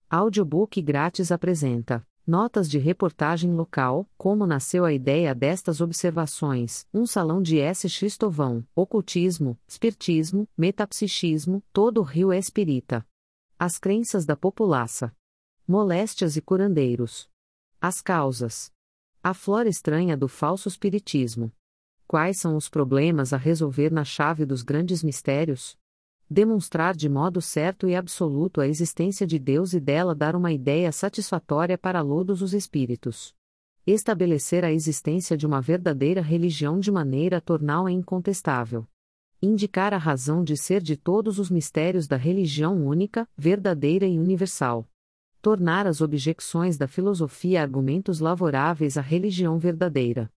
Audiobook grátis apresenta notas de reportagem local, como nasceu a ideia destas observações, um salão de S. Cristóvão, ocultismo, espiritismo, metapsichismo, todo o Rio é espírita. As crenças da populaça. Moléstias e curandeiros. As causas. A flora estranha do falso espiritismo. Quais são os problemas a resolver na chave dos grandes mistérios? Demonstrar de modo certo e absoluto a existência de Deus e dela dar uma ideia satisfatória para todos os espíritos. Estabelecer a existência de uma verdadeira religião de maneira a torná-la incontestável. Indicar a razão de ser de todos os mistérios da religião única, verdadeira e universal. Tornar as objeções da filosofia argumentos lavoráveis à religião verdadeira.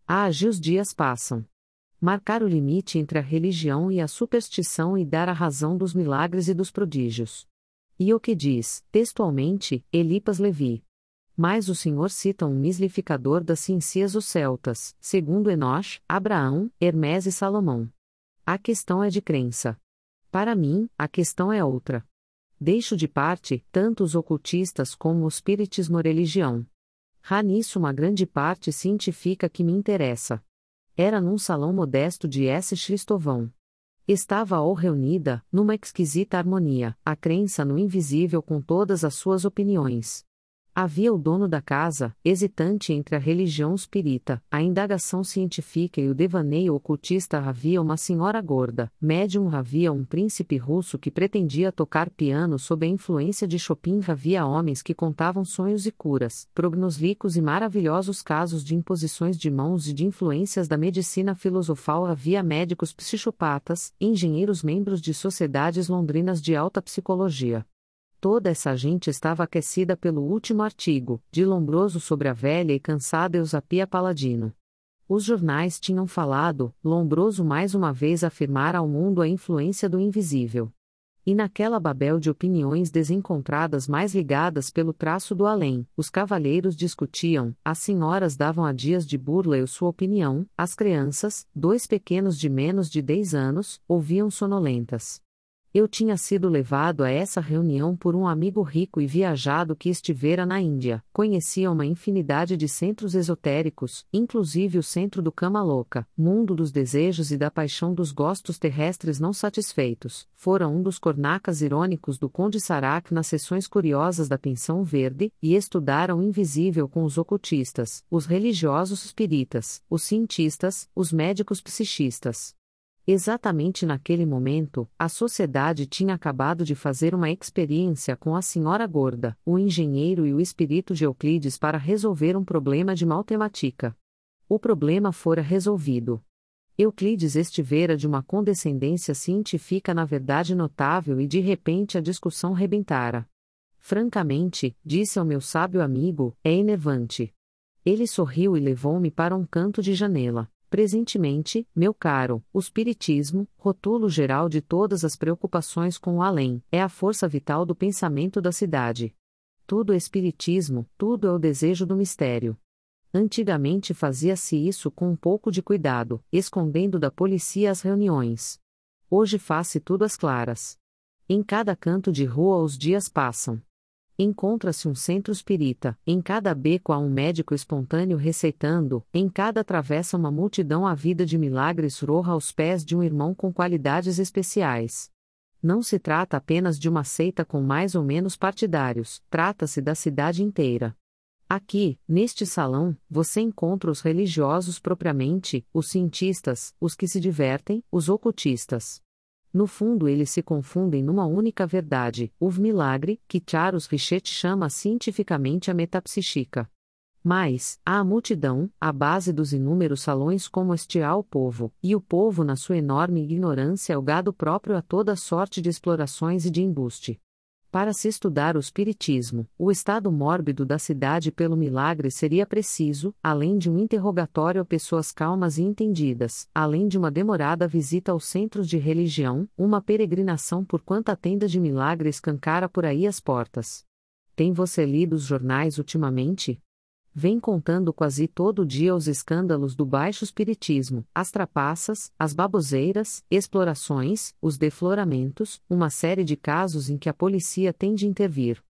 Os dias passam. Marcar o limite entre a religião e a superstição e dar a razão dos milagres e dos prodígios. E o que diz, textualmente, Elipas Levi. Mas o Senhor cita um mislificador das ciências os celtas, segundo Enoch, Abraão, Hermes e Salomão. A questão é de crença. Para mim, a questão é outra. Deixo de parte, tanto os ocultistas como o espiritismo religião. Há nisso uma grande parte científica que me interessa. Era num salão modesto de S. Cristóvão. Estava reunida, numa exquisita harmonia, a crença no invisível com todas as suas opiniões. Havia o dono da casa, hesitante entre a religião espírita, a indagação científica e o devaneio ocultista. Havia uma senhora gorda, médium. Havia um príncipe russo que pretendia tocar piano sob a influência de Chopin. Havia homens que contavam sonhos e curas, prognosticos e maravilhosos casos de imposições de mãos e de influências da medicina filosofal. Havia médicos psicopatas, engenheiros, membros de sociedades londrinas de alta psicologia. Toda essa gente estava aquecida pelo último artigo, de Lombroso sobre a velha e cansada Eusapia Paladino. Os jornais tinham falado, Lombroso mais uma vez afirmara ao mundo a influência do invisível. E naquela babel de opiniões desencontradas mais ligadas pelo traço do além, os cavalheiros discutiam, as senhoras davam a dias de burla e sua opinião, as crianças, 2 pequenos de menos de 10 anos, ouviam sonolentas. Eu tinha sido levado a essa reunião por um amigo rico e viajado que estivera na Índia. Conhecia uma infinidade de centros esotéricos, inclusive o centro do Kama-loka, mundo dos desejos e da paixão dos gostos terrestres não satisfeitos. Fora um dos cornacas irônicos do Conde Sarak nas sessões curiosas da Pensão Verde, e estudara o invisível com os ocultistas, os religiosos espíritas, os cientistas, os médicos psichistas. Exatamente naquele momento, a sociedade tinha acabado de fazer uma experiência com a senhora gorda, o engenheiro e o espírito de Euclides para resolver um problema de matemática. O problema fora resolvido. Euclides estivera de uma condescendência científica na verdade notável e de repente a discussão rebentara. Francamente, disse ao meu sábio amigo, é enervante. Ele sorriu e levou-me para um canto de janela. Presentemente, meu caro, o espiritismo, rótulo geral de todas as preocupações com o além, é a força vital do pensamento da cidade. Tudo é espiritismo, tudo é o desejo do mistério. Antigamente fazia-se isso com um pouco de cuidado, escondendo da polícia as reuniões. Hoje faz-se tudo às claras. Em cada canto de rua os dias passam. Encontra-se um centro espírita, em cada beco há um médico espontâneo receitando, em cada travessa uma multidão ávida de milagres roja aos pés de um irmão com qualidades especiais. Não se trata apenas de uma seita com mais ou menos partidários, trata-se da cidade inteira. Aqui, neste salão, você encontra os religiosos propriamente, os cientistas, os que se divertem, os ocultistas. No fundo eles se confundem numa única verdade, o milagre, que Charles Richet chama cientificamente a metapsíquica. Mas, a multidão, a base dos inúmeros salões como este há o povo, e o povo na sua enorme ignorância é o gado próprio a toda sorte de explorações e de embuste. Para se estudar o espiritismo, o estado mórbido da cidade pelo milagre seria preciso, além de um interrogatório a pessoas calmas e entendidas, além de uma demorada visita aos centros de religião, uma peregrinação por quanta tenda de milagre escancara por aí as portas. Tem você lido os jornais ultimamente? vem contando quase todo dia os escândalos do baixo espiritismo, as trapaças, as baboseiras, explorações, os defloramentos, uma série de casos em que a polícia tem de intervir.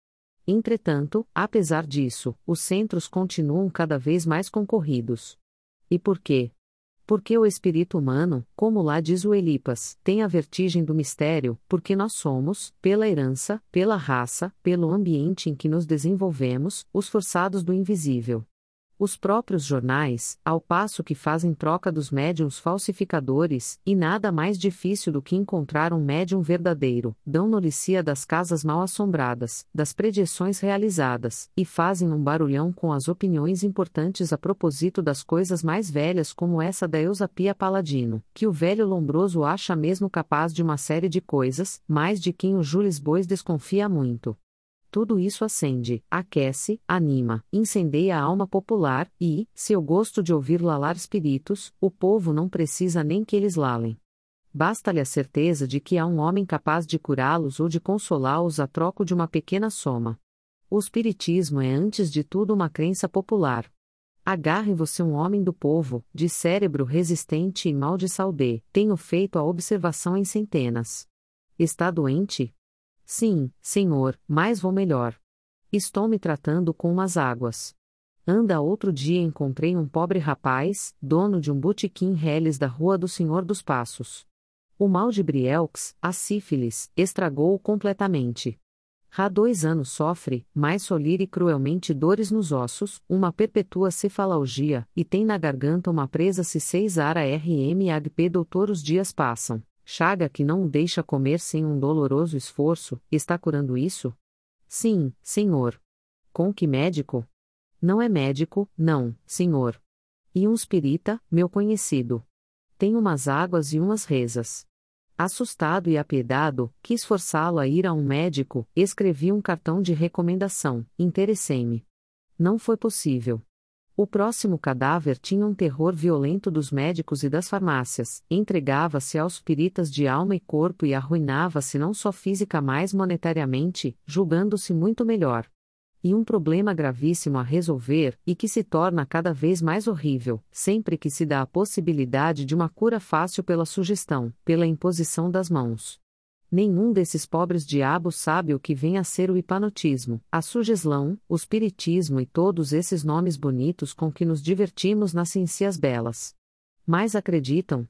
Entretanto, apesar disso, os centros continuam cada vez mais concorridos. E por quê? Porque o espírito humano, como lá diz o Elipas, tem a vertigem do mistério, porque nós somos, pela herança, pela raça, pelo ambiente em que nos desenvolvemos, os forçados do invisível. Os próprios jornais, ao passo que fazem troca dos médiuns falsificadores, e nada mais difícil do que encontrar um médium verdadeiro, dão notícia das casas mal assombradas, das predições realizadas, e fazem um barulhão com as opiniões importantes a propósito das coisas mais velhas como essa da Eusapia Paladino, que o velho Lombroso acha mesmo capaz de uma série de coisas, mais de quem o Jules Bois desconfia muito. Tudo isso acende, aquece, anima, incendeia a alma popular, e, se eu gosto de ouvir lalar espíritos, o povo não precisa nem que eles lalem. Basta-lhe a certeza de que há um homem capaz de curá-los ou de consolá-los a troco de uma pequena soma. O espiritismo é antes de tudo uma crença popular. Agarre você um homem do povo, de cérebro resistente e mal de saúde, tenho feito a observação em centenas. Está doente? Sim, senhor, mas vou melhor. Estou me tratando com umas águas. Anda, outro dia encontrei um pobre rapaz, dono de um botequim reles da Rua do Senhor dos Passos. O mal de Brielx, a sífilis, estragou-o completamente. Há 2 anos sofre, mais solire cruelmente dores nos ossos, uma perpetua cefalgia, e tem na garganta uma presa se 6 ara rm agp doutor os dias passam. Chaga que não o deixa comer sem um doloroso esforço, está curando isso? Sim, senhor. Com que médico? Não é médico, não, senhor. E um espírita, meu conhecido. Tem umas águas e umas rezas. Assustado e apiedado, quis forçá-lo a ir a um médico, escrevi um cartão de recomendação, interessei-me. Não foi possível. O próximo cadáver tinha um terror violento dos médicos e das farmácias, entregava-se aos espíritas de alma e corpo e arruinava-se não só física mas monetariamente, julgando-se muito melhor. E um problema gravíssimo a resolver, e que se torna cada vez mais horrível, sempre que se dá a possibilidade de uma cura fácil pela sugestão, pela imposição das mãos. Nenhum desses pobres diabos sabe o que vem a ser o hipnotismo, a sugestão, o espiritismo e todos esses nomes bonitos com que nos divertimos nas ciências belas. Mas acreditam,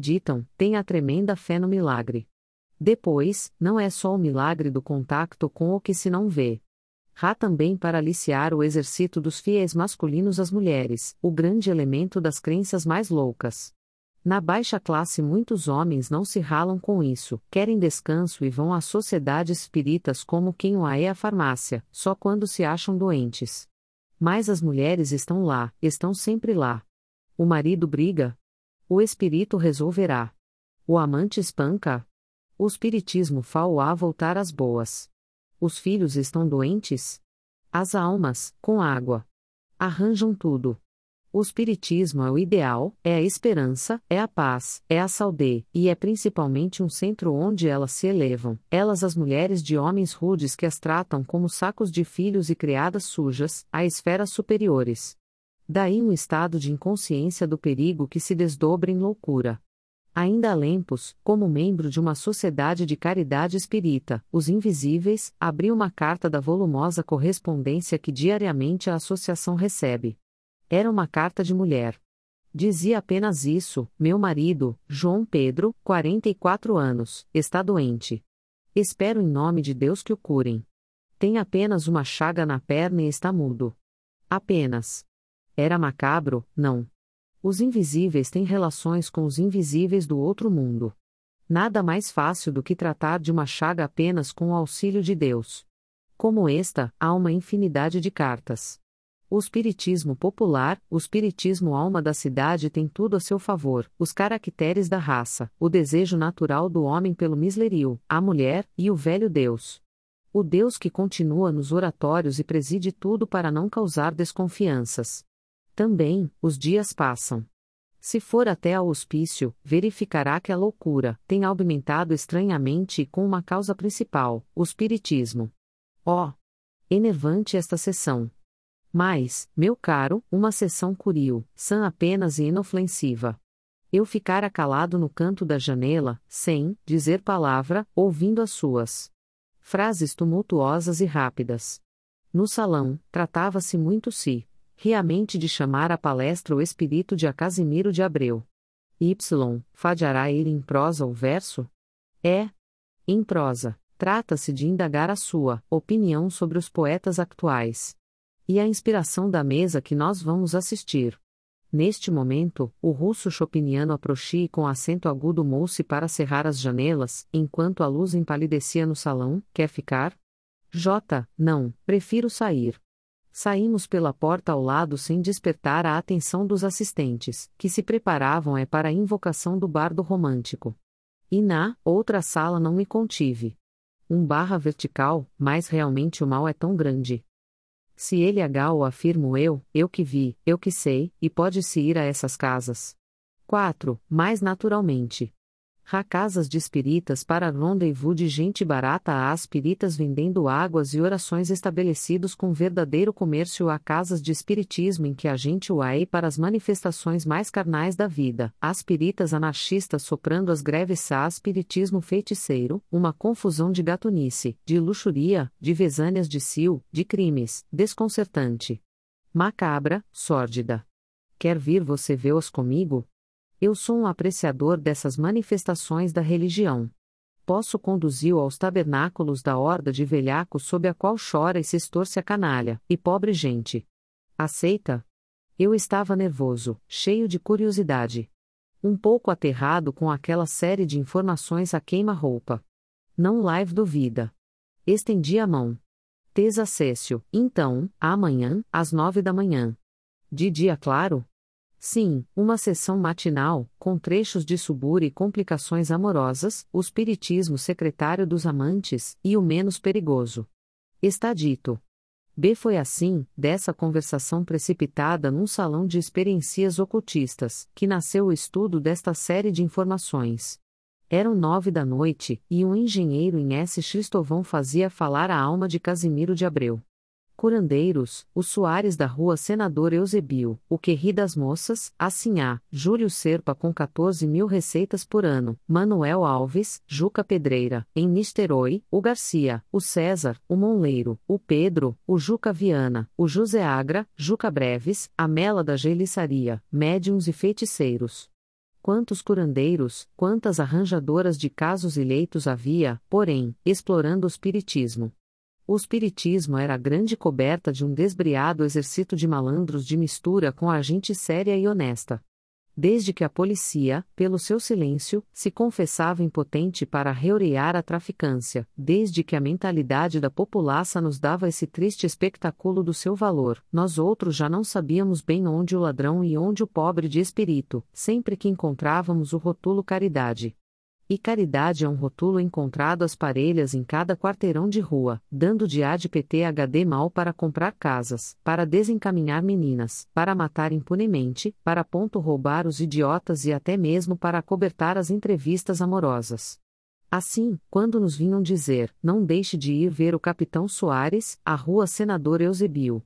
têm a tremenda fé no milagre. Depois, não é só o milagre do contacto com o que se não vê. Há também para aliciar o exercício dos fiéis masculinos às mulheres, o grande elemento das crenças mais loucas. Na baixa classe muitos homens não se ralam com isso, querem descanso e vão às sociedades espíritas como quem o é à farmácia, só quando se acham doentes. Mas as mulheres estão lá, estão sempre lá. O marido briga? O espírito resolverá. O amante espanca? O espiritismo faz-o voltar às boas. Os filhos estão doentes? As almas, com água. Arranjam tudo. O espiritismo é o ideal, é a esperança, é a paz, é a saúde, e é principalmente um centro onde elas se elevam, elas as mulheres de homens rudes que as tratam como sacos de filhos e criadas sujas, a esferas superiores. Daí um estado de inconsciência do perigo que se desdobra em loucura. Ainda a Lempos, como membro de uma sociedade de caridade espírita, Os Invisíveis, abriu uma carta da volumosa correspondência que diariamente a associação recebe. Era uma carta de mulher. Dizia apenas isso: meu marido, João Pedro, 44 anos, está doente. Espero em nome de Deus que o curem. Tem apenas uma chaga na perna e está mudo. Apenas. Era macabro, não. Os invisíveis têm relações com os invisíveis do outro mundo. Nada mais fácil do que tratar de uma chaga apenas com o auxílio de Deus. Como esta, há uma infinidade de cartas. O espiritismo popular, o espiritismo alma da cidade tem tudo a seu favor, os caracteres da raça, o desejo natural do homem pelo mislerio, a mulher, e o velho Deus. O Deus que continua nos oratórios e preside tudo para não causar desconfianças. Também, os dias passam. Se for até ao hospício, verificará que a loucura tem aumentado estranhamente e com uma causa principal, o espiritismo. Oh! Enervante esta sessão. Mas, meu caro, uma sessão curil, sã apenas e inofensiva. Eu ficara calado no canto da janela, sem dizer palavra, ouvindo as suas frases tumultuosas e rápidas. No salão, tratava-se muito riamente de chamar à palestra o espírito de Casimiro de Abreu. Fadiará ele em prosa ou verso? Em prosa, trata-se de indagar a sua opinião sobre os poetas atuais. E a inspiração da mesa que nós vamos assistir. Neste momento, o russo chopiniano aproxia e com acento agudo mou-se para cerrar as janelas, enquanto a luz empalidecia no salão. Quer ficar? Não, prefiro sair. Saímos pela porta ao lado sem despertar a atenção dos assistentes, que se preparavam para a invocação do bardo romântico. E na outra sala não me contive. Vertical, mas realmente o mal é tão grande. Se ele o afirmo eu que vi, eu que sei, e pode-se ir a essas casas. 4. Mais naturalmente. Há casas de espíritas para rendezvous de gente barata. Há espíritas vendendo águas e orações estabelecidos com verdadeiro comércio. Há casas de espiritismo em que a gente vai para as manifestações mais carnais da vida. Há espíritas anarquistas soprando as greves. Há espiritismo feiticeiro, uma confusão de gatunice, de luxúria, de vesânias de de crimes, desconcertante. Macabra, sórdida. Quer vir você vê-os comigo? Eu sou um apreciador dessas manifestações da religião. Posso conduzi-o aos tabernáculos da horda de velhacos sob a qual chora e se estorce a canalha, e pobre gente. Aceita? Eu estava nervoso, cheio de curiosidade. Um pouco aterrado com aquela série de informações a queima-roupa. Não live duvida. Estendi a mão. Tesa Cécio, então, amanhã, às 9 da manhã. De dia claro? Sim, uma sessão matinal, com trechos de subúrbio e complicações amorosas, o espiritismo secretário dos amantes, e o menos perigoso. Está dito. Foi assim, dessa conversação precipitada num salão de experiências ocultistas, que nasceu o estudo desta série de informações. Eram 9 da noite, e um engenheiro em Cristóvão fazia falar a alma de Casimiro de Abreu. Curandeiros, o Soares da Rua Senador Eusebio, o que ri das moças, assim Júlio Serpa com 14.000 receitas por ano, Manuel Alves, Juca Pedreira, em Nisterói, o Garcia, o César, o Monleiro, o Pedro, o Juca Viana, o José Agra, Juca Breves, a Mela da Geliçaria, médiuns e feiticeiros. Quantos curandeiros, quantas arranjadoras de casos e leitos havia, porém, explorando o espiritismo. O espiritismo era a grande coberta de um desbriado exército de malandros de mistura com a gente séria e honesta. Desde que a polícia, pelo seu silêncio, se confessava impotente para reorear a traficância, desde que a mentalidade da populaça nos dava esse triste espectáculo do seu valor, nós outros já não sabíamos bem onde o ladrão e onde o pobre de espírito, sempre que encontrávamos o rótulo caridade. E caridade é um rótulo encontrado às parelhas em cada quarteirão de rua, dando de ADPTHD mal para comprar casas, para desencaminhar meninas, para matar impunemente, para roubar os idiotas e até mesmo para acobertar as entrevistas amorosas. Assim, quando nos vinham dizer, não deixe de ir ver o Capitão Soares, a Rua Senador Eusebio,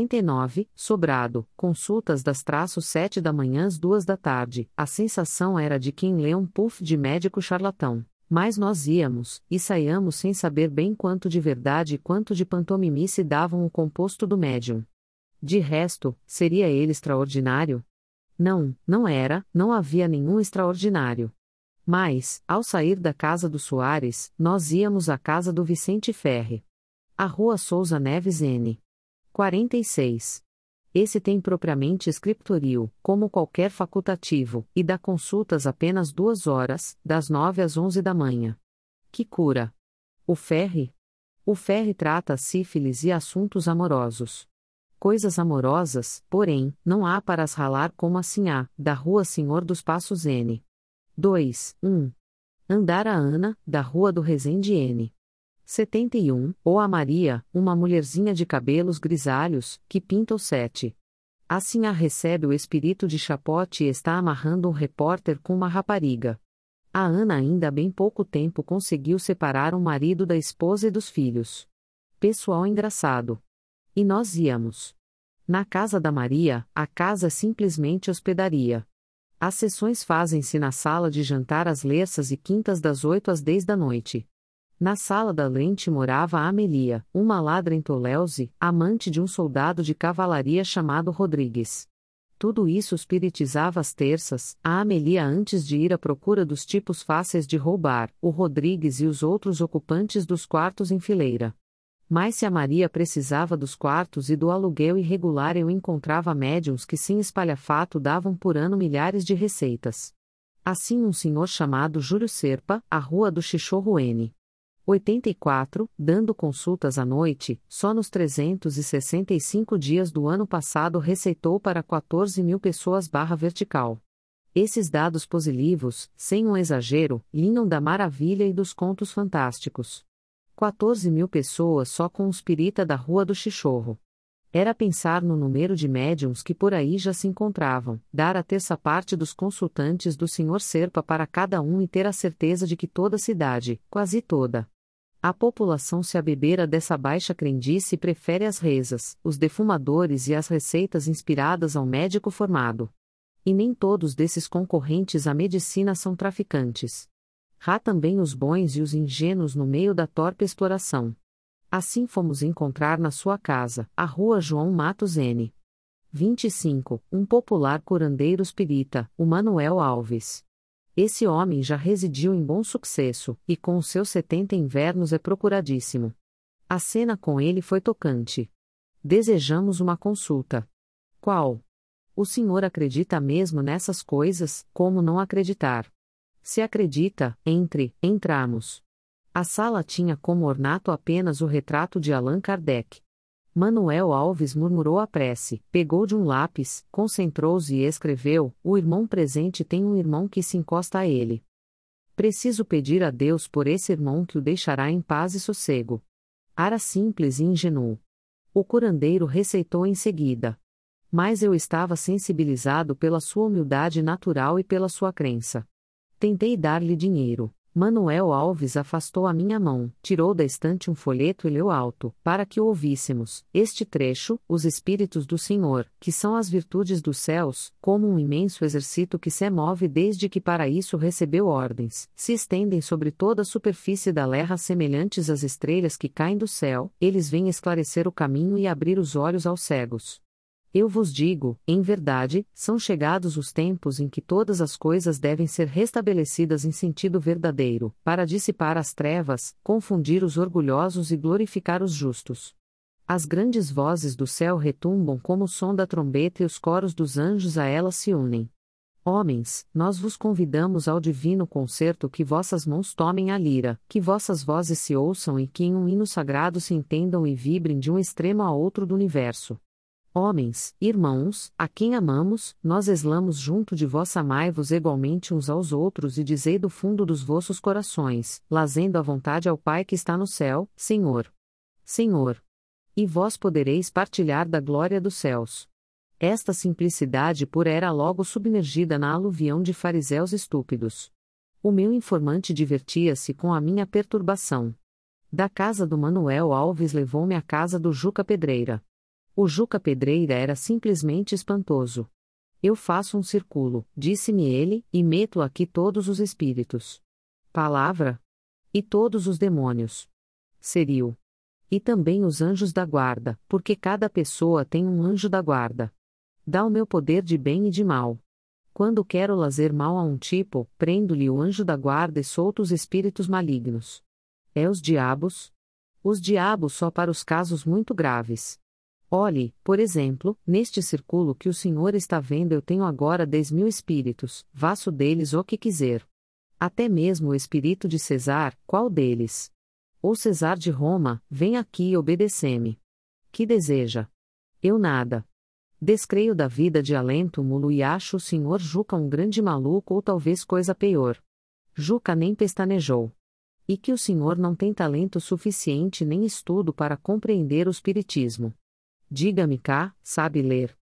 69, Sobrado, consultas das -7 da manhã às 2 da tarde, a sensação era de quem lê um puff de médico charlatão. Mas nós íamos, e saíamos sem saber bem quanto de verdade e quanto de pantomimice davam o composto do médium. De resto, seria ele extraordinário? Não, não era, não havia nenhum extraordinário. Mas, ao sair da casa do Soares, nós íamos à casa do Vicente Ferre. A Rua Souza Neves N. 46. Esse tem propriamente escriptorio, como qualquer facultativo, e dá consultas apenas 2 horas, das 9 às 11 da manhã. Que cura! O Ferre? O Ferre trata a sífilis e assuntos amorosos. Coisas amorosas, porém, não há para as ralar como assim há, da Rua Senhor dos Passos N. 2, 1. Andar a Ana, da Rua do Resende N. 71, ou a Maria, uma mulherzinha de cabelos grisalhos, que pinta o 7. Assim a recebe o espírito de Chapote e está amarrando um repórter com uma rapariga. A Ana ainda há bem pouco tempo conseguiu separar um marido da esposa e dos filhos. Pessoal engraçado. E nós íamos. Na casa da Maria, a casa simplesmente hospedaria. As sessões fazem-se na sala de jantar às terças e quintas das 8 às 10 da noite. Na sala da lente morava Amelia, uma ladra em Toleuze, amante de um soldado de cavalaria chamado Rodrigues. Tudo isso espiritizava às terças, a Amelia antes de ir à procura dos tipos fáceis de roubar, o Rodrigues e os outros ocupantes dos quartos em fileira. Mas se a Maria precisava dos quartos e do aluguel irregular, eu encontrava médiuns que sem espalhafato davam por ano milhares de receitas. Assim um senhor chamado Júlio Serpa, à Rua do Chichorro N. 84, dando consultas à noite, só nos 365 dias do ano passado receitou para 14.000 pessoas vertical. Esses dados positivos, sem um exagero, vinham da maravilha e dos contos fantásticos. 14.000 pessoas só com os pirita da Rua do Chichorro. Era pensar no número de médiuns que por aí já se encontravam, dar a terça parte dos consultantes do Sr. Serpa para cada um e ter a certeza de que toda a cidade, quase toda, a população se abebera dessa baixa crendice e prefere as rezas, os defumadores e as receitas inspiradas ao médico formado. E nem todos desses concorrentes à medicina são traficantes. Há também os bons e os ingênuos no meio da torpe exploração. Assim fomos encontrar na sua casa, a Rua João Matos N. 25, um popular curandeiro espírita, o Manuel Alves. Esse homem já residiu em bom sucesso, e com os seus 70 invernos é procuradíssimo. A cena com ele foi tocante. Desejamos uma consulta. Qual? O senhor acredita mesmo nessas coisas, como não acreditar? Se acredita, entramos. A sala tinha como ornato apenas o retrato de Allan Kardec. Manuel Alves murmurou a prece, pegou de um lápis, concentrou-se e escreveu: o irmão presente tem um irmão que se encosta a ele. Preciso pedir a Deus por esse irmão que o deixará em paz e sossego. Era simples e ingênuo. O curandeiro receitou em seguida. Mas eu estava sensibilizado pela sua humildade natural e pela sua crença. Tentei dar-lhe dinheiro. Manuel Alves afastou a minha mão, tirou da estante um folheto e leu alto, para que o ouvíssemos, este trecho: os Espíritos do Senhor, que são as virtudes dos céus, como um imenso exército que se move desde que para isso recebeu ordens, se estendem sobre toda a superfície da terra semelhantes às estrelas que caem do céu, eles vêm esclarecer o caminho e abrir os olhos aos cegos. Eu vos digo, em verdade, são chegados os tempos em que todas as coisas devem ser restabelecidas em sentido verdadeiro, para dissipar as trevas, confundir os orgulhosos e glorificar os justos. As grandes vozes do céu retumbam como o som da trombeta e os coros dos anjos a elas se unem. Homens, nós vos convidamos ao divino concerto, que vossas mãos tomem a lira, que vossas vozes se ouçam e que em um hino sagrado se entendam e vibrem de um extremo a outro do universo. Homens, irmãos, a quem amamos, nós exlamos junto de vós, amai-vos igualmente uns aos outros e dizei do fundo dos vossos corações, lazendo a vontade ao Pai que está no céu, Senhor. Senhor. E vós podereis partilhar da glória dos céus. Esta simplicidade pura era logo submergida na aluvião de fariseus estúpidos. O meu informante divertia-se com a minha perturbação. Da casa do Manuel Alves levou-me à casa do Juca Pedreira. O Juca Pedreira era simplesmente espantoso. Eu faço um círculo, disse-me ele, e meto aqui todos os espíritos. Palavra. E todos os demônios. Seriu. E também os anjos da guarda, porque cada pessoa tem um anjo da guarda. Dá o meu poder de bem e de mal. Quando quero lazer mal a um tipo, prendo-lhe o anjo da guarda e solto os espíritos malignos. É os diabos? Os diabos só para os casos muito graves. Olhe, por exemplo, neste círculo que o senhor está vendo eu tenho agora 10.000 espíritos, vaço deles o que quiser. Até mesmo o espírito de Cesar, qual deles? Ou Cesar de Roma, vem aqui e obedece-me. Que deseja? Eu nada. Descreio da vida de além-túmulo e acho o senhor Juca um grande maluco ou talvez coisa pior. Juca nem pestanejou. E que o senhor não tem talento suficiente nem estudo para compreender o espiritismo. Diga-me cá, sabe ler?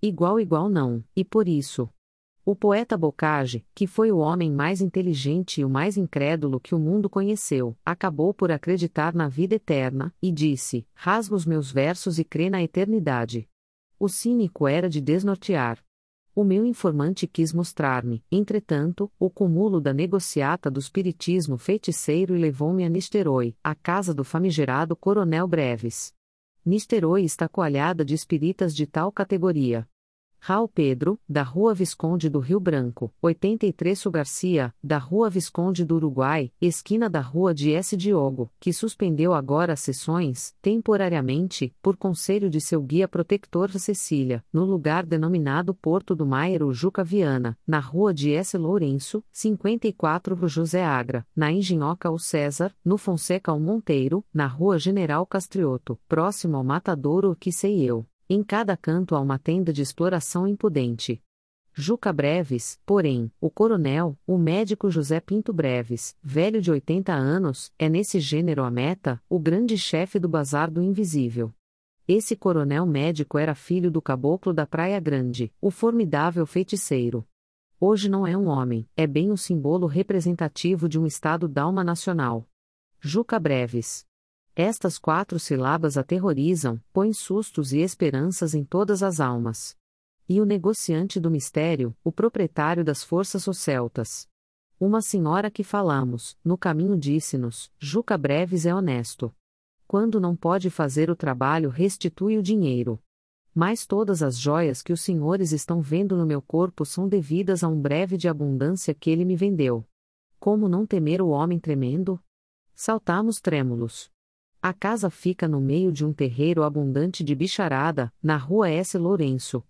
Igual não, e por isso. O poeta Bocage, que foi o homem mais inteligente e o mais incrédulo que o mundo conheceu, acabou por acreditar na vida eterna, e disse: rasga os meus versos e crê na eternidade. O cínico era de desnortear. O meu informante quis mostrar-me, entretanto, o cúmulo da negociata do espiritismo feiticeiro e levou-me a Nisterói, a casa do famigerado Coronel Breves. Nisterói está coalhada de espíritas de tal categoria. Raul Pedro, da Rua Visconde do Rio Branco, 83 Su Garcia, da Rua Visconde do Uruguai, esquina da Rua de S. Diogo, que suspendeu agora as sessões, temporariamente, por conselho de seu guia protector Cecília, no lugar denominado Porto do Mairo Juca Viana, na Rua de S. Lourenço, 54 Rua José Agra, na Engenhoca o César, no Fonseca o Monteiro, na Rua General Castrioto, próximo ao Matadouro que sei eu. Em cada canto há uma tenda de exploração impudente. Juca Breves, porém, o coronel, o médico José Pinto Breves, velho de 80 anos, é nesse gênero a meta, o grande chefe do bazar do invisível. Esse coronel médico era filho do caboclo da Praia Grande, o formidável feiticeiro. Hoje não é um homem, é bem o símbolo representativo de um estado d'alma nacional. Juca Breves. Estas 4 sílabas aterrorizam, põem sustos e esperanças em todas as almas. E o negociante do mistério, o proprietário das forças occultas. Uma senhora que falamos, no caminho disse-nos, Juca Breves é honesto. Quando não pode fazer o trabalho restitui o dinheiro. Mas todas as joias que os senhores estão vendo no meu corpo são devidas a um breve de abundância que ele me vendeu. Como não temer o homem tremendo? Saltamos trêmulos. A casa fica no meio de um terreiro abundante de bicharada, na Rua S. Lourenço,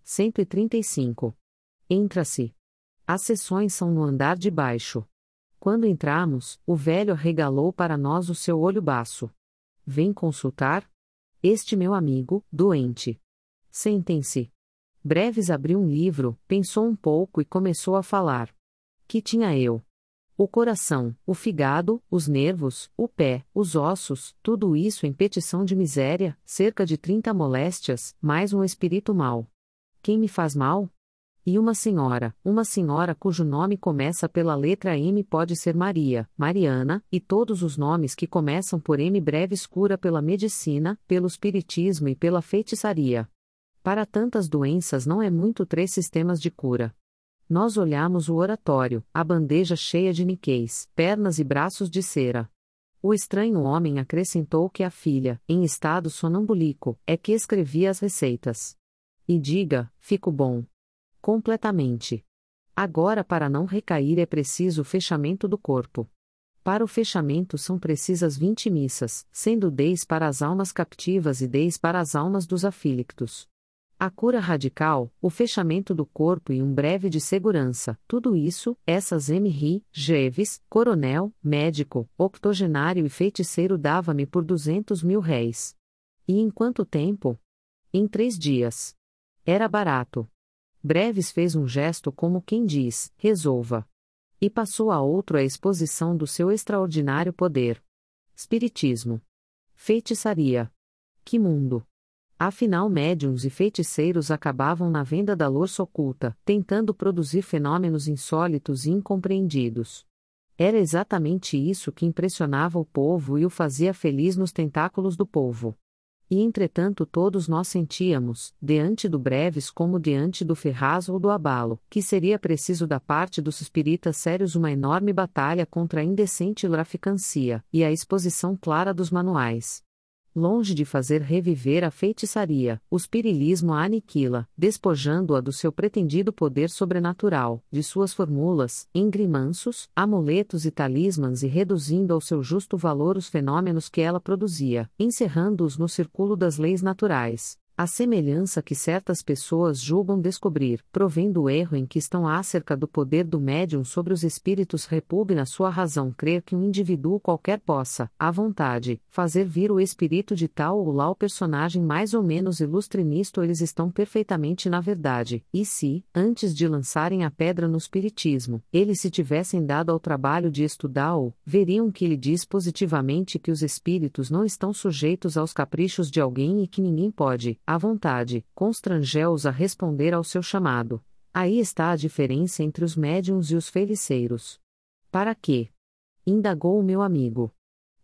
135. Entra-se. As sessões são no andar de baixo. Quando entramos, o velho arregalou para nós o seu olho baço. Vem consultar? Este meu amigo, doente. Sentem-se. Breves abriu um livro, pensou um pouco e começou a falar. Que tinha eu? O coração, o fígado, os nervos, o pé, os ossos, tudo isso em petição de miséria, cerca de 30 moléstias, mais um espírito mau. Quem me faz mal? E uma senhora cujo nome começa pela letra M pode ser Maria, Mariana, e todos os nomes que começam por M Breves cura pela medicina, pelo espiritismo e pela feitiçaria. Para tantas doenças não é muito 3 sistemas de cura. Nós olhamos o oratório, a bandeja cheia de níqueis, pernas e braços de cera. O estranho homem acrescentou que a filha, em estado sonambulico, é que escrevia as receitas. E diga, fico bom. Completamente. Agora para não recair é preciso o fechamento do corpo. Para o fechamento são precisas 20 missas, sendo 10 para as almas captivas e 10 para as almas dos aflictos. A cura radical, o fechamento do corpo e um breve de segurança, tudo isso, essas M.R. Greves, coronel, médico, octogenário e feiticeiro dava-me por 200.000 réis. E em quanto tempo? Em 3 dias. Era barato. Breves fez um gesto como quem diz, resolva. E passou a outro a exposição do seu extraordinário poder. Espiritismo. Feitiçaria. Que mundo! Afinal, médiuns e feiticeiros acabavam na venda da louça oculta, tentando produzir fenômenos insólitos e incompreendidos. Era exatamente isso que impressionava o povo e o fazia feliz nos tentáculos do povo. E entretanto todos nós sentíamos, diante do Breves como diante do Ferraz ou do Abalo, que seria preciso da parte dos espíritas sérios uma enorme batalha contra a indecente traficancia, e a exposição clara dos manuais. Longe de fazer reviver a feitiçaria, o espirilismo a aniquila, despojando-a do seu pretendido poder sobrenatural, de suas formulas, engrimanços, amuletos e talismãs e reduzindo ao seu justo valor os fenômenos que ela produzia, encerrando-os no círculo das leis naturais. A semelhança que certas pessoas julgam descobrir, provendo o erro em que estão acerca do poder do médium sobre os espíritos repugna sua razão crer que um indivíduo qualquer possa, à vontade, fazer vir o espírito de tal ou lau personagem mais ou menos ilustre nisto eles estão perfeitamente na verdade, e se, antes de lançarem a pedra no espiritismo, eles se tivessem dado ao trabalho de estudá-o, veriam que ele diz positivamente que os espíritos não estão sujeitos aos caprichos de alguém e que ninguém pode, à vontade, constrangê-os a responder ao seu chamado. Aí está a diferença entre os médiuns e os feiticeiros. Para quê? Indagou o meu amigo.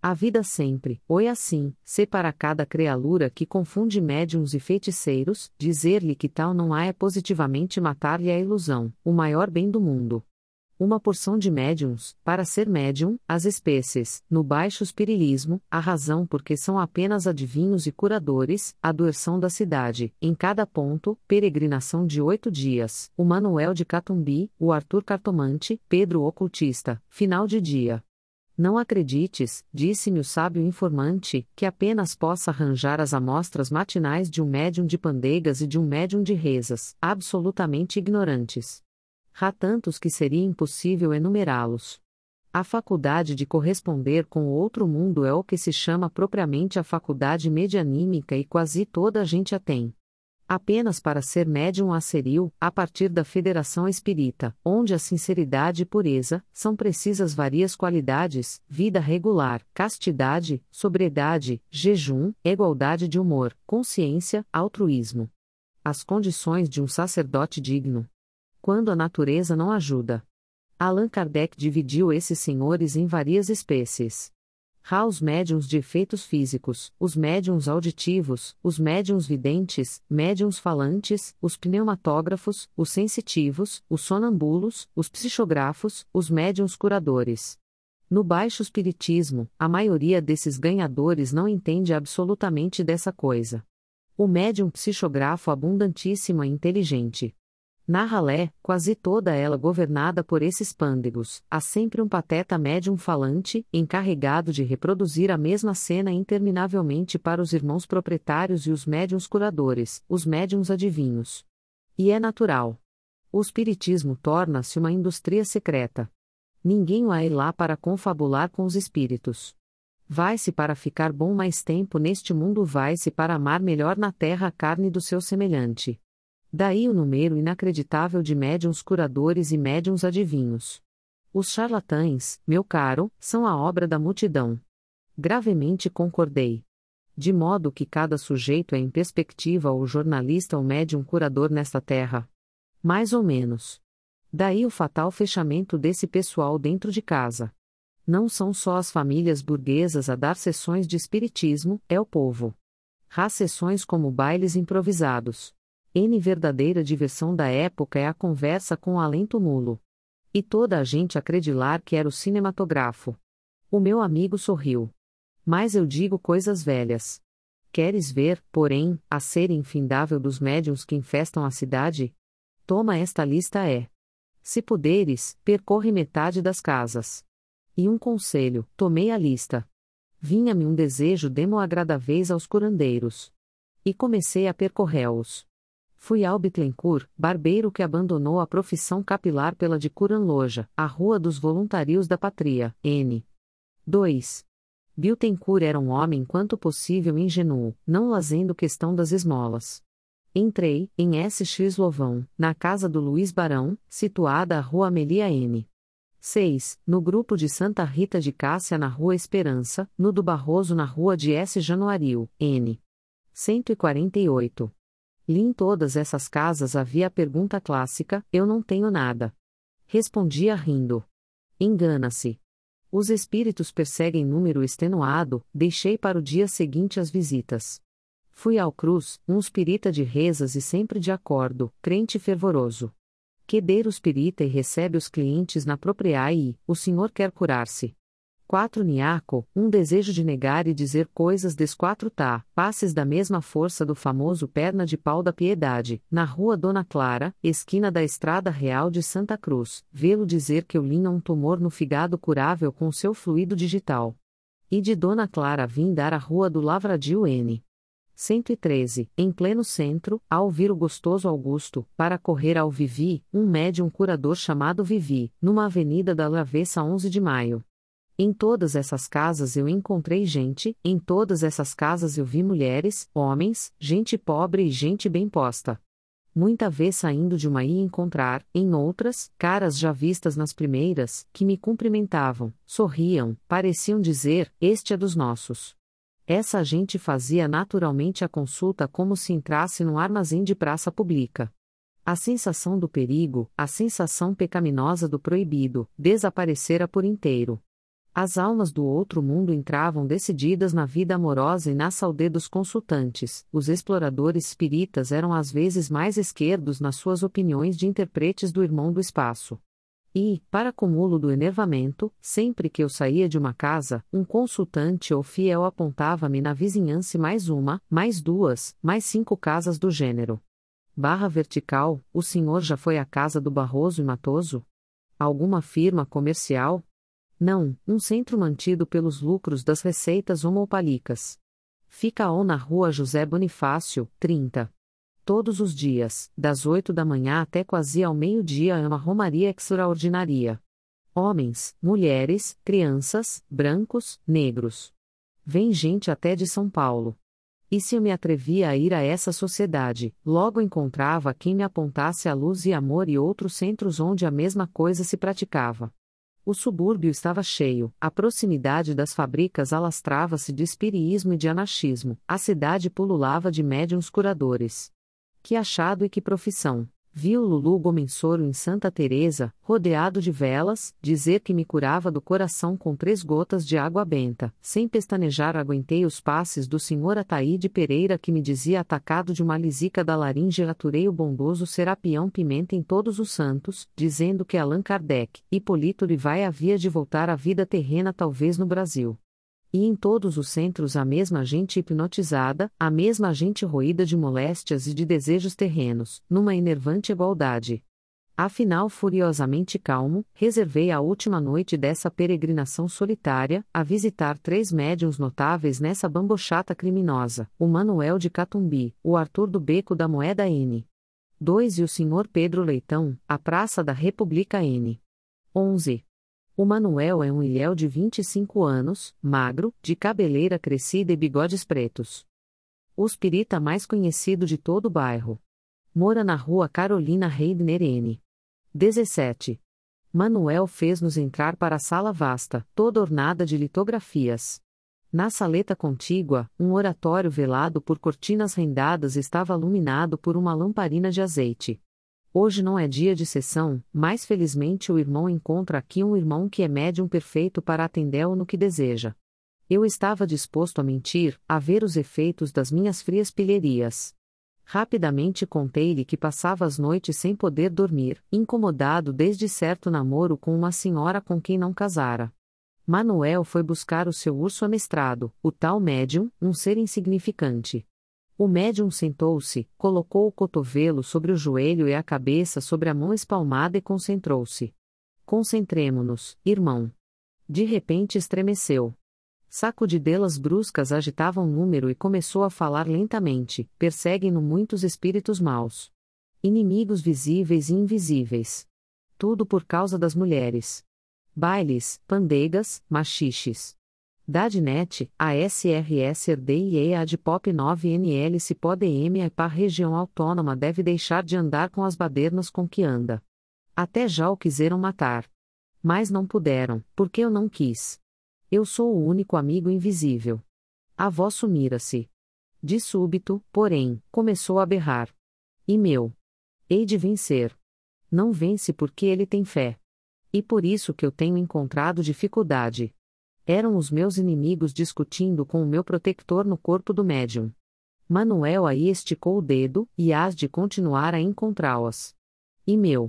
A vida sempre, oi assim, se para cada criatura que confunde médiuns e feiticeiros, dizer-lhe que tal não há é positivamente matar-lhe a ilusão, o maior bem do mundo. Uma porção de médiuns, para ser médium, as espécies, no baixo espiritismo, a razão porque são apenas adivinhos e curadores, a doerção da cidade, em cada ponto, peregrinação de 8 dias, o Manuel de Catumbi, o Arthur Cartomante, Pedro Ocultista, final de dia. Não acredites, disse-me o sábio informante, que apenas possa arranjar as amostras matinais de um médium de pandeigas e de um médium de rezas, absolutamente ignorantes. Há tantos que seria impossível enumerá-los. A faculdade de corresponder com o outro mundo é o que se chama propriamente a faculdade medianímica e quase toda a gente a tem. Apenas para ser médium asseriu, a partir da Federação Espírita, onde a sinceridade e pureza são precisas várias qualidades: vida regular, castidade, sobriedade, jejum, igualdade de humor, consciência, altruísmo. As condições de um sacerdote digno. Quando a natureza não ajuda. Allan Kardec dividiu esses senhores em várias espécies. Há os médiuns de efeitos físicos, os médiuns auditivos, os médiuns videntes, médiuns falantes, os pneumatógrafos, os sensitivos, os sonambulos, os psichografos, os médiuns curadores. No baixo espiritismo, a maioria desses ganhadores não entende absolutamente dessa coisa. O médium psichografo abundantíssimo é inteligente. Na ralé, quase toda ela governada por esses pândegos, há sempre um pateta médium falante, encarregado de reproduzir a mesma cena interminavelmente para os irmãos proprietários e os médiuns curadores, os médiuns adivinhos. E é natural. O espiritismo torna-se uma indústria secreta. Ninguém vai lá para confabular com os espíritos. Vai-se para ficar bom mais tempo neste mundo, vai-se para amar melhor na terra a carne do seu semelhante. Daí o número inacreditável de médiuns curadores e médiuns adivinhos. Os charlatães, meu caro, são a obra da multidão. Gravemente concordei. De modo que cada sujeito é em perspectiva ou jornalista ou médium curador nesta terra. Mais ou menos. Daí o fatal fechamento desse pessoal dentro de casa. Não são só as famílias burguesas a dar sessões de espiritismo, é o povo. Há sessões como bailes improvisados. Verdadeira diversão da época é a conversa com o além-túmulo. E toda a gente acreditar que era o cinematógrafo. O meu amigo sorriu. Mas eu digo coisas velhas. Queres ver, porém, a ser infindável dos médiuns que infestam a cidade? Toma esta lista Se puderes, percorre metade das casas. E um conselho, tomei a lista. Vinha-me um desejo demo agradáveis aos curandeiros. E comecei a percorrê-los. Fui ao Bittencourt, barbeiro que abandonou a profissão capilar pela de Curanloja, a Rua dos Voluntários da Pátria, N. 2. Bittencourt era um homem quanto possível ingênuo, não fazendo questão das esmolas. Entrei, em SX Lovão, na casa do Luiz Barão, situada à Rua Amelia N. 6, no grupo de Santa Rita de Cássia na Rua Esperança, no do Barroso na Rua de S. Januário, N. 148. Li em todas essas casas havia a pergunta clássica: eu não tenho nada. Respondia rindo. Engana-se. Os espíritos perseguem número extenuado, deixei para o dia seguinte as visitas. Fui ao Cruz, um espírita de rezas e sempre de acordo, crente fervoroso. Quedeiro espírita e recebe os clientes na propriedade e, o senhor quer curar-se. 4 Niaco, um desejo de negar e dizer coisas des 4 tá, passes da mesma força do famoso perna de pau da piedade, na rua Dona Clara, esquina da Estrada Real de Santa Cruz, vê-lo dizer que eu linha um tumor no fígado curável com seu fluido digital. E de Dona Clara vim dar a rua do Lavradio N. 113, em pleno centro, a ouvir o gostoso Augusto, para correr ao Vivi, um médium curador chamado Vivi, numa avenida da Lavessa 11 de Maio. Em todas essas casas eu encontrei gente, em todas essas casas eu vi mulheres, homens, gente pobre e gente bem posta. Muita vez saindo de uma ia encontrar, em outras, caras já vistas nas primeiras, que me cumprimentavam, sorriam, pareciam dizer: este é dos nossos. Essa gente fazia naturalmente a consulta como se entrasse num armazém de praça pública. A sensação do perigo, a sensação pecaminosa do proibido, desaparecera por inteiro. As almas do outro mundo entravam decididas na vida amorosa e na saúde dos consultantes. Os exploradores espíritas eram às vezes mais esquerdos nas suas opiniões de intérpretes do irmão do espaço. E, para cúmulo do enervamento, sempre que eu saía de uma casa, um consultante ou fiel apontava-me na vizinhança mais uma, mais duas, mais 5 casas do gênero. Barra vertical, o senhor já foi à casa do Barroso e Matoso? Alguma firma comercial? Não, um centro mantido pelos lucros das receitas homopálicas. Fica na rua José Bonifácio, 30. Todos os dias, das 8 da manhã até quase ao meio-dia é uma romaria extraordinária. Homens, mulheres, crianças, brancos, negros. Vem gente até de São Paulo. E se eu me atrevia a ir a essa sociedade, logo encontrava quem me apontasse a Luz e Amor e outros centros onde a mesma coisa se praticava. O subúrbio estava cheio, a proximidade das fábricas alastrava-se de espiritismo e de anarquismo, a cidade pululava de médiuns curadores. Que achado e que profissão! Vi o Lulu Gomensoro em Santa Teresa, rodeado de velas, dizer que me curava do coração com 3 gotas de água benta. Sem pestanejar aguentei os passes do senhor Ataíde Pereira que me dizia atacado de uma lisica da laringe aturei o bondoso Serapião Pimenta em Todos os Santos, dizendo que Allan Kardec, Hipólito Livai havia de voltar à vida terrena talvez no Brasil. E em todos os centros a mesma gente hipnotizada, a mesma gente roída de moléstias e de desejos terrenos, numa enervante igualdade. Afinal, furiosamente calmo, reservei a última noite dessa peregrinação solitária, a visitar 3 médiuns notáveis nessa bambochata criminosa, o Manuel de Catumbi, o Arthur do Beco da Moeda N. 2 e o Sr. Pedro Leitão, a Praça da República N. 11. O Manuel é um ilhéu de 25 anos, magro, de cabeleira crescida e bigodes pretos. O espírita mais conhecido de todo o bairro. Mora na rua Carolina Reidner N. 17. Manuel fez-nos entrar para a sala vasta, toda ornada de litografias. Na saleta contígua, um oratório velado por cortinas rendadas estava iluminado por uma lamparina de azeite. Hoje não é dia de sessão, mas felizmente o irmão encontra aqui um irmão que é médium perfeito para atendê-lo no que deseja. Eu estava disposto a mentir, a ver os efeitos das minhas frias pilherias. Rapidamente contei-lhe que passava as noites sem poder dormir, incomodado desde certo namoro com uma senhora com quem não casara. Manuel foi buscar o seu urso amestrado, o tal médium, um ser insignificante. O médium sentou-se, colocou o cotovelo sobre o joelho e a cabeça sobre a mão espalmada e concentrou-se. Concentremo-nos, irmão. De repente estremeceu. Sacudidelas bruscas agitavam o número e começou a falar lentamente. Perseguem-no muitos espíritos maus. Inimigos visíveis e invisíveis. Tudo por causa das mulheres. Bailes, pandegas, machiches. Dadnet, ASRS Herdei e Adpop 9NL Cipó-DM a par região autônoma deve deixar de andar com as badernas com que anda. Até já o quiseram matar. Mas não puderam, porque eu não quis. Eu sou o único amigo invisível. A voz sumira-se. De súbito, porém, começou a berrar. E meu. Hei de vencer. Não vence porque ele tem fé. E por isso que eu tenho encontrado dificuldade. Eram os meus inimigos discutindo com o meu protector no corpo do médium. Manuel aí esticou o dedo, e hás de continuar a encontrá-las. E meu.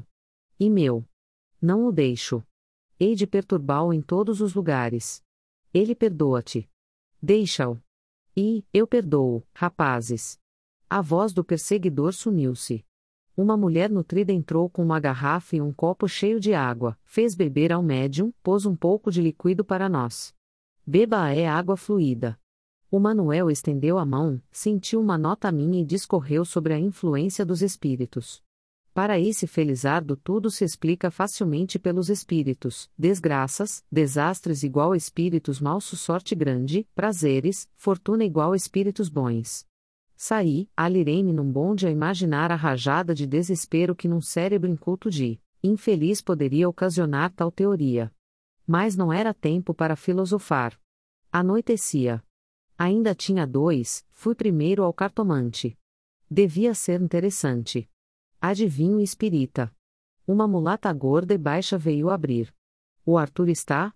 Não o deixo. Hei de perturbá-lo em todos os lugares. Ele perdoa-te. Deixa-o. E, eu perdoo, rapazes. A voz do perseguidor sumiu-se. Uma mulher nutrida entrou com uma garrafa e um copo cheio de água, fez beber ao médium, pôs um pouco de líquido para nós. Beba é água fluida. O Manuel estendeu a mão, sentiu uma nota minha e discorreu sobre a influência dos espíritos. Para esse felizardo tudo se explica facilmente pelos espíritos, desgraças, desastres igual espíritos maus sorte grande, prazeres, fortuna igual espíritos bons. Saí, alirei-me num bonde a imaginar a rajada de desespero que num cérebro inculto de infeliz poderia ocasionar tal teoria. Mas não era tempo para filosofar. Anoitecia. Ainda tinha 2, fui primeiro ao cartomante. Devia ser interessante. Adivinho espírita. Uma mulata gorda e baixa veio abrir. O Arthur está?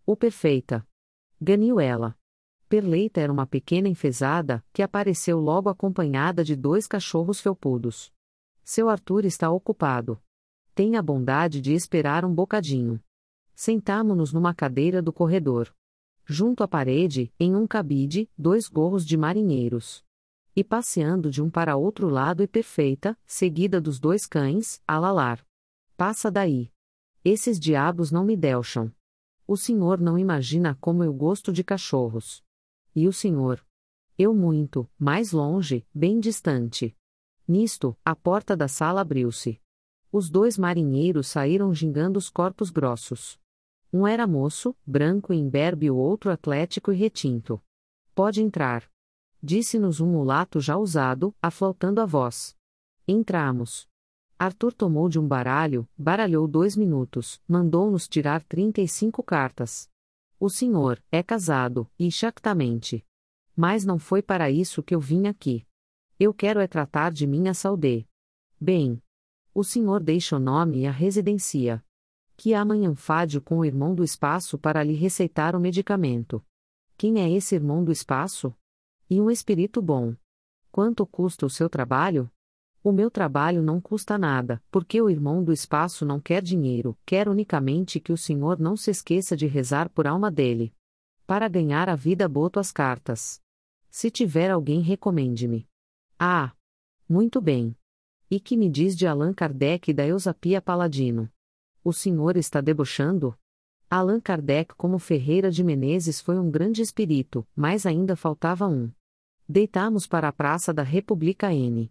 O perfeita. Ganiu ela. Perleita era uma pequena enfesada, que apareceu logo acompanhada de 2 cachorros felpudos. Seu Arthur está ocupado. Tenha a bondade de esperar um bocadinho. Sentamo-nos numa cadeira do corredor. Junto à parede, em um cabide, 2 gorros de marinheiros. E passeando de um para outro lado e perfeita, seguida dos 2 cães, a lalar. Passa daí. Esses diabos não me deixam. O senhor não imagina como eu gosto de cachorros. E o senhor? Eu muito, mais longe, bem distante. Nisto, a porta da sala abriu-se. Os 2 marinheiros saíram gingando os corpos grossos. Um era moço, branco e imberbe, e o outro atlético e retinto. Pode entrar. Disse-nos um mulato já usado, aflautando a voz. Entramos. Arthur tomou de um baralho, baralhou 2 minutos, mandou-nos tirar 35 cartas. O senhor é casado, e chactamente. Mas não foi para isso que eu vim aqui. Eu quero é tratar de minha saudê. Bem. O senhor deixa o nome e a residência. Que amanhã fade com o irmão do espaço para lhe receitar o medicamento. Quem é esse irmão do espaço? E um espírito bom. Quanto custa o seu trabalho? O meu trabalho não custa nada, porque o irmão do espaço não quer dinheiro, quer unicamente que o senhor não se esqueça de rezar por alma dele. Para ganhar a vida boto as cartas. Se tiver alguém, recomende-me. Ah! Muito bem. E que me diz de Allan Kardec e da Eusapia Paladino? O senhor está debochando? Allan Kardec, como Ferreira de Menezes, foi um grande espírito, mas ainda faltava um. Deitamos para a Praça da República N.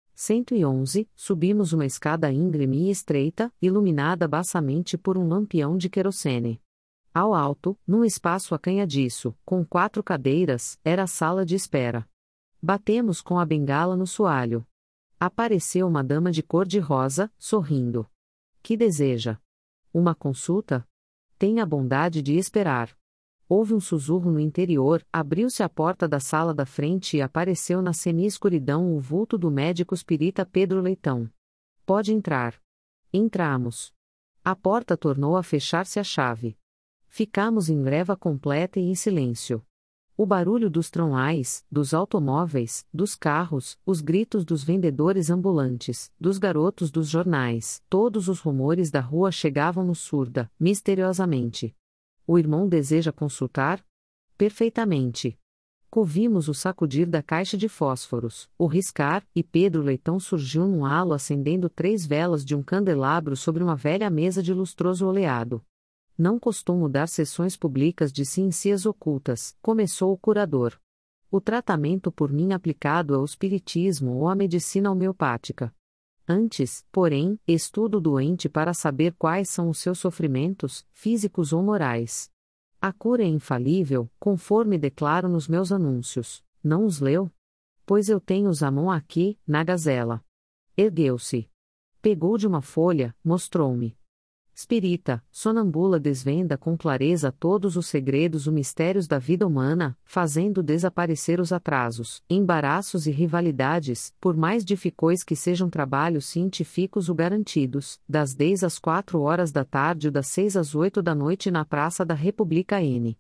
111, subimos uma escada íngreme e estreita, iluminada baçamente por um lampião de querosene. Ao alto, num espaço acanhadiço, com 4 cadeiras, era a sala de espera. Batemos com a bengala no soalho. Apareceu uma dama de cor-de-rosa, sorrindo. Que deseja? Uma consulta? Tenha a bondade de esperar. Houve um sussurro no interior, abriu-se a porta da sala da frente e apareceu na semi-escuridão o vulto do médico espírita Pedro Leitão. Pode entrar. Entramos. A porta tornou a fechar-se a chave. Ficamos em leva completa e em silêncio. O barulho dos tronais, dos automóveis, dos carros, os gritos dos vendedores ambulantes, dos garotos dos jornais, todos os rumores da rua chegavam-nos surda, misteriosamente. O irmão deseja consultar? Perfeitamente. Ouvimos o sacudir da caixa de fósforos, o riscar, e Pedro Leitão surgiu num halo acendendo 3 velas de um candelabro sobre uma velha mesa de lustroso oleado. Não costumo dar sessões públicas de ciências ocultas, começou o curador. O tratamento por mim aplicado é o espiritismo ou a medicina homeopática. Antes, porém, estudo o doente para saber quais são os seus sofrimentos, físicos ou morais. A cura é infalível, conforme declaro nos meus anúncios. Não os leu? Pois eu tenho-os à mão aqui, na gazela. Ergueu-se. Pegou de uma folha, mostrou-me. Espírita, sonambula desvenda com clareza todos os segredos, os mistérios da vida humana, fazendo desaparecer os atrasos, embaraços e rivalidades, por mais difíceis que sejam trabalhos científicos o garantidos, das 10 às 4 horas da tarde ou das 6 às 8 da noite na Praça da República N.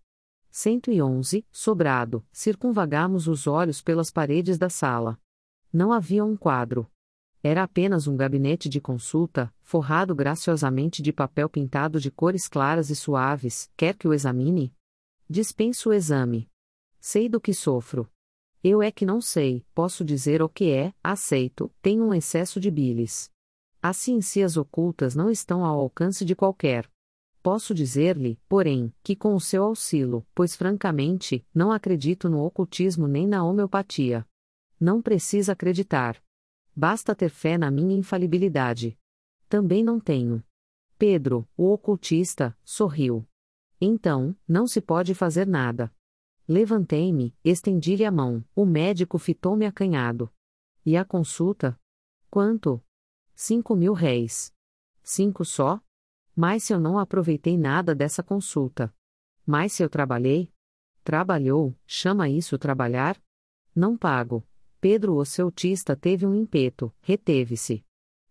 111, sobrado, circunvagamos os olhos pelas paredes da sala. Não havia um quadro. Era apenas um gabinete de consulta, forrado graciosamente de papel pintado de cores claras e suaves. Quer que o examine? Dispenso o exame. Sei do que sofro. Eu é que não sei, posso dizer o que é, aceito, tenho um excesso de bilis. As ciências ocultas não estão ao alcance de qualquer. Posso dizer-lhe, porém, que com o seu auxílio, pois francamente, não acredito no ocultismo nem na homeopatia. Não precisa acreditar. Basta ter fé na minha infalibilidade. Também não tenho. Pedro, o ocultista, sorriu. Então, não se pode fazer nada. Levantei-me, estendi-lhe a mão, o médico fitou-me acanhado. E a consulta? Quanto? 5.000 réis. 5 só? Mas se eu não aproveitei nada dessa consulta. Mas se eu trabalhei? Trabalhou, chama isso trabalhar? Não pago. Pedro o celtista teve um ímpeto, reteve-se.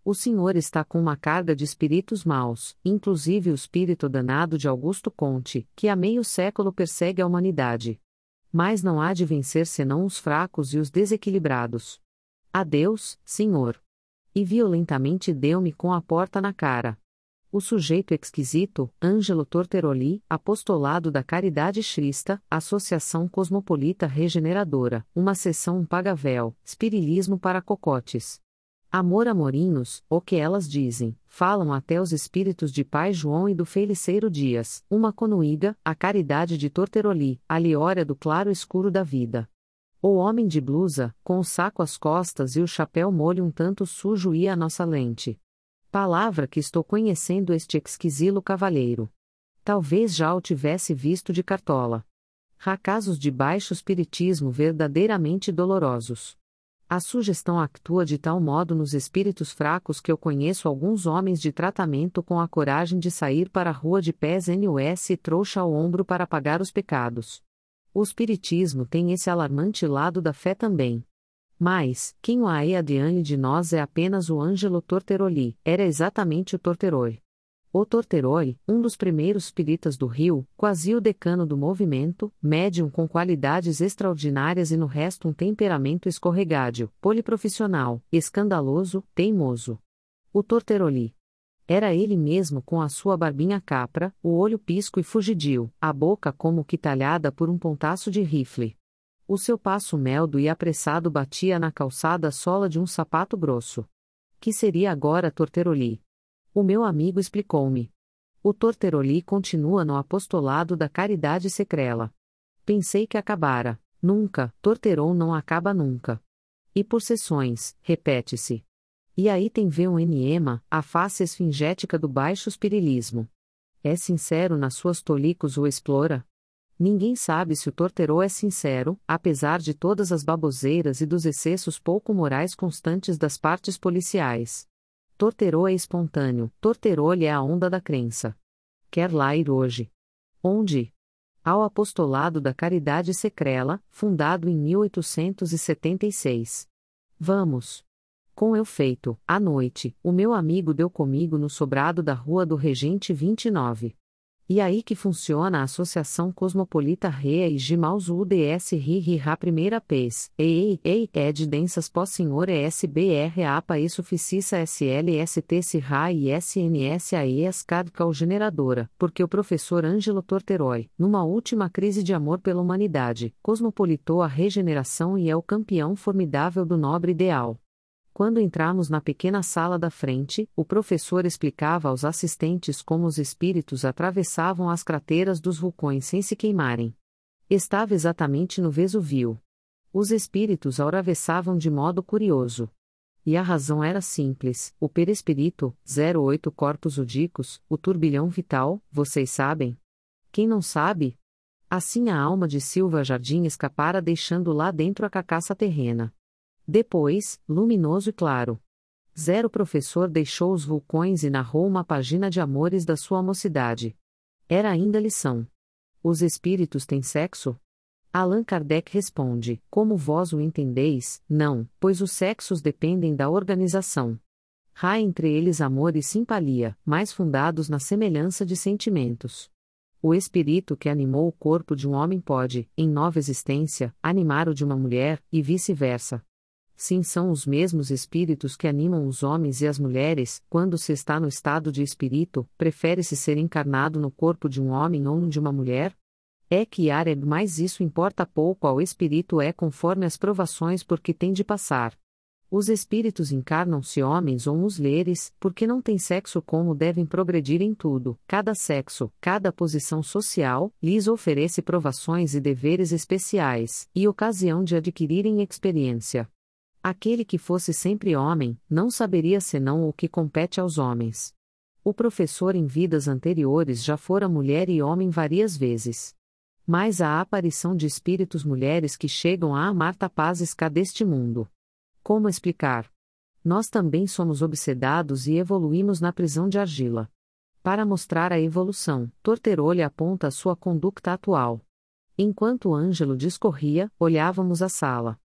O senhor está com uma carga de espíritos maus, inclusive o espírito danado de Augusto Conte, que há meio século persegue a humanidade. Mas não há de vencer senão os fracos e os desequilibrados. Adeus, senhor. E violentamente deu-me com a porta na cara. O sujeito exquisito, Ângelo Torteroli, apostolado da Caridade Crista, Associação Cosmopolita Regeneradora, uma seção pagavéu, espirilismo para cocotes. Amor amorinhos, o que elas dizem, falam até os espíritos de Pai João e do Feliceiro Dias, uma conuíga, a caridade de Torteroli, a liória do claro escuro da vida. O homem de blusa, com o saco às costas e o chapéu molho um tanto sujo ia à nossa lente. Palavra que estou conhecendo este exquisilo cavalheiro. Talvez já o tivesse visto de cartola. Há casos de baixo espiritismo verdadeiramente dolorosos. A sugestão actua de tal modo nos espíritos fracos que eu conheço alguns homens de tratamento com a coragem de sair para a rua de pés NUS e trouxa ao ombro para pagar os pecados. O espiritismo tem esse alarmante lado da fé também. Mas, quem o é adiante de nós é apenas o Ângelo Torteroli, era exatamente o Torteroi. O Torteroi, um dos primeiros espíritas do Rio, quase o decano do movimento, médium com qualidades extraordinárias e no resto um temperamento escorregádio, poliprofissional, escandaloso, teimoso. O Torteroli. Era ele mesmo com a sua barbinha capra, o olho pisco e fugidio, a boca como que talhada por um pontaço de rifle. O seu passo meldo e apressado batia na calçada sola de um sapato grosso. Que seria agora Torteroli? O meu amigo explicou-me. O Torteroli continua no apostolado da caridade secrela. Pensei que acabara. Nunca, Torterol não acaba nunca. E por sessões, repete-se. E aí tem V1N-ema, a face esfingética do baixo espirilismo. É sincero nas suas tolicos ou explora? Ninguém sabe se o Torterol é sincero, apesar de todas as baboseiras e dos excessos pouco morais constantes das partes policiais. Torterol é espontâneo, Torterol é a onda da crença. Quer lá ir hoje. Onde? Ao apostolado da caridade secrela, fundado em 1876. Vamos. Com eu feito, à noite, o meu amigo deu comigo no sobrado da Rua do Regente 29. E aí que funciona a Associação Cosmopolita Rea e Gimaus UDS Ri Ra Primeira Pes, Ed Densas Pós Senhor ESBR APA e Suficiça SLST Ra e SNS AES Cadcal Generadora, porque o professor Ângelo Torteroi, numa última crise de amor pela humanidade, cosmopolitou a regeneração e é o campeão formidável do nobre ideal. Quando entramos na pequena sala da frente, o professor explicava aos assistentes como os espíritos atravessavam as crateras dos vulcões sem se queimarem. Estava exatamente no Vesúvio. Os espíritos a atravessavam de modo curioso. E a razão era simples: o perispírito, 08 corpos udicos, o turbilhão vital, vocês sabem? Quem não sabe? Assim a alma de Silva Jardim escapara deixando lá dentro a carcaça terrena. Depois, luminoso e claro. Professor deixou os vulcões e narrou uma página de amores da sua mocidade. Era ainda lição. Os espíritos têm sexo? Allan Kardec responde: como vós o entendeis, não, pois os sexos dependem da organização. Há entre eles amor e simpatia, mais fundados na semelhança de sentimentos. O espírito que animou o corpo de um homem pode, em nova existência, animar o de uma mulher, e vice-versa. Sim, são os mesmos espíritos que animam os homens e as mulheres. Quando se está no estado de espírito, prefere-se ser encarnado no corpo de um homem ou no de uma mulher? É que mas isso importa pouco ao espírito, é conforme as provações por que tem de passar. Os espíritos encarnam-se homens ou mulheres, porque não têm sexo como devem progredir em tudo. Cada sexo, cada posição social, lhes oferece provações e deveres especiais, e ocasião de adquirirem experiência. Aquele que fosse sempre homem, não saberia senão o que compete aos homens. O professor em vidas anteriores já fora mulher e homem várias vezes. Mas a aparição de espíritos mulheres que chegam a amar tapazes cá deste mundo. Como explicar? Nós também somos obsedados e evoluímos na prisão de argila. Para mostrar a evolução, Torteroli aponta a sua conduta atual. Enquanto Ângelo discorria, olhávamos a sala.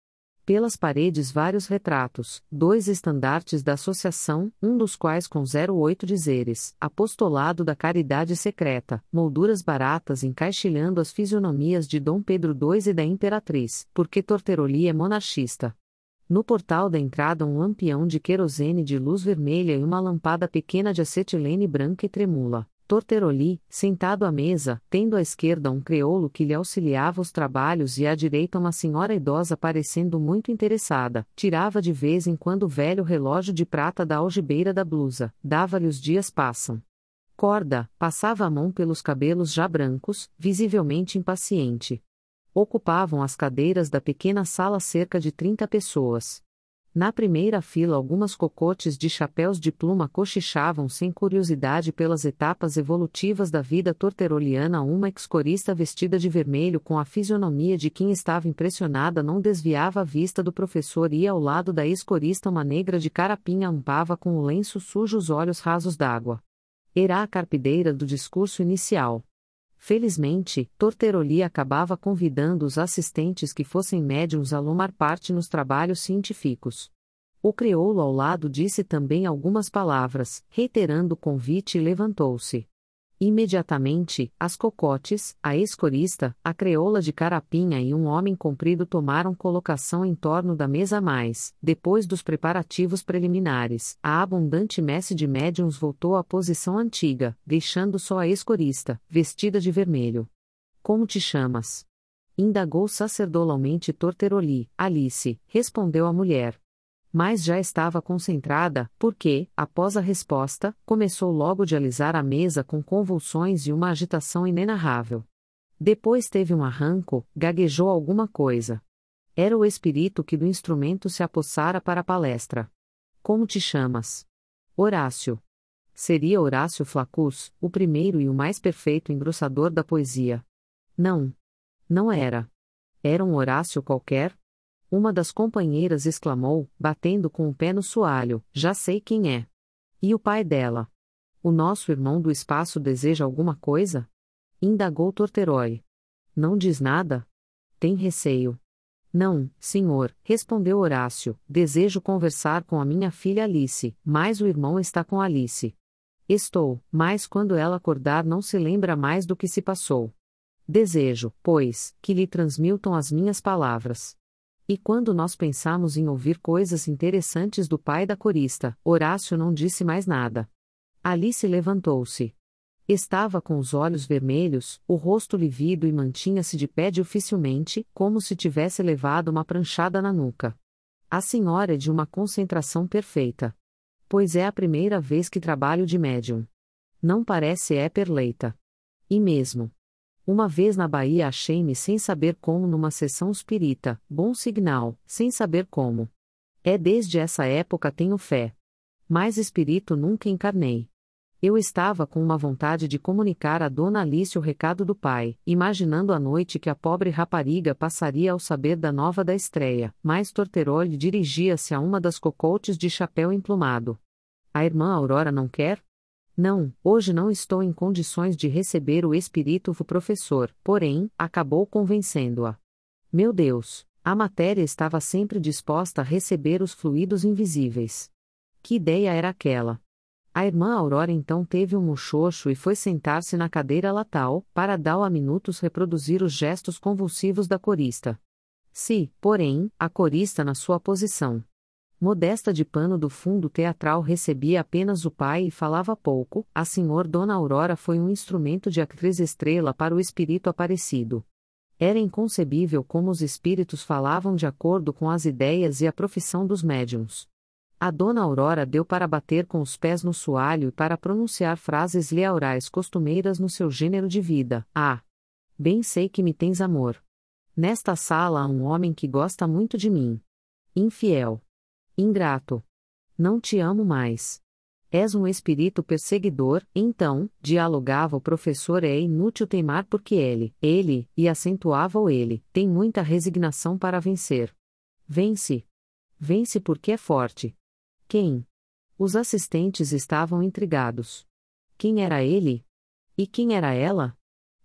Pelas paredes vários retratos, 2 estandartes da associação, um dos quais com 08 dizeres, Apostolado da Caridade Secreta, molduras baratas encaixilhando as fisionomias de Dom Pedro II e da Imperatriz, porque Torteroli é monarchista. No portal da entrada um lampião de querosene de luz vermelha e uma lâmpada pequena de acetilene branca e tremula. Torteroli, sentado à mesa, tendo à esquerda um crioulo que lhe auxiliava os trabalhos e à direita uma senhora idosa parecendo muito interessada, tirava de vez em quando o velho relógio de prata da algibeira da blusa, dava-lhe os dias passam. Corda, passava a mão pelos cabelos já brancos, visivelmente impaciente. Ocupavam as cadeiras da pequena sala cerca de 30 pessoas. Na primeira fila algumas cocotes de chapéus de pluma cochichavam sem curiosidade pelas etapas evolutivas da vida torteroliana. Uma ex-corista vestida de vermelho com a fisionomia de quem estava impressionada não desviava a vista do professor e ao lado da ex-corista uma negra de carapinha ampava com o lenço sujo os olhos rasos d'água. Era a carpideira do discurso inicial. Felizmente, Torteroli acabava convidando os assistentes que fossem médiuns a tomar parte nos trabalhos científicos. O crioulo ao lado disse também algumas palavras, reiterando o convite e levantou-se. Imediatamente, as cocotes, a ex-corista, a creoula de carapinha e um homem comprido tomaram colocação em torno da mesa mais, depois dos preparativos preliminares, a abundante messe de médiuns voltou à posição antiga, deixando só a ex-corista, vestida de vermelho. Como te chamas? Indagou sacerdotalmente Torteroli. Alice, respondeu a mulher. Mas já estava concentrada, porque, após a resposta, começou logo de alisar a mesa com convulsões e uma agitação inenarrável. Depois teve um arranco, gaguejou alguma coisa. Era o espírito que do instrumento se apossara para a palestra. Como te chamas? Horácio. Seria Horácio Flaccus, o primeiro e o mais perfeito engrossador da poesia. Não. Não era. Era um Horácio qualquer? Uma das companheiras exclamou, batendo com o pé no soalho, já sei quem é. E o pai dela? O nosso irmão do espaço deseja alguma coisa? Indagou Torteroli. Não diz nada? Tem receio? Não, senhor, respondeu Horácio, desejo conversar com a minha filha Alice, mas o irmão está com Alice. Estou, mas quando ela acordar não se lembra mais do que se passou. Desejo, pois, que lhe transmitam as minhas palavras. E quando nós pensamos em ouvir coisas interessantes do pai da corista, Horácio não disse mais nada. Alice levantou-se. Estava com os olhos vermelhos, o rosto lívido e mantinha-se de pé dificilmente, como se tivesse levado uma pranchada na nuca. A senhora é de uma concentração perfeita. Pois é a primeira vez que trabalho de médium. Não parece perleita. E mesmo. Uma vez na Bahia achei-me sem saber como numa sessão espírita, bom sinal, sem saber como. Desde essa época tenho fé. Mas espírito nunca encarnei. Eu estava com uma vontade de comunicar a Dona Alice o recado do pai, imaginando a noite que a pobre rapariga passaria ao saber da nova da estreia, mas Torteroli dirigia-se a uma das cocotes de chapéu emplumado. A irmã Aurora não quer? Não, hoje não estou em condições de receber o espírito do professor, porém, acabou convencendo-a. Meu Deus, a matéria estava sempre disposta a receber os fluidos invisíveis. Que ideia era aquela? A irmã Aurora então teve um muxoxo e foi sentar-se na cadeira latal, para a minutos reproduzir os gestos convulsivos da corista. Se, porém, a corista na sua posição modesta de pano do fundo teatral recebia apenas o pai e falava pouco, a senhor Dona Aurora foi um instrumento de atriz estrela para o espírito aparecido. Era inconcebível como os espíritos falavam de acordo com as ideias e a profissão dos médiuns. A Dona Aurora deu para bater com os pés no soalho e para pronunciar frases leaurais costumeiras no seu gênero de vida. Ah! Bem sei que me tens amor. Nesta sala há um homem que gosta muito de mim. Infiel. Ingrato. Não te amo mais. És um espírito perseguidor, então, dialogava o professor, é inútil teimar porque ele, e acentuava o ele, tem muita resignação para vencer. Vence. Vence porque é forte. Quem? Os assistentes estavam intrigados. Quem era ele? E quem era ela?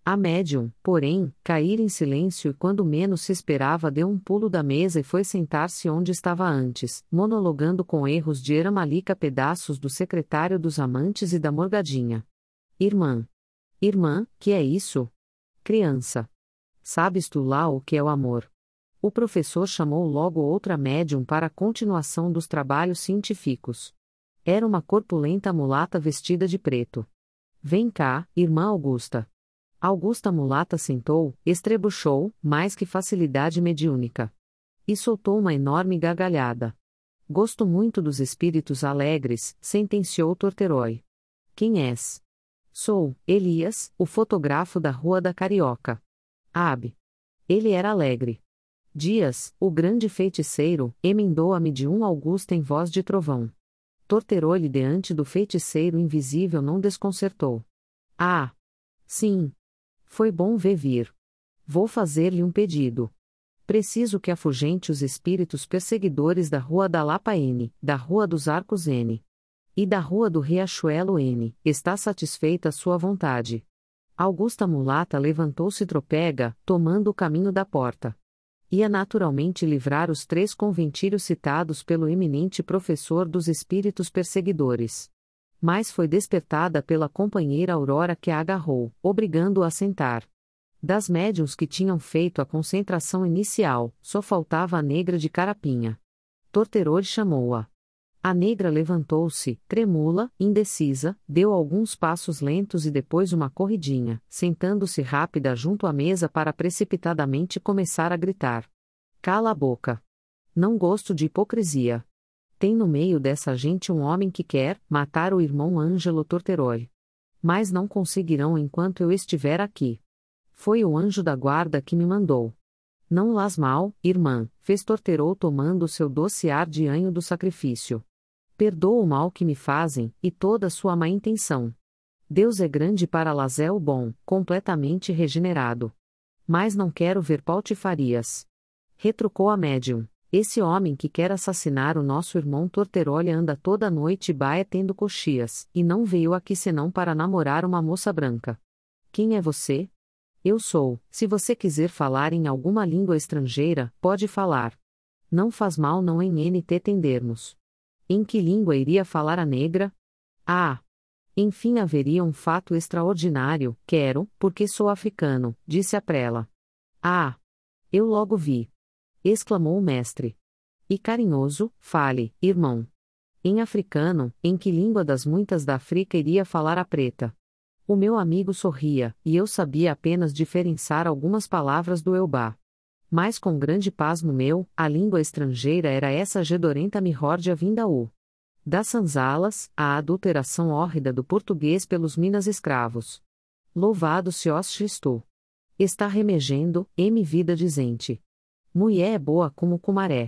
A médium, porém, caíra em silêncio e quando menos se esperava deu um pulo da mesa e foi sentar-se onde estava antes, monologando com erros de Eramalika pedaços do secretário dos amantes e da morgadinha. Irmã. Irmã, que é isso? Criança. Sabes tu lá o que é o amor? O professor chamou logo outra médium para a continuação dos trabalhos científicos. Era uma corpulenta mulata vestida de preto. Vem cá, irmã Augusta. Augusta mulata sentou, estrebuchou, mais que facilidade mediúnica. E soltou uma enorme gargalhada. Gosto muito dos espíritos alegres, sentenciou Torterói. Quem és? Sou, Elias, o fotógrafo da Rua da Carioca. Abe. Ele era alegre. Dias, o grande feiticeiro, emendou-a-me de um Augusta em voz de trovão. Torterói diante do feiticeiro invisível não desconcertou. Ah! Sim! Foi bom ver vir. Vou fazer-lhe um pedido. Preciso que afugente os espíritos perseguidores da Rua da Lapa N, da Rua dos Arcos N. E da Rua do Riachuelo N. Está satisfeita sua vontade. Augusta mulata levantou-se tropega, tomando o caminho da porta. Ia naturalmente livrar os 3 conventírios citados pelo eminente professor dos espíritos perseguidores. Mas foi despertada pela companheira Aurora que a agarrou, obrigando-a a sentar. Das médiuns que tinham feito a concentração inicial, só faltava a negra de carapinha. Torterói chamou-a. A negra levantou-se, tremula, indecisa, deu alguns passos lentos e depois uma corridinha, sentando-se rápida junto à mesa para precipitadamente começar a gritar. Cala a boca. Não gosto de hipocrisia. Tem no meio dessa gente um homem que quer matar o irmão Ângelo Torterói. Mas não conseguirão enquanto eu estiver aqui. Foi o anjo da guarda que me mandou. Não las mal, irmã, fez Torterói tomando seu doce ar de anho do sacrifício. Perdoa o mal que me fazem, e toda sua má intenção. Deus é grande para las é o bom, completamente regenerado. Mas não quero ver pautifarias. Retrucou a médium. Esse homem que quer assassinar o nosso irmão Torterói anda toda noite baia tendo coxias, e não veio aqui senão para namorar uma moça branca. Quem é você? Eu sou. Se você quiser falar em alguma língua estrangeira, pode falar. Não faz mal não em NT tendermos. Em que língua iria falar a negra? Ah! Enfim haveria um fato extraordinário, quero, porque sou africano, disse a prela. Ah! Eu logo vi. Exclamou o mestre. E carinhoso, fale, irmão. Em africano, em que língua das muitas da África iria falar a preta? O meu amigo sorria, e eu sabia apenas diferenciar algumas palavras do Eubá. Mas com grande pasmo meu, a língua estrangeira era essa gedorenta mirrórdia vinda das sanzalas, a adulteração hórrida do português pelos minas escravos. Louvado se os Cristo. Está remegendo, vida dizente. Mulher é boa como cumaré.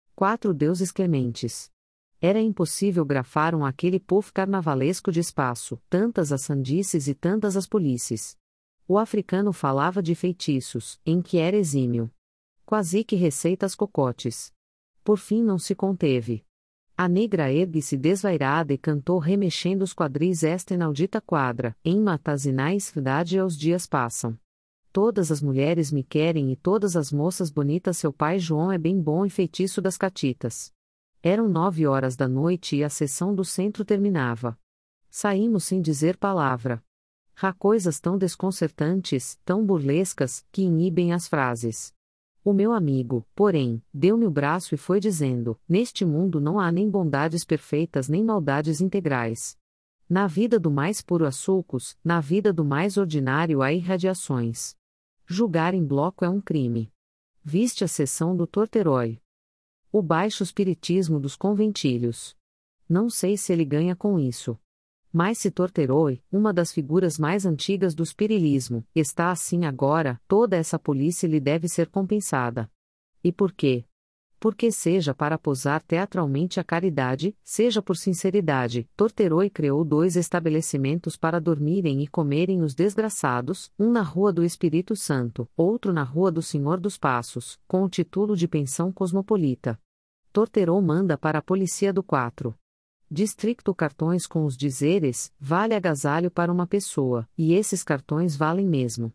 4 deuses clementes. Era impossível grafar aquele povo carnavalesco de espaço, tantas as sandices e tantas as polícies. O africano falava de feitiços, em que era exímio. Quase que receitas cocotes. Por fim não se conteve. A negra ergue-se desvairada e cantou remexendo os quadris esta inaudita quadra, em matazinais verdade aos dias passam. Todas as mulheres me querem e todas as moças bonitas seu pai João é bem bom e feitiço das catitas. Eram 9 horas da noite e a sessão do centro terminava. Saímos sem dizer palavra. Há coisas tão desconcertantes, tão burlescas, que inibem as frases. O meu amigo, porém, deu-me o braço e foi dizendo, neste mundo não há nem bondades perfeitas nem maldades integrais. Na vida do mais puro há sulcos, na vida do mais ordinário há irradiações. Julgar em bloco é um crime. Viste a sessão do Torterói. O baixo espiritismo dos conventilhos. Não sei se ele ganha com isso. Mas se Torterói, uma das figuras mais antigas do espiritismo, está assim agora, toda essa polícia lhe deve ser compensada. E por quê? Porque seja para posar teatralmente a caridade, seja por sinceridade, Torterói criou 2 estabelecimentos para dormirem e comerem os desgraçados, um na Rua do Espírito Santo, outro na Rua do Senhor dos Passos, com o título de pensão cosmopolita. Torterói manda para a polícia do 4. Distrito cartões com os dizeres, vale agasalho para uma pessoa, e esses cartões valem mesmo.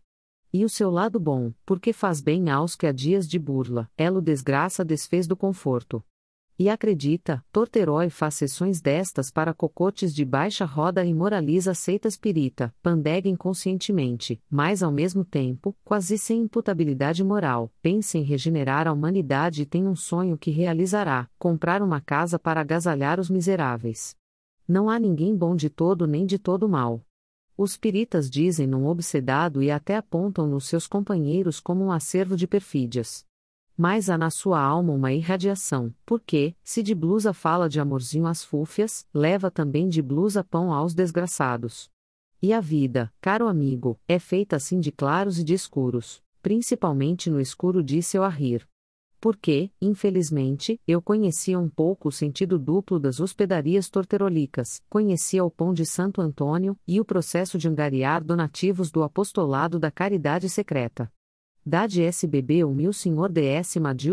E o seu lado bom, porque faz bem aos que há dias de burla, elo desgraça desfez do conforto. E acredita, Torterói faz sessões destas para cocotes de baixa roda e moraliza seita espírita, pandega inconscientemente, mas ao mesmo tempo, quase sem imputabilidade moral, pensa em regenerar a humanidade e tem um sonho que realizará, comprar uma casa para agasalhar os miseráveis. Não há ninguém bom de todo nem de todo mal. Os piritas dizem num obsedado e até apontam nos seus companheiros como um acervo de perfídias. Mas há na sua alma uma irradiação, porque, se de blusa fala de amorzinho às fúfias, leva também de blusa pão aos desgraçados. E a vida, caro amigo, é feita assim de claros e de escuros, principalmente no escuro, disse eu a rir. Porque, infelizmente, eu conhecia um pouco o sentido duplo das hospedarias torterolicas, conhecia o pão de Santo Antônio, e o processo de angariar donativos do apostolado da caridade secreta. Dade SBB o mil senhor DS Madil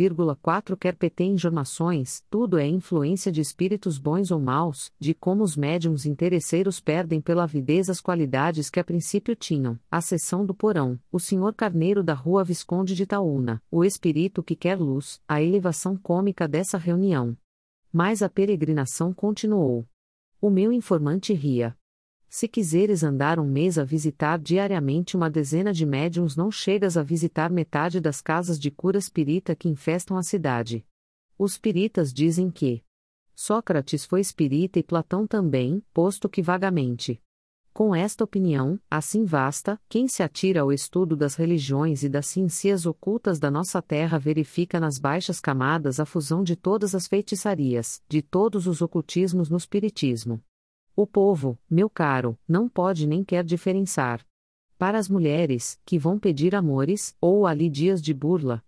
6,4 quer PT informações, tudo é influência de espíritos bons ou maus, de como os médiums interesseiros perdem pela avidez as qualidades que a princípio tinham, a seção do porão, o senhor Carneiro da rua Visconde de Itaúna, o espírito que quer luz, a elevação cômica dessa reunião. Mas a peregrinação continuou. O meu informante ria. Se quiseres andar um mês a visitar diariamente uma dezena de médiuns, não chegas a visitar metade das casas de cura espírita que infestam a cidade. Os piritas dizem que Sócrates foi espírita e Platão também, posto que vagamente. Com esta opinião, assim vasta, quem se atira ao estudo das religiões e das ciências ocultas da nossa terra verifica nas baixas camadas a fusão de todas as feitiçarias, de todos os ocultismos no espiritismo. O povo, meu caro, não pode nem quer diferenciar. Para as mulheres, que vão pedir amores, ou ali dias de burla,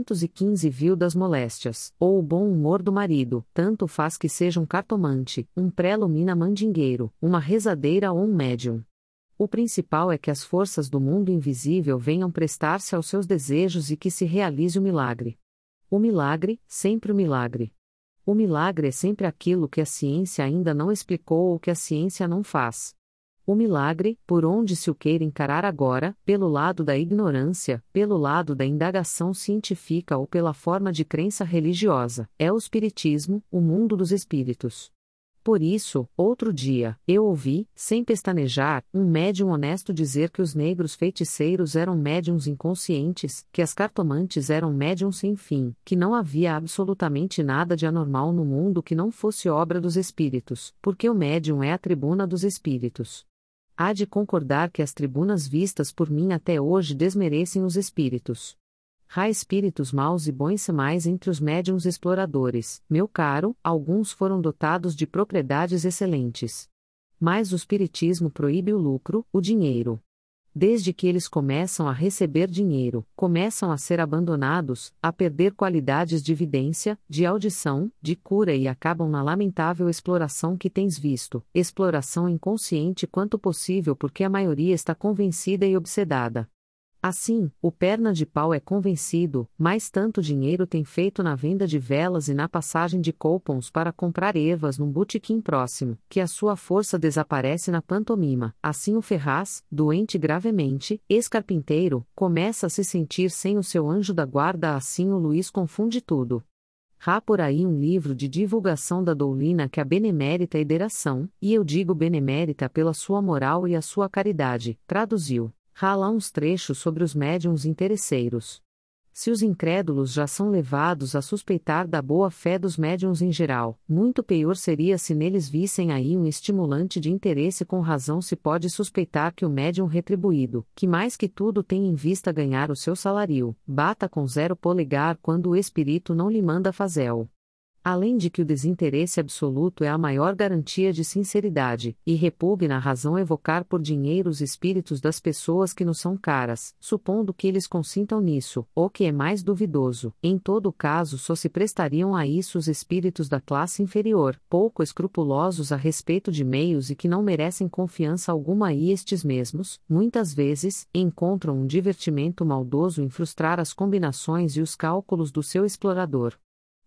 215 vil das moléstias, ou o bom humor do marido, tanto faz que seja um cartomante, um pré-lumina mandingueiro, uma rezadeira ou um médium. O principal é que as forças do mundo invisível venham prestar-se aos seus desejos e que se realize o milagre. O milagre, sempre o milagre. O milagre é sempre aquilo que a ciência ainda não explicou ou que a ciência não faz. O milagre, por onde se o queira encarar agora, pelo lado da ignorância, pelo lado da indagação científica ou pela forma de crença religiosa, é o espiritismo, o mundo dos espíritos. Por isso, outro dia, eu ouvi, sem pestanejar, um médium honesto dizer que os negros feiticeiros eram médiuns inconscientes, que as cartomantes eram médiuns sem fim, que não havia absolutamente nada de anormal no mundo que não fosse obra dos espíritos, porque o médium é a tribuna dos espíritos. Há de concordar que as tribunas vistas por mim até hoje desmerecem os espíritos. Há espíritos maus e bons mais entre os médiuns exploradores, meu caro, alguns foram dotados de propriedades excelentes. Mas o espiritismo proíbe o lucro, o dinheiro. Desde que eles começam a receber dinheiro, começam a ser abandonados, a perder qualidades de vidência, de audição, de cura e acabam na lamentável exploração que tens visto, exploração inconsciente quanto possível porque a maioria está convencida e obsedada. Assim, o perna de pau é convencido, mas tanto dinheiro tem feito na venda de velas e na passagem de coupons para comprar ervas num botequim próximo, que a sua força desaparece na pantomima. Assim o Ferraz, doente gravemente, ex-carpinteiro, começa a se sentir sem o seu anjo da guarda. Assim o Luiz confunde tudo. Há por aí um livro de divulgação da doutrina que a benemérita ideração, e eu digo benemérita pela sua moral e a sua caridade, traduziu. Há lá uns trechos sobre os médiuns interesseiros. Se os incrédulos já são levados a suspeitar da boa-fé dos médiuns em geral, muito pior seria se neles vissem aí um estimulante de interesse. Com razão se pode suspeitar que o médium retribuído, que mais que tudo tem em vista ganhar o seu salário, bata com 0 polegar quando o espírito não lhe manda fazel. Além de que o desinteresse absoluto é a maior garantia de sinceridade, e repugna a razão evocar por dinheiro os espíritos das pessoas que nos são caras, supondo que eles consintam nisso, ou que é mais duvidoso, em todo caso só se prestariam a isso os espíritos da classe inferior, pouco escrupulosos a respeito de meios e que não merecem confiança alguma, e estes mesmos, muitas vezes, encontram um divertimento maldoso em frustrar as combinações e os cálculos do seu explorador.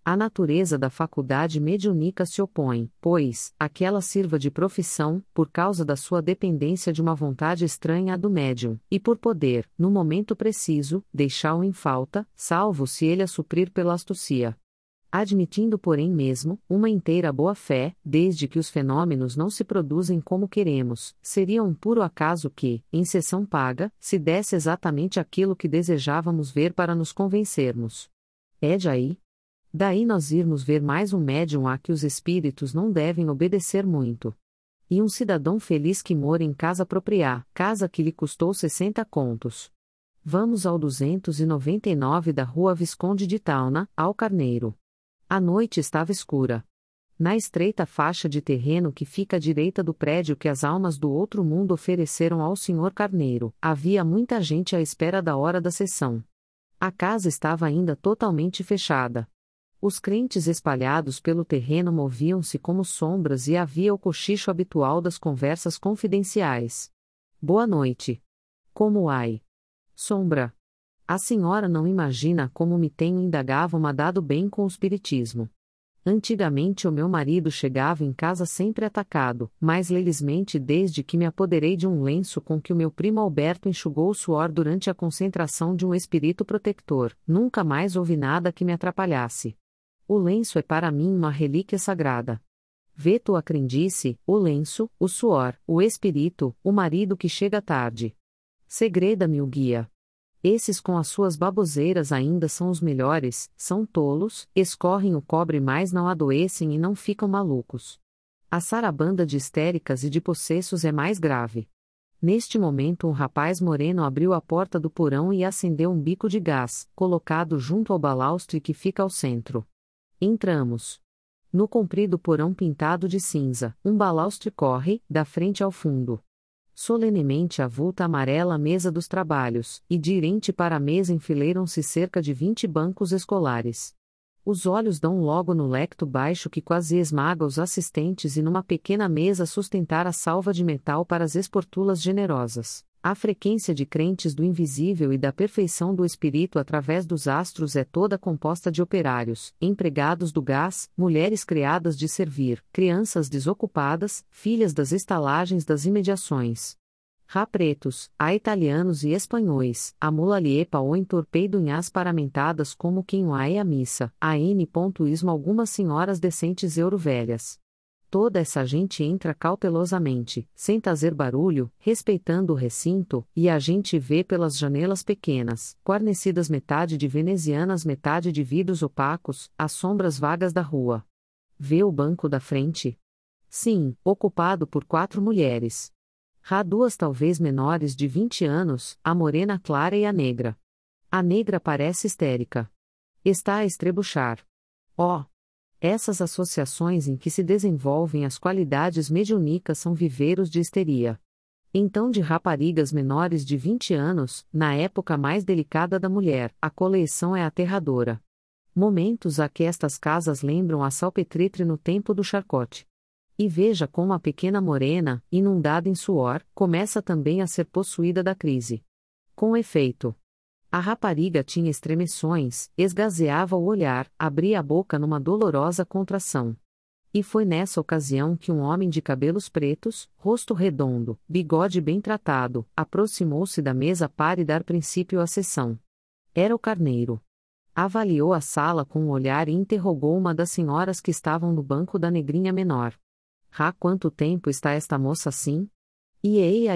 A natureza da faculdade mediúnica se opõe, pois, a que ela sirva de profissão, por causa da sua dependência de uma vontade estranha à do médium, e por poder, no momento preciso, deixá-lo em falta, salvo se ele a suprir pela astúcia. Admitindo, porém mesmo, uma inteira boa-fé, desde que os fenômenos não se produzem como queremos, seria um puro acaso que, em sessão paga, se desse exatamente aquilo que desejávamos ver para nos convencermos. É daí nós irmos ver mais um médium a que os espíritos não devem obedecer muito. E um cidadão feliz que mora em casa própria, casa que lhe custou 60 contos. Vamos ao 299 da Rua Visconde de Tauna, ao Carneiro. A noite estava escura. Na estreita faixa de terreno que fica à direita do prédio que as almas do outro mundo ofereceram ao Sr. Carneiro, havia muita gente à espera da hora da sessão. A casa estava ainda totalmente fechada. Os crentes espalhados pelo terreno moviam-se como sombras e havia o cochicho habitual das conversas confidenciais. Boa noite. Como vai? Sombra. A senhora não imagina como me tenho indagava-me dado bem com o espiritismo. Antigamente o meu marido chegava em casa sempre atacado, mas felizmente desde que me apoderei de um lenço com que o meu primo Alberto enxugou o suor durante a concentração de um espírito protector, nunca mais houve nada que me atrapalhasse. O lenço é para mim uma relíquia sagrada. Vê tu a crendice, o lenço, o suor, o espírito, o marido que chega tarde. Segreda-me o guia. Esses com as suas baboseiras ainda são os melhores, são tolos, escorrem o cobre mas não adoecem e não ficam malucos. A sarabanda de histéricas e de possessos é mais grave. Neste momento um rapaz moreno abriu a porta do porão e acendeu um bico de gás, colocado junto ao balaustre que fica ao centro. Entramos. No comprido porão pintado de cinza, um balaustre corre, da frente ao fundo. Solenemente avulta a amarela mesa dos trabalhos, e de irente para a mesa enfileiram-se cerca de 20 bancos escolares. Os olhos dão logo no lecto baixo que quase esmaga os assistentes e numa pequena mesa sustentar a salva de metal para as esportulas generosas. A frequência de crentes do invisível e da perfeição do espírito através dos astros é toda composta de operários, empregados do gás, mulheres criadas de servir, crianças desocupadas, filhas das estalagens das imediações. Há pretos, há italianos e espanhóis, há mulaliepa ou entorpeidunhas paramentadas como quem vai à missa, há n.ismo algumas senhoras decentes eurovelhas. Toda essa gente entra cautelosamente, sem fazer barulho, respeitando o recinto, e a gente vê pelas janelas pequenas, guarnecidas metade de venezianas metade de vidros opacos, as sombras vagas da rua. Vê o banco da frente? Sim, ocupado por 4 mulheres. Há 2 talvez menores de 20 anos, a morena clara e a negra. A negra parece histérica. Está a estrebuchar. Oh! Essas associações em que se desenvolvem as qualidades mediúnicas são viveiros de histeria. Então, de raparigas menores de 20 anos, na época mais delicada da mulher, a coleção é aterradora. Momentos a que estas casas lembram a salpetritre no tempo do charcote. E veja como a pequena morena, inundada em suor, começa também a ser possuída da crise. Com efeito, a rapariga tinha estremeções, esgazeava o olhar, abria a boca numa dolorosa contração. E foi nessa ocasião que um homem de cabelos pretos, rosto redondo, bigode bem tratado, aproximou-se da mesa para dar princípio à sessão. Era o Carneiro. Avaliou a sala com um olhar e interrogou uma das senhoras que estavam no banco da negrinha menor. Há quanto tempo está esta moça assim? E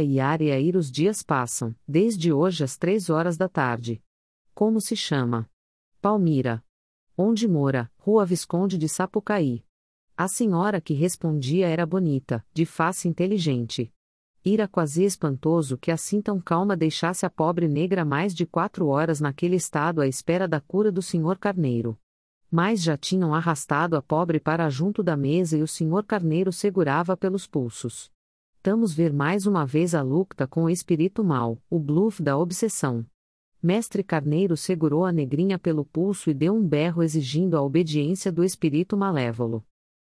ir os dias passam, desde hoje às 3 horas da tarde. Como se chama? Palmira. Onde mora? Rua Visconde de Sapucaí. A senhora que respondia era bonita, de face inteligente. Ira quase espantoso que assim tão calma deixasse a pobre negra mais de 4 horas naquele estado à espera da cura do Sr. Carneiro. Mas já tinham arrastado a pobre para junto da mesa e o Sr. Carneiro segurava pelos pulsos. Tamos ver mais uma vez a luta com o espírito mau, o bluff da obsessão. Mestre Carneiro segurou a negrinha pelo pulso e deu um berro exigindo a obediência do espírito malévolo.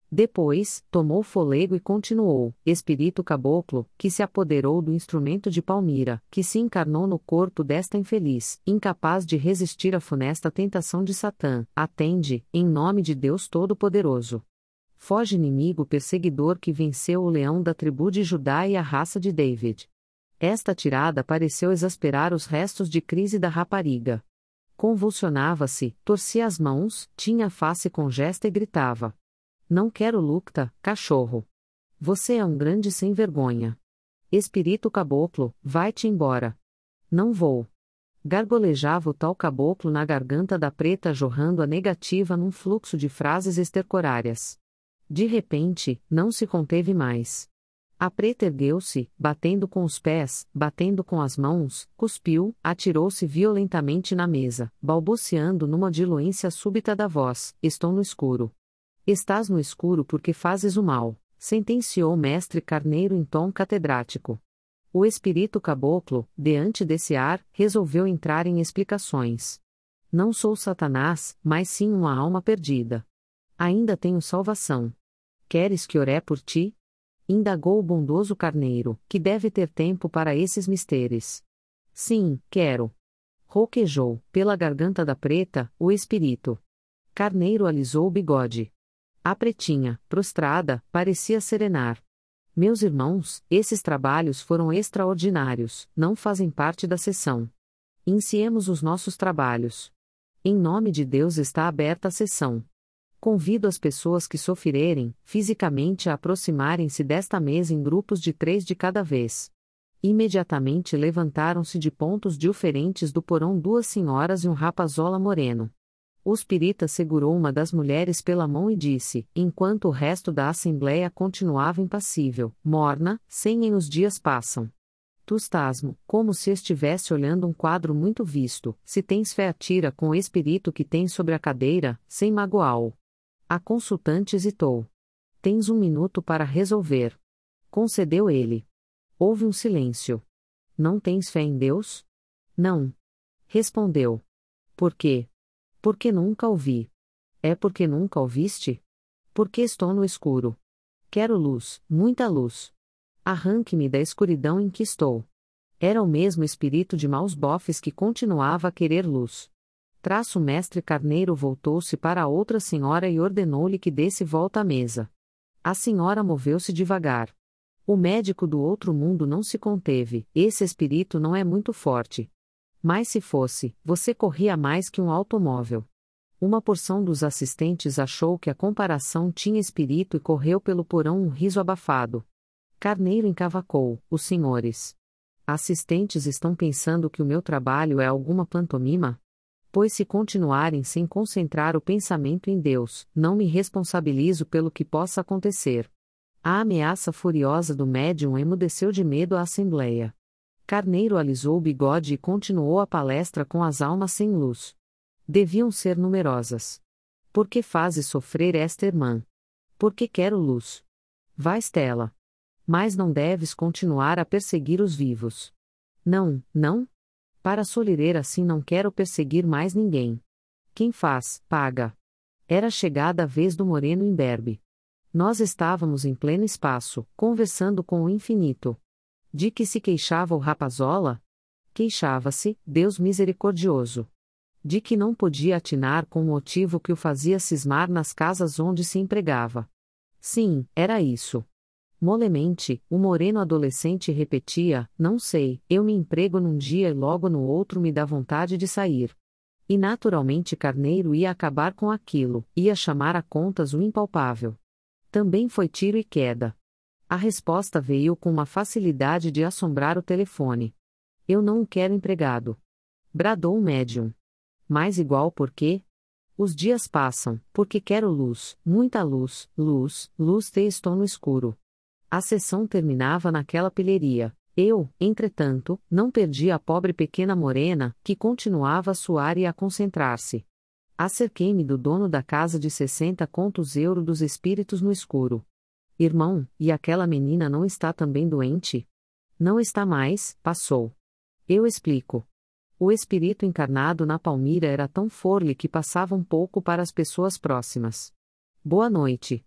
Depois, tomou fôlego e continuou: espírito caboclo, que se apoderou do instrumento de Palmira, que se encarnou no corpo desta infeliz, incapaz de resistir à funesta tentação de Satã, atende, em nome de Deus Todo-Poderoso. Foge inimigo perseguidor que venceu o leão da tribo de Judá e a raça de David. Esta tirada pareceu exasperar os restos de crise da rapariga. Convulsionava-se, torcia as mãos, tinha a face congesta e gritava: Não quero lucta, cachorro. Você é um grande sem-vergonha. Espírito caboclo, vai-te embora. Não vou. Gargolejava o tal caboclo na garganta da preta, jorrando a negativa num fluxo de frases estercorárias. De repente, não se conteve mais. A preta ergueu-se, batendo com os pés, batendo com as mãos, cuspiu, atirou-se violentamente na mesa, balbuciando numa diluência súbita da voz: Estou no escuro. Estás no escuro porque fazes o mal, sentenciou o mestre Carneiro em tom catedrático. O espírito caboclo, diante desse ar, resolveu entrar em explicações. Não sou Satanás, mas sim uma alma perdida. Ainda tenho salvação. Queres que oré por ti? Indagou o bondoso Carneiro, que deve ter tempo para esses mistérios. Sim, quero. Rouquejou, pela garganta da preta, o espírito. Carneiro alisou o bigode. A pretinha, prostrada, parecia serenar. Meus irmãos, esses trabalhos foram extraordinários, não fazem parte da sessão. Iniciemos os nossos trabalhos. Em nome de Deus está aberta a sessão. Convido as pessoas que sofrerem, fisicamente a aproximarem-se desta mesa em grupos de 3 de cada vez. Imediatamente levantaram-se de pontos diferentes do porão 2 senhoras e um rapazola moreno. O espírita segurou uma das mulheres pela mão e disse, enquanto o resto da assembleia continuava impassível: morna, 100 os dias passam. Tustasmo, como se estivesse olhando um quadro muito visto, se tens fé atira com o espírito que tens sobre a cadeira, sem magoá-o. A consultante hesitou. Tens 1 minuto para resolver. Concedeu ele. Houve um silêncio. Não tens fé em Deus? Não. Respondeu. Por quê? Porque nunca ouvi. É porque nunca ouviste? Porque estou no escuro. Quero luz, muita luz. Arranque-me da escuridão em que estou. Era o mesmo espírito de maus bofes que continuava a querer luz. O mestre Carneiro voltou-se para a outra senhora e ordenou-lhe que desse volta à mesa. A senhora moveu-se devagar. O médico do outro mundo não se conteve: esse espírito não é muito forte. Mas se fosse, você corria mais que um automóvel. Uma porção dos assistentes achou que a comparação tinha espírito e correu pelo porão um riso abafado. Carneiro encavacou: os senhores assistentes estão pensando que o meu trabalho é alguma pantomima? Pois se continuarem sem concentrar o pensamento em Deus, não me responsabilizo pelo que possa acontecer. A ameaça furiosa do médium emudeceu de medo a assembleia. Carneiro alisou o bigode e continuou a palestra com as almas sem luz. Deviam ser numerosas. Por que fazes sofrer esta irmã? Porque quero luz. Vai, Stella. Mas não deves continuar a perseguir os vivos. Não, não. Para solirer assim não quero perseguir mais ninguém. Quem faz, paga. Era chegada a vez do moreno imberbe. Nós estávamos em pleno espaço, conversando com o infinito. De que se queixava o rapazola? Queixava-se, Deus misericordioso. De que não podia atinar com o motivo que o fazia cismar nas casas onde se empregava. Sim, era isso. Molemente, o moreno adolescente repetia: não sei, eu me emprego num dia e logo no outro me dá vontade de sair. E naturalmente Carneiro ia acabar com aquilo, ia chamar a contas o impalpável. Também foi tiro e queda. A resposta veio com uma facilidade de assombrar o telefone. Eu não o quero empregado. Bradou o médium. Mais igual por quê? Os dias passam, porque quero luz, muita luz, luz, luz te estou no escuro. A sessão terminava naquela pilheria. Eu, entretanto, não perdi a pobre pequena morena, que continuava a suar e a concentrar-se. Acerquei-me do dono da casa de 60 contos euro dos espíritos no escuro. Irmão, e aquela menina não está também doente? Não está mais, passou. Eu explico. O espírito encarnado na Palmira era tão forte que passava um pouco para as pessoas próximas. Boa noite.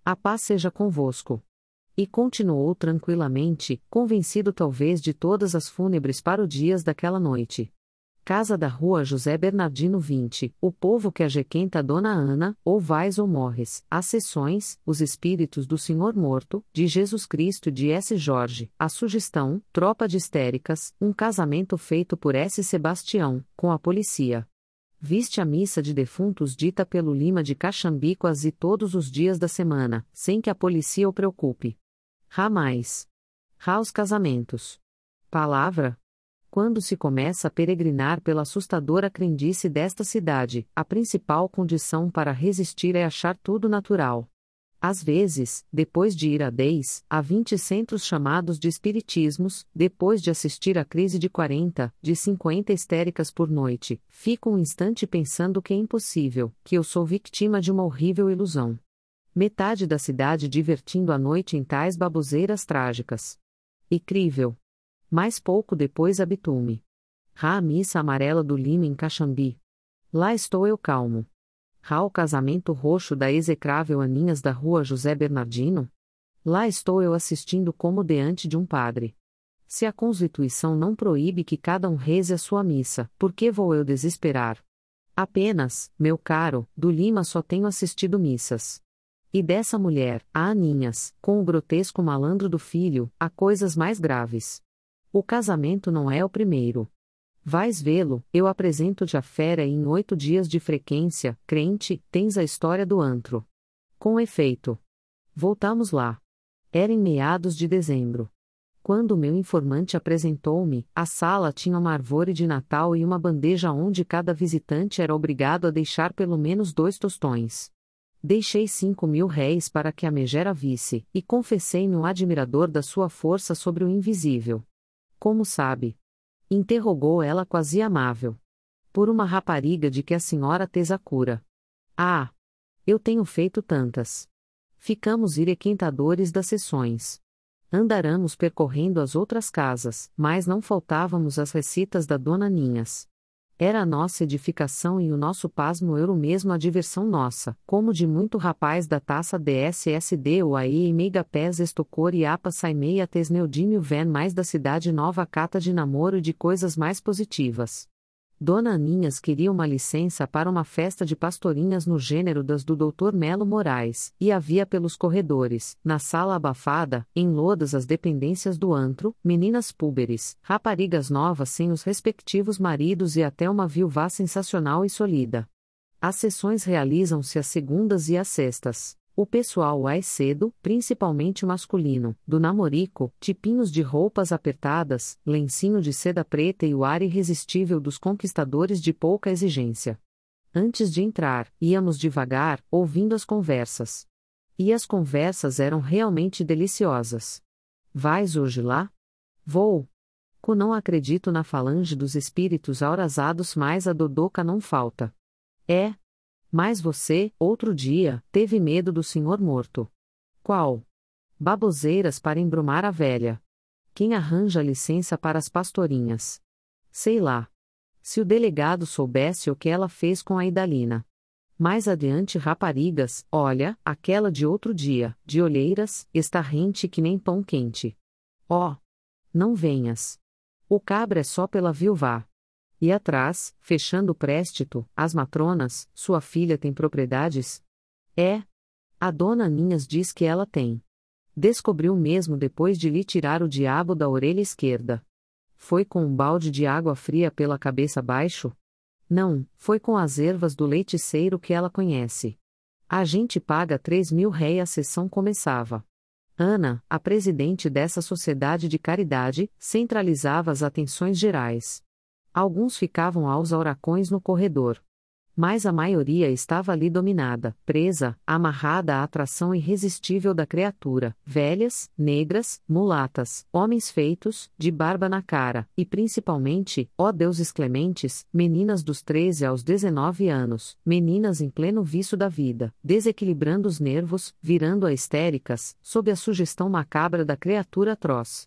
A paz seja convosco. E continuou tranquilamente, convencido talvez de todas as fúnebres parodias daquela noite. Casa da Rua José Bernardino 20, o povo que ajequenta Dona Ana, ou vais ou morres, as sessões, os espíritos do Senhor morto, de Jesus Cristo e de S. Jorge, a sugestão, tropa de histéricas, um casamento feito por S. Sebastião, com a policia. Viste a missa de defuntos dita pelo Lima de Caxambi quase todos os dias da semana, sem que a policia o preocupe. Rá mais. Rá os casamentos. Palavra. Quando se começa a peregrinar pela assustadora crendice desta cidade, a principal condição para resistir é achar tudo natural. Às vezes, depois de ir a 10, a 20 centros chamados de espiritismos, depois de assistir à crise de 40, de 50 histéricas por noite, fico um instante pensando que é impossível, que eu sou vítima de uma horrível ilusão. Metade da cidade divertindo a noite em tais baboseiras trágicas. Incrível. Mais pouco depois habituo-me. Rá a missa amarela do Lima em Caxambi. Lá estou eu calmo. Rá o casamento roxo da execrável Aninhas da Rua José Bernardino. Lá estou eu assistindo como diante de um padre. Se a Constituição não proíbe que cada um reze a sua missa, por que vou eu desesperar? Apenas, meu caro, do Lima só tenho assistido missas. E dessa mulher, a Aninhas, com o grotesco malandro do filho, há coisas mais graves. O casamento não é o primeiro. Vais vê-lo, eu apresento-te a fera e em 8 dias de frequência, crente, tens a história do antro. Com efeito. Voltamos lá. Era em meados de dezembro. Quando o meu informante apresentou-me, a sala tinha uma árvore de Natal e uma bandeja onde cada visitante era obrigado a deixar pelo menos 2 tostões. Deixei 5.000 réis para que a megera visse, e confessei-me um admirador da sua força sobre o invisível. Como sabe? Interrogou ela quase amável. Por uma rapariga de que a senhora tesa cura. Ah! Eu tenho feito tantas. Ficamos irequentadores das sessões. Andaramos percorrendo as outras casas, mas não faltávamos as recitas da Dona Ninhas. Era a nossa edificação e o nosso pasmo era o mesmo a diversão nossa, como de muito rapaz da taça DSSD ou aí e megapés estocor e apa saimeia tesneudímio ven mais da cidade nova cata de namoro e de coisas mais positivas. Dona Aninhas queria uma licença para uma festa de pastorinhas no gênero das do Dr. Melo Moraes, e havia pelos corredores, na sala abafada, em lodas as dependências do antro, meninas púberes, raparigas novas sem os respectivos maridos e até uma viúva sensacional e solida. As sessões realizam-se às segundas e às sextas. O pessoal vai cedo, principalmente o masculino, do namorico, tipinhos de roupas apertadas, lencinho de seda preta e o ar irresistível dos conquistadores de pouca exigência. Antes de entrar, íamos devagar, ouvindo as conversas. E as conversas eram realmente deliciosas. Vais hoje lá? Vou. Não acredito na falange dos espíritos aurasados, mas a dodoca não falta. É. Mas você, outro dia, teve medo do senhor morto. Qual? Baboseiras para embromar a velha. Quem arranja licença para as pastorinhas? Sei lá. Se o delegado soubesse o que ela fez com a Idalina. Mais adiante raparigas, olha, aquela de outro dia, de olheiras, está rente que nem pão quente. Ó! Não venhas. O cabra é só pela viúva. E atrás, fechando o préstito, as matronas, sua filha tem propriedades? É. A dona Aninhas diz que ela tem. Descobriu mesmo depois de lhe tirar o diabo da orelha esquerda. Foi com um balde de água fria pela cabeça abaixo? Não, foi com as ervas do leiticeiro que ela conhece. A gente paga 3.000 réis a sessão começava. Ana, a presidente dessa sociedade de caridade, centralizava as atenções gerais. Alguns ficavam aos auracões no corredor. Mas a maioria estava ali dominada, presa, amarrada à atração irresistível da criatura, velhas, negras, mulatas, homens feitos, de barba na cara, e principalmente, ó deuses clementes, meninas dos 13 aos 19 anos, meninas em pleno vício da vida, desequilibrando os nervos, virando-a histéricas, sob a sugestão macabra da criatura atroz.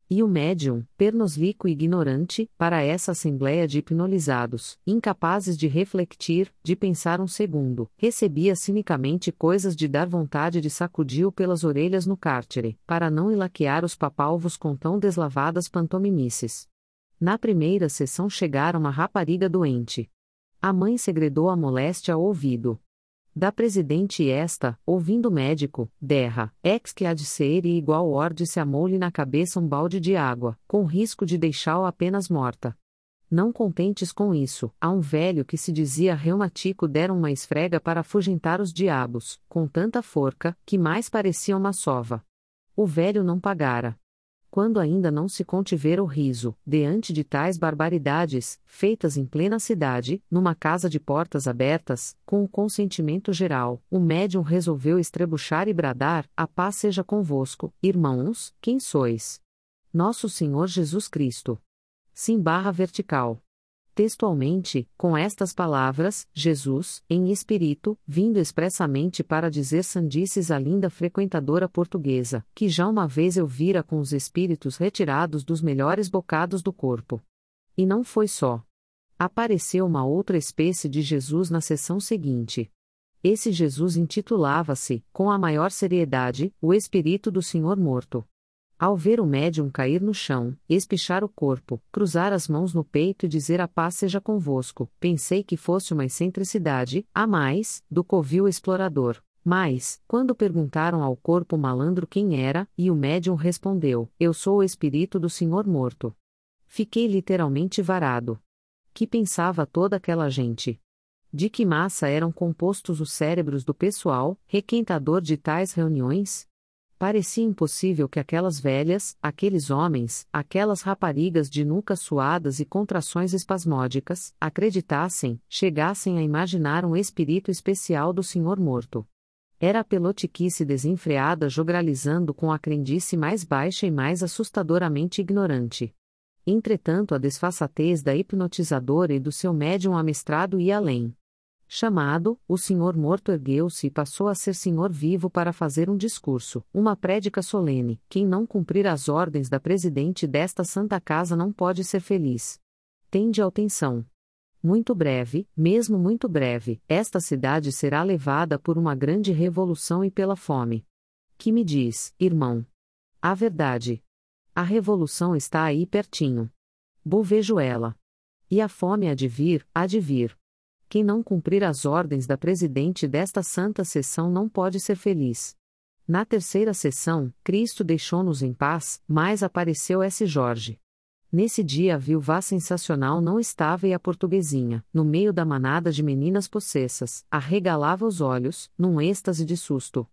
E o médium, pernoslíquo e ignorante, para essa assembléia de hipnolizados, incapazes de refletir, de pensar um segundo, recebia cinicamente coisas de dar vontade de sacudir-o pelas orelhas no cárcere, para não ilaquear os papalvos com tão deslavadas pantomimices. Na primeira sessão chegara uma rapariga doente. A mãe segredou a moléstia ao ouvido da presidente e esta, ouvindo o médico, derra, ex que há de ser e igual ordem se amou-lhe na cabeça um balde de água, com risco de deixá-la apenas morta. Não contentes com isso, a um velho que se dizia reumatico deram uma esfrega para afugentar os diabos, com tanta forca, que mais parecia uma sova. O velho não pagara. Quando ainda não se contivera o riso, diante de tais barbaridades, feitas em plena cidade, numa casa de portas abertas, com o consentimento geral, o médium resolveu estrebuchar e bradar: a paz seja convosco, irmãos, quem sois? Nosso Senhor Jesus Cristo. Sim barra vertical. Textualmente, com estas palavras, Jesus, em espírito, vindo expressamente para dizer sandices à linda frequentadora portuguesa, que já uma vez eu vira com os espíritos retirados dos melhores bocados do corpo. E não foi só. Apareceu uma outra espécie de Jesus na sessão seguinte. Esse Jesus intitulava-se, com a maior seriedade, o Espírito do Senhor Morto. Ao ver o médium cair no chão, espichar o corpo, cruzar as mãos no peito e dizer a paz seja convosco, pensei que fosse uma excentricidade, a mais, do covil explorador. Mas, quando perguntaram ao corpo malandro quem era, e o médium respondeu: eu sou o espírito do senhor morto. Fiquei literalmente varado. Que pensava toda aquela gente? De que massa eram compostos os cérebros do pessoal, requentador de tais reuniões? Parecia impossível que aquelas velhas, aqueles homens, aquelas raparigas de nucas suadas e contrações espasmódicas, acreditassem, chegassem a imaginar um espírito especial do senhor morto. Era a pelotiquice desenfreada jogralizando com a crendice mais baixa e mais assustadoramente ignorante. Entretanto, a desfaçatez da hipnotizadora e do seu médium amestrado ia além. Chamado, o senhor morto ergueu-se e passou a ser senhor vivo para fazer um discurso, uma prédica solene: quem não cumprir as ordens da presidente desta santa casa não pode ser feliz. Tende atenção. Muito breve, mesmo muito breve, esta cidade será levada por uma grande revolução e pela fome. Que me diz, irmão? A verdade. A revolução está aí pertinho. Vejo ela. E a fome há de vir, há de vir. Quem não cumprir as ordens da presidente desta santa sessão não pode ser feliz. Na terceira sessão, Cristo deixou-nos em paz, mas apareceu S. Jorge. Nesse dia a viúva sensacional não estava e a portuguesinha, no meio da manada de meninas possessas, arregalava os olhos, num êxtase de susto.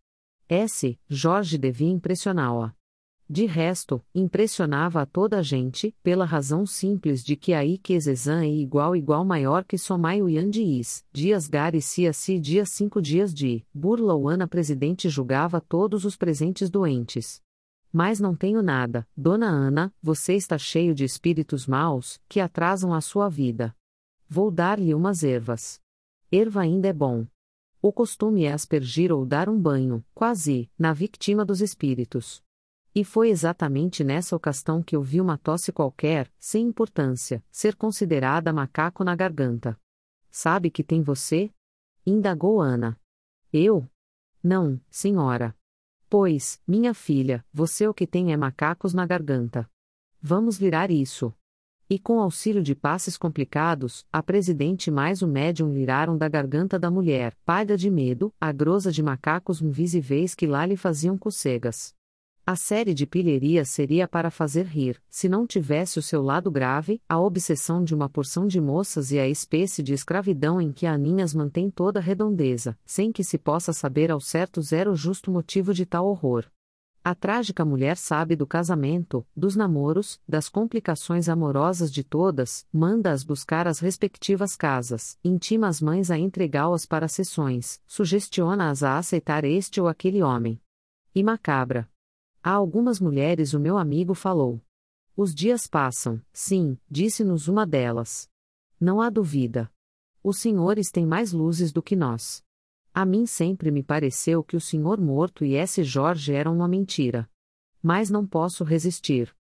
S. Jorge devia impressioná-la. De resto, impressionava a toda a gente, pela razão simples de que aí que Exezan é igual maior que Somai o Yandiis, dias gar e si dias 5 dias de, burla o Ana presidente julgava todos os presentes doentes. Mas não tenho nada, dona Ana, você está cheio de espíritos maus, que atrasam a sua vida. Vou dar-lhe umas ervas. Erva ainda é bom. O costume é aspergir ou dar um banho, quase, na vítima dos espíritos. E foi exatamente nessa ocasião que eu vi uma tosse qualquer, sem importância, ser considerada macaco na garganta. Sabe que tem você? Indagou Ana. Eu? Não, senhora. Pois, minha filha, você o que tem é macacos na garganta. Vamos virar isso. E com auxílio de passes complicados, a presidente mais o médium viraram da garganta da mulher, páliда de medo, a grosa de macacos invisíveis que lá lhe faziam cocegas. A série de pilherias seria para fazer rir, se não tivesse o seu lado grave, a obsessão de uma porção de moças e a espécie de escravidão em que a Aninhas mantém toda a redondeza, sem que se possa saber ao certo zero justo motivo de tal horror. A trágica mulher sabe do casamento, dos namoros, das complicações amorosas de todas, manda-as buscar às respectivas casas, intima as mães a entregá-las para sessões, sugestiona-as a aceitar este ou aquele homem. E macabra. A algumas mulheres o meu amigo falou. Os dias passam, sim, disse-nos uma delas. Não há dúvida. Os senhores têm mais luzes do que nós. A mim sempre me pareceu que o senhor morto e S. Jorge eram uma mentira. Mas não posso resistir.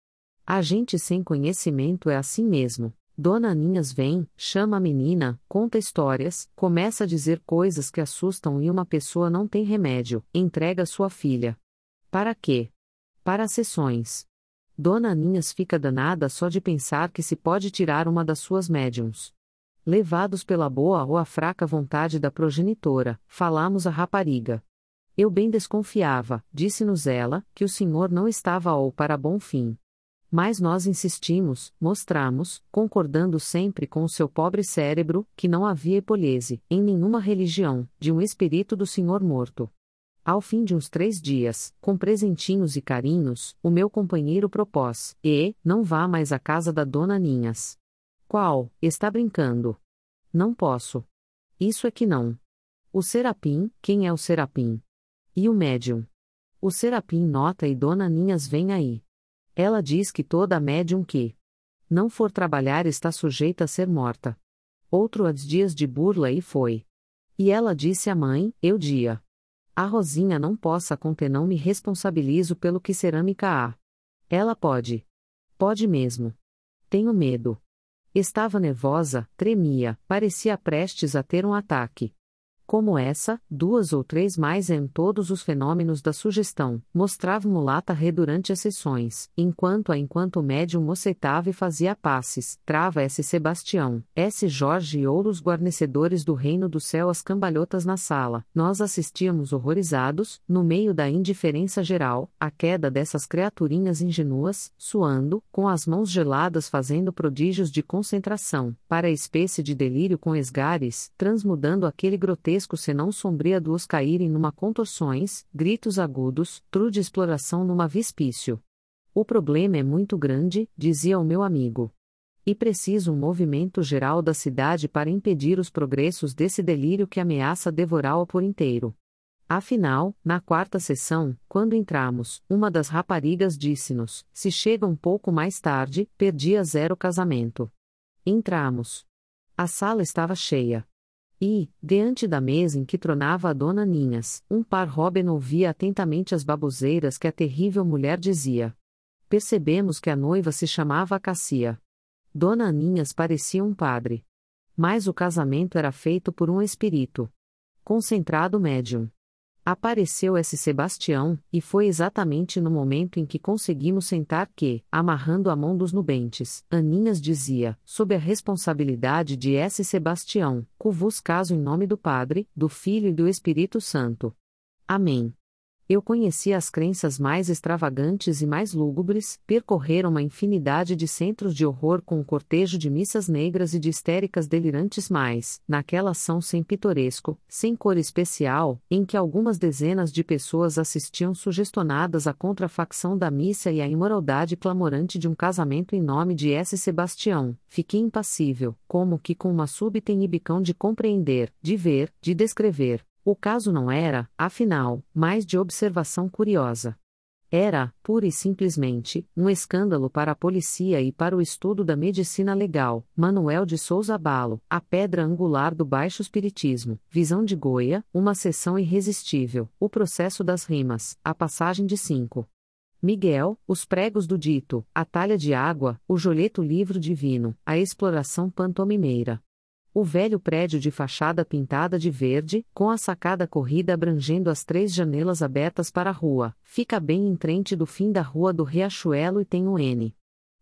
A gente sem conhecimento é assim mesmo. Dona Aninhas vem, chama a menina, conta histórias, começa a dizer coisas que assustam e uma pessoa não tem remédio, entrega sua filha. Para quê? Para as sessões. Dona Aninhas fica danada só de pensar que se pode tirar uma das suas médiuns. Levados pela boa ou a fraca vontade da progenitora, falamos à rapariga. Eu bem desconfiava, disse-nos ela, que o senhor não estava ou para bom fim. Mas nós insistimos, mostramos, concordando sempre com o seu pobre cérebro, que não havia hipótese, em nenhuma religião, de um espírito do senhor morto. Ao fim de uns 3 dias, com presentinhos e carinhos, o meu companheiro propôs, não vá mais à casa da dona Aninhas. Qual, está brincando? Não posso. Isso é que não. O Serapim, quem é o Serapim? E o médium? O Serapim nota e dona Aninhas vem aí. Ela diz que toda médium que não for trabalhar está sujeita a ser morta. Outro a dias de burla e foi. E ela disse à mãe, eu dia. A Rosinha não possa conter, não me responsabilizo pelo que cerâmica há. Ela pode. Pode mesmo. Tenho medo. Estava nervosa, tremia, parecia prestes a ter um ataque. Como essa, 2 ou 3 mais em todos os fenômenos da sugestão, mostrava mulata ré durante as sessões, enquanto o médium moceitava e fazia passes, trava S. Sebastião, S. Jorge e outros guarnecedores do reino do céu às cambalhotas na sala. Nós assistíamos horrorizados, no meio da indiferença geral, à queda dessas criaturinhas ingenuas, suando, com as mãos geladas fazendo prodígios de concentração, para a espécie de delírio com esgares, transmudando aquele grotesco senão sombria do os caírem numa contorções, gritos agudos, trude exploração numa vispício. O problema é muito grande, dizia o meu amigo. E preciso um movimento geral da cidade para impedir os progressos desse delírio que ameaça devorá-lo por inteiro. Afinal, na 4ª sessão, quando entramos, uma das raparigas disse-nos, se chega um pouco mais tarde, perdia 0 casamento. Entramos. A sala estava cheia. E, diante da mesa em que tronava a dona Aninhas, um par Robin ouvia atentamente as baboseiras que a terrível mulher dizia. Percebemos que a noiva se chamava Cassia. Dona Aninhas parecia um padre. Mas o casamento era feito por um espírito. Concentrado médium. Apareceu S. Sebastião, e foi exatamente no momento em que conseguimos sentar que, amarrando a mão dos nubentes, Aninhas dizia, sob a responsabilidade de S. Sebastião, vos caso em nome do Padre, do Filho e do Espírito Santo. Amém. Eu conhecia as crenças mais extravagantes e mais lúgubres, percorreram uma infinidade de centros de horror com um cortejo de missas negras e de histéricas delirantes mais, naquela ação sem pitoresco, sem cor especial, em que algumas dezenas de pessoas assistiam sugestionadas à contrafacção da missa e à imoralidade clamorante de um casamento em nome de S. Sebastião, fiquei impassível, como que com uma súbita inibicão de compreender, de ver, de descrever. O caso não era, afinal, mais de observação curiosa. Era, pura e simplesmente, um escândalo para a polícia e para o estudo da medicina legal. Manuel de Souza Balo, A Pedra Angular do Baixo Espiritismo, Visão de Goya, Uma Sessão Irresistível, O Processo das Rimas, A Passagem de 5. Miguel, Os Pregos do Dito, A Talha de Água, O Joleto Livro Divino, A Exploração Pantomimeira. O velho prédio de fachada pintada de verde, com a sacada corrida abrangendo as 3 janelas abertas para a rua, fica bem em frente do fim da rua do Riachuelo e tem um N.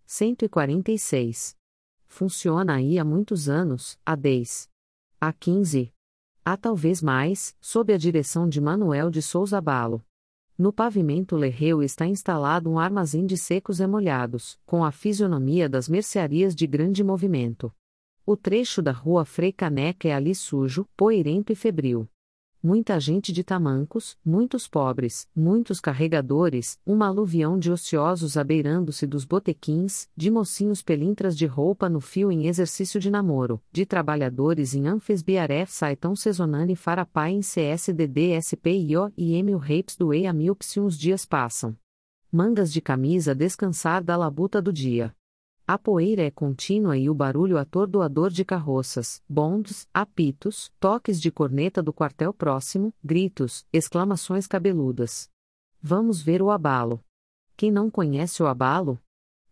146. Funciona aí há muitos anos, há 10. Há 15. Há talvez mais, sob a direção de Manuel de Souza Balo. No pavimento lerreu está instalado um armazém de secos emolhados, com a fisionomia das mercearias de grande movimento. O trecho da rua Frei Caneca é ali sujo, poeirento e febril. Muita gente de tamancos, muitos pobres, muitos carregadores, uma aluvião de ociosos abeirando-se dos botequins, de mocinhos pelintras de roupa no fio em exercício de namoro, de trabalhadores em Anfesbiaref Saitão Sezonane Farapai em CSDD SPIO e Emil Rapes do EA Milpse uns dias passam. Mangas de camisa descansar da labuta do dia. A poeira é contínua e o barulho atordoador de carroças, bondes, apitos, toques de corneta do quartel próximo, gritos, exclamações cabeludas. Vamos ver o abalo. Quem não conhece o abalo?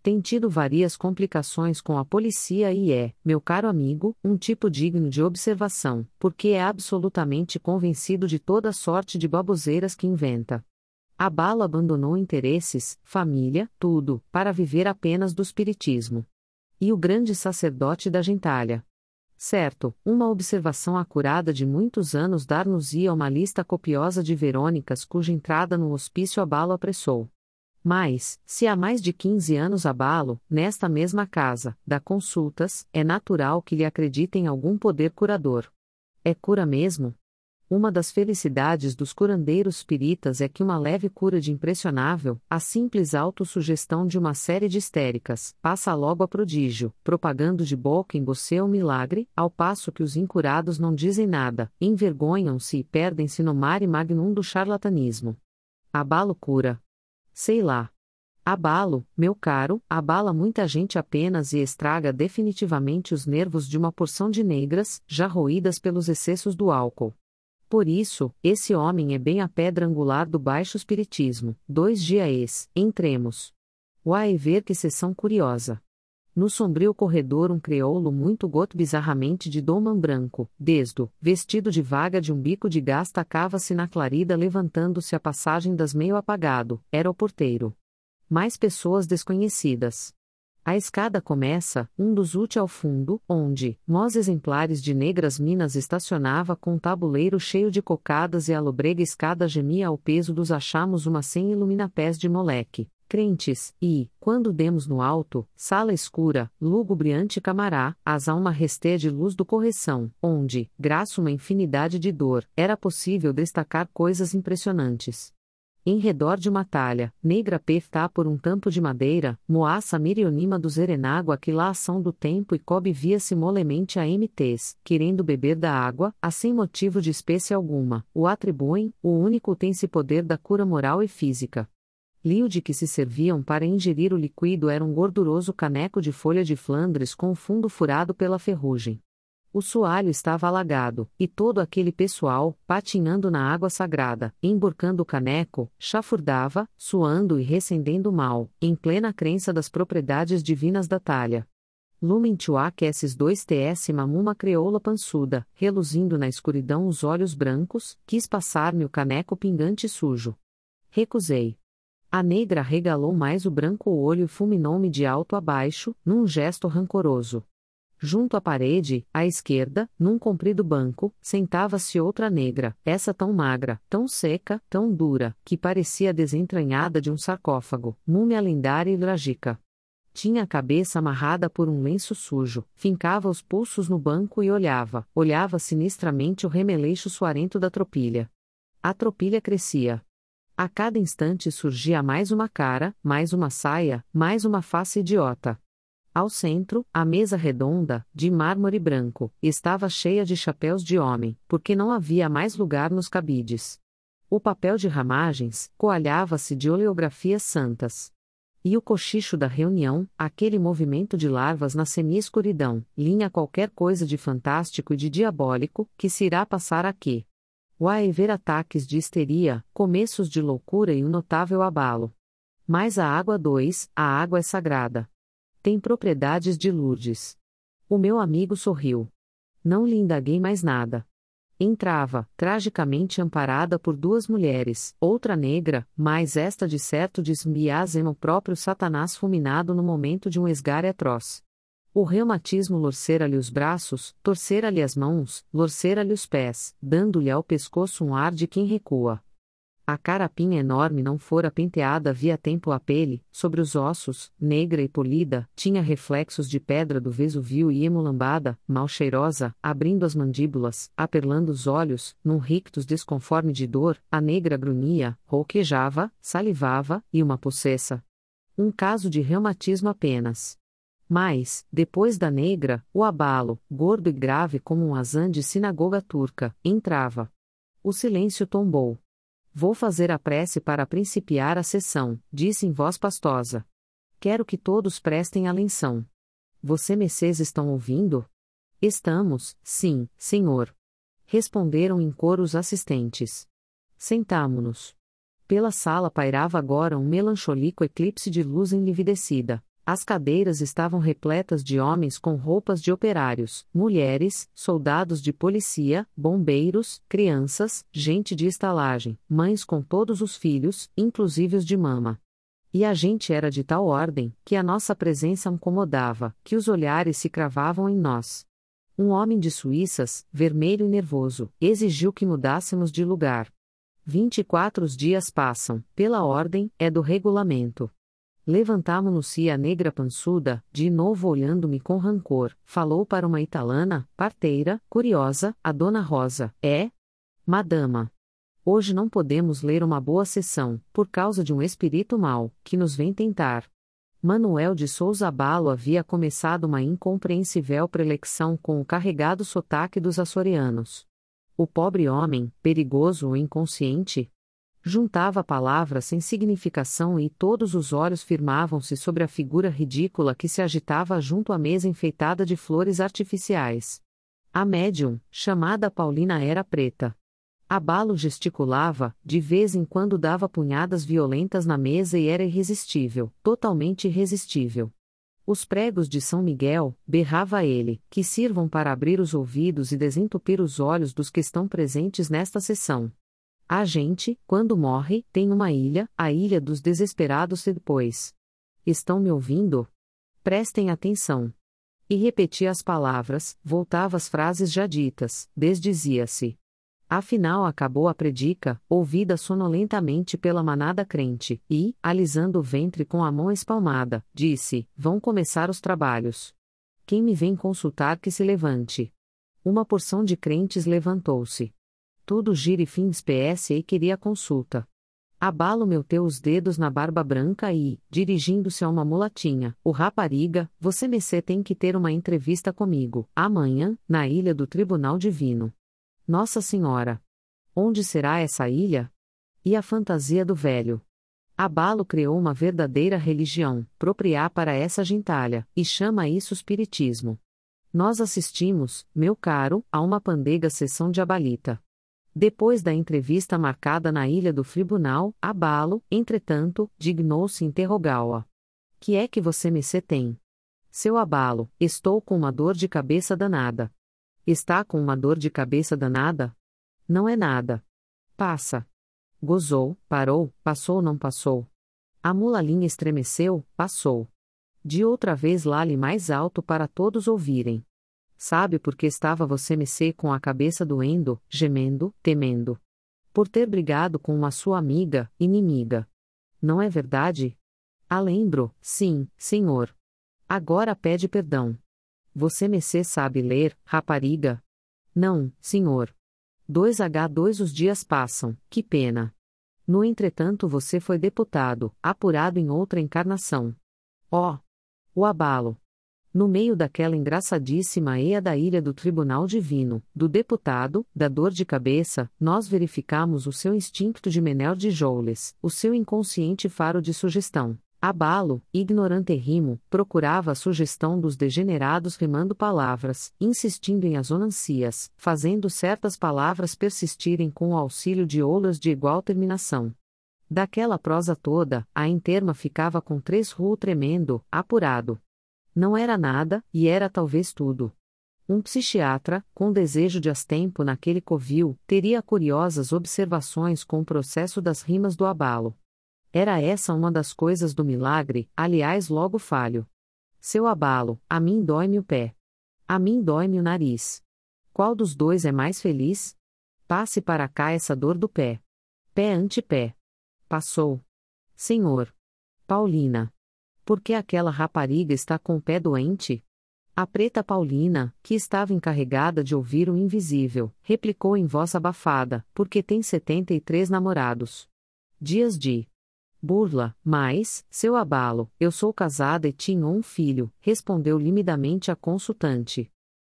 Tem tido várias complicações com a polícia e é, meu caro amigo, um tipo digno de observação, porque é absolutamente convencido de toda sorte de baboseiras que inventa. Abalo abandonou interesses, família, tudo, para viver apenas do espiritismo. E o grande sacerdote da gentalha. Certo, uma observação acurada de muitos anos dar-nos-ia uma lista copiosa de Verônicas cuja entrada no hospício Abalo apressou. Mas, se há mais de 15 anos Abalo, nesta mesma casa, dá consultas, é natural que lhe acreditem algum poder curador. É cura mesmo? Uma das felicidades dos curandeiros espíritas é que uma leve cura de impressionável, a simples autossugestão de uma série de histéricas, passa logo a prodígio, propagando de boca em boca o milagre, ao passo que os incurados não dizem nada, envergonham-se e perdem-se no mare magnum do charlatanismo. Abalo cura. Sei lá. Abalo, meu caro, abala muita gente apenas e estraga definitivamente os nervos de uma porção de negras, já roídas pelos excessos do álcool. Por isso, esse homem é bem a pedra angular do baixo espiritismo. 2 dias, entremos. Uai, ver que sessão curiosa. No sombrio corredor um crioulo muito goto bizarramente de domã branco, desdo, vestido de vaga de um bico de gás tacava-se na clarida levantando-se a passagem das meio apagado, era o porteiro. Mais pessoas desconhecidas. A escada começa, um dos úteis ao fundo, onde, nós exemplares de negras minas estacionava com um tabuleiro cheio de cocadas e a lobrega escada gemia ao peso dos achamos uma sem iluminapés de moleque, crentes, e, quando demos no alto, sala escura, lugubreante camará, as a uma restê de luz do correção, onde, graças a uma infinidade de dor, era possível destacar coisas impressionantes. Em redor de uma talha, negra pefta por um tampo de madeira, moaça mirionima do zerenágua que lá ação do tempo e cobre via-se molemente a MTs, querendo beber da água, a sem motivo de espécie alguma, o atribuem, o único tem-se poder da cura moral e física. Lío de que se serviam para ingerir o líquido era um gorduroso caneco de folha de Flandres com o fundo furado pela ferrugem. O soalho estava alagado, e todo aquele pessoal, patinando na água sagrada, emborcando o caneco, chafurdava, suando e recendendo mal, em plena crença das propriedades divinas da talha. Lumen tuac esses 2ts mamuma creoula pançuda, reluzindo na escuridão os olhos brancos, quis passar-me o caneco pingante e sujo. Recusei. A negra regalou mais o branco olho e fulminou-me de alto a baixo, num gesto rancoroso. Junto à parede, à esquerda, num comprido banco, sentava-se outra negra, essa tão magra, tão seca, tão dura, que parecia desentranhada de um sarcófago, múmia lendária e trágica. Tinha a cabeça amarrada por um lenço sujo, fincava os pulsos no banco e olhava sinistramente o remeleixo suarento da tropilha. A tropilha crescia. A cada instante surgia mais uma cara, mais uma saia, mais uma face idiota. Ao centro, a mesa redonda, de mármore branco, estava cheia de chapéus de homem, porque não havia mais lugar nos cabides. O papel de ramagens coalhava-se de oleografias santas. E o cochicho da reunião, aquele movimento de larvas na semi-escuridão, linha qualquer coisa de fantástico e de diabólico, que se irá passar aqui. Vai haver ataques de histeria, começos de loucura e um notável abalo. Mas a água 2, a água é sagrada. Tem propriedades de Lourdes. O meu amigo sorriu. Não lhe indaguei mais nada. Entrava, tragicamente amparada por 2 mulheres, outra negra, mas esta de certo desmbiasem o próprio Satanás fulminado no momento de um esgare atroz. O reumatismo lorcera-lhe os braços, torcera-lhe as mãos, lorcera-lhe os pés, dando-lhe ao pescoço um ar de quem recua. A carapinha enorme não fora penteada havia tempo a pele, sobre os ossos, negra e polida, tinha reflexos de pedra do Vesúvio e emulambada, mal cheirosa, abrindo as mandíbulas, aperlando os olhos, num rictus desconforme de dor, a negra grunhia, rouquejava, salivava, e uma possessa. Um caso de reumatismo apenas. Mas, depois da negra, o abalo, gordo e grave como um azan de sinagoga turca, entrava. O silêncio tombou. Vou fazer a prece para principiar a sessão, disse em voz pastosa. Quero que todos prestem atenção. Você messias estão ouvindo? Estamos, sim, senhor. Responderam em coro os assistentes. Sentamo-nos. Pela sala pairava agora um melancólico eclipse de luz enlividecida. As cadeiras estavam repletas de homens com roupas de operários, mulheres, soldados de polícia, bombeiros, crianças, gente de estalagem, mães com todos os filhos, inclusive os de mama. E a gente era de tal ordem, que a nossa presença incomodava, que os olhares se cravavam em nós. Um homem de Suíças, vermelho e nervoso, exigiu que mudássemos de lugar. 24 dias passam, pela ordem, é do regulamento. Levantamo-nos e a negra pançuda, de novo olhando-me com rancor, falou para uma italana, parteira, curiosa, a dona Rosa, Madama. Hoje não podemos ler uma boa sessão, por causa de um espírito mau, que nos vem tentar. Manuel de Souza Abalo havia começado uma incompreensível preleção com o carregado sotaque dos açorianos. O pobre homem, perigoso ou inconsciente, juntava palavras sem significação e todos os olhos firmavam-se sobre a figura ridícula que se agitava junto à mesa enfeitada de flores artificiais. A médium, chamada Paulina, era preta. Abalo gesticulava, de vez em quando dava punhadas violentas na mesa e era irresistível, totalmente irresistível. Os pregos de São Miguel, berrava ele, que sirvam para abrir os ouvidos e desentupir os olhos dos que estão presentes nesta sessão. A gente, quando morre, tem uma ilha, a ilha dos desesperados e depois. Estão me ouvindo? Prestem atenção. E repetia as palavras, voltava às frases já ditas, desdizia-se. Afinal acabou a predica, ouvida sonolentamente pela manada crente, e, alisando o ventre com a mão espalmada, disse: vão começar os trabalhos. Quem me vem consultar que se levante. Uma porção de crentes levantou-se. Tudo gira e fins PS e queria consulta. Abalo meteu os dedos na barba branca e, dirigindo-se a uma mulatinha, o rapariga, você mecê tem que ter uma entrevista comigo, amanhã, na ilha do Tribunal Divino. Nossa Senhora! Onde será essa ilha? E a fantasia do velho? Abalo criou uma verdadeira religião, propriá para essa gentalha, e chama isso espiritismo. Nós assistimos, meu caro, a uma pandega sessão de abalita. Depois da entrevista marcada na ilha do tribunal, Abalo, entretanto, dignou-se interrogá-la. Que é que você mecê tem? Seu Abalo, estou com uma dor de cabeça danada. Está com uma dor de cabeça danada? Não é nada. Passa. Gozou, parou, passou, não passou. A mulalinha estremeceu, passou. De outra vez lale mais alto para todos ouvirem. Sabe por que estava você mecê com a cabeça doendo, gemendo, temendo? Por ter brigado com uma sua amiga, inimiga. Não é verdade? A lembro, sim, senhor. Agora pede perdão. Você mecê sabe ler, rapariga? Não, senhor. 2H2 os dias passam, que pena. No entretanto você foi deputado, apurado em outra encarnação. O Abalo. No meio daquela engraçadíssima eia da ilha do Tribunal Divino, do deputado, da dor de cabeça, nós verificamos o seu instinto de Menel de Joules, o seu inconsciente faro de sugestão. Abalo, ignorante rimo, procurava a sugestão dos degenerados rimando palavras, insistindo em asonancias, fazendo certas palavras persistirem com o auxílio de oulas de igual terminação. Daquela prosa toda, a enterma ficava com 3 ru tremendo, apurado. Não era nada, e era talvez tudo. Um psiquiatra, com desejo de astempo naquele covil, teria curiosas observações com o processo das rimas do Abalo. Era essa uma das coisas do milagre, aliás logo falho. Seu Abalo, a mim dói-me o pé. A mim dói-me o nariz. Qual dos dois é mais feliz? Passe para cá essa dor do pé. Pé ante pé. Passou. Senhor. Paulina. Por que aquela rapariga está com o pé doente? A preta Paulina, que estava encarregada de ouvir o invisível, replicou em voz abafada, porque tem 73 namorados. Dias de burla, mas, seu Abalo, eu sou casada e tinha um filho, respondeu limidamente a consultante.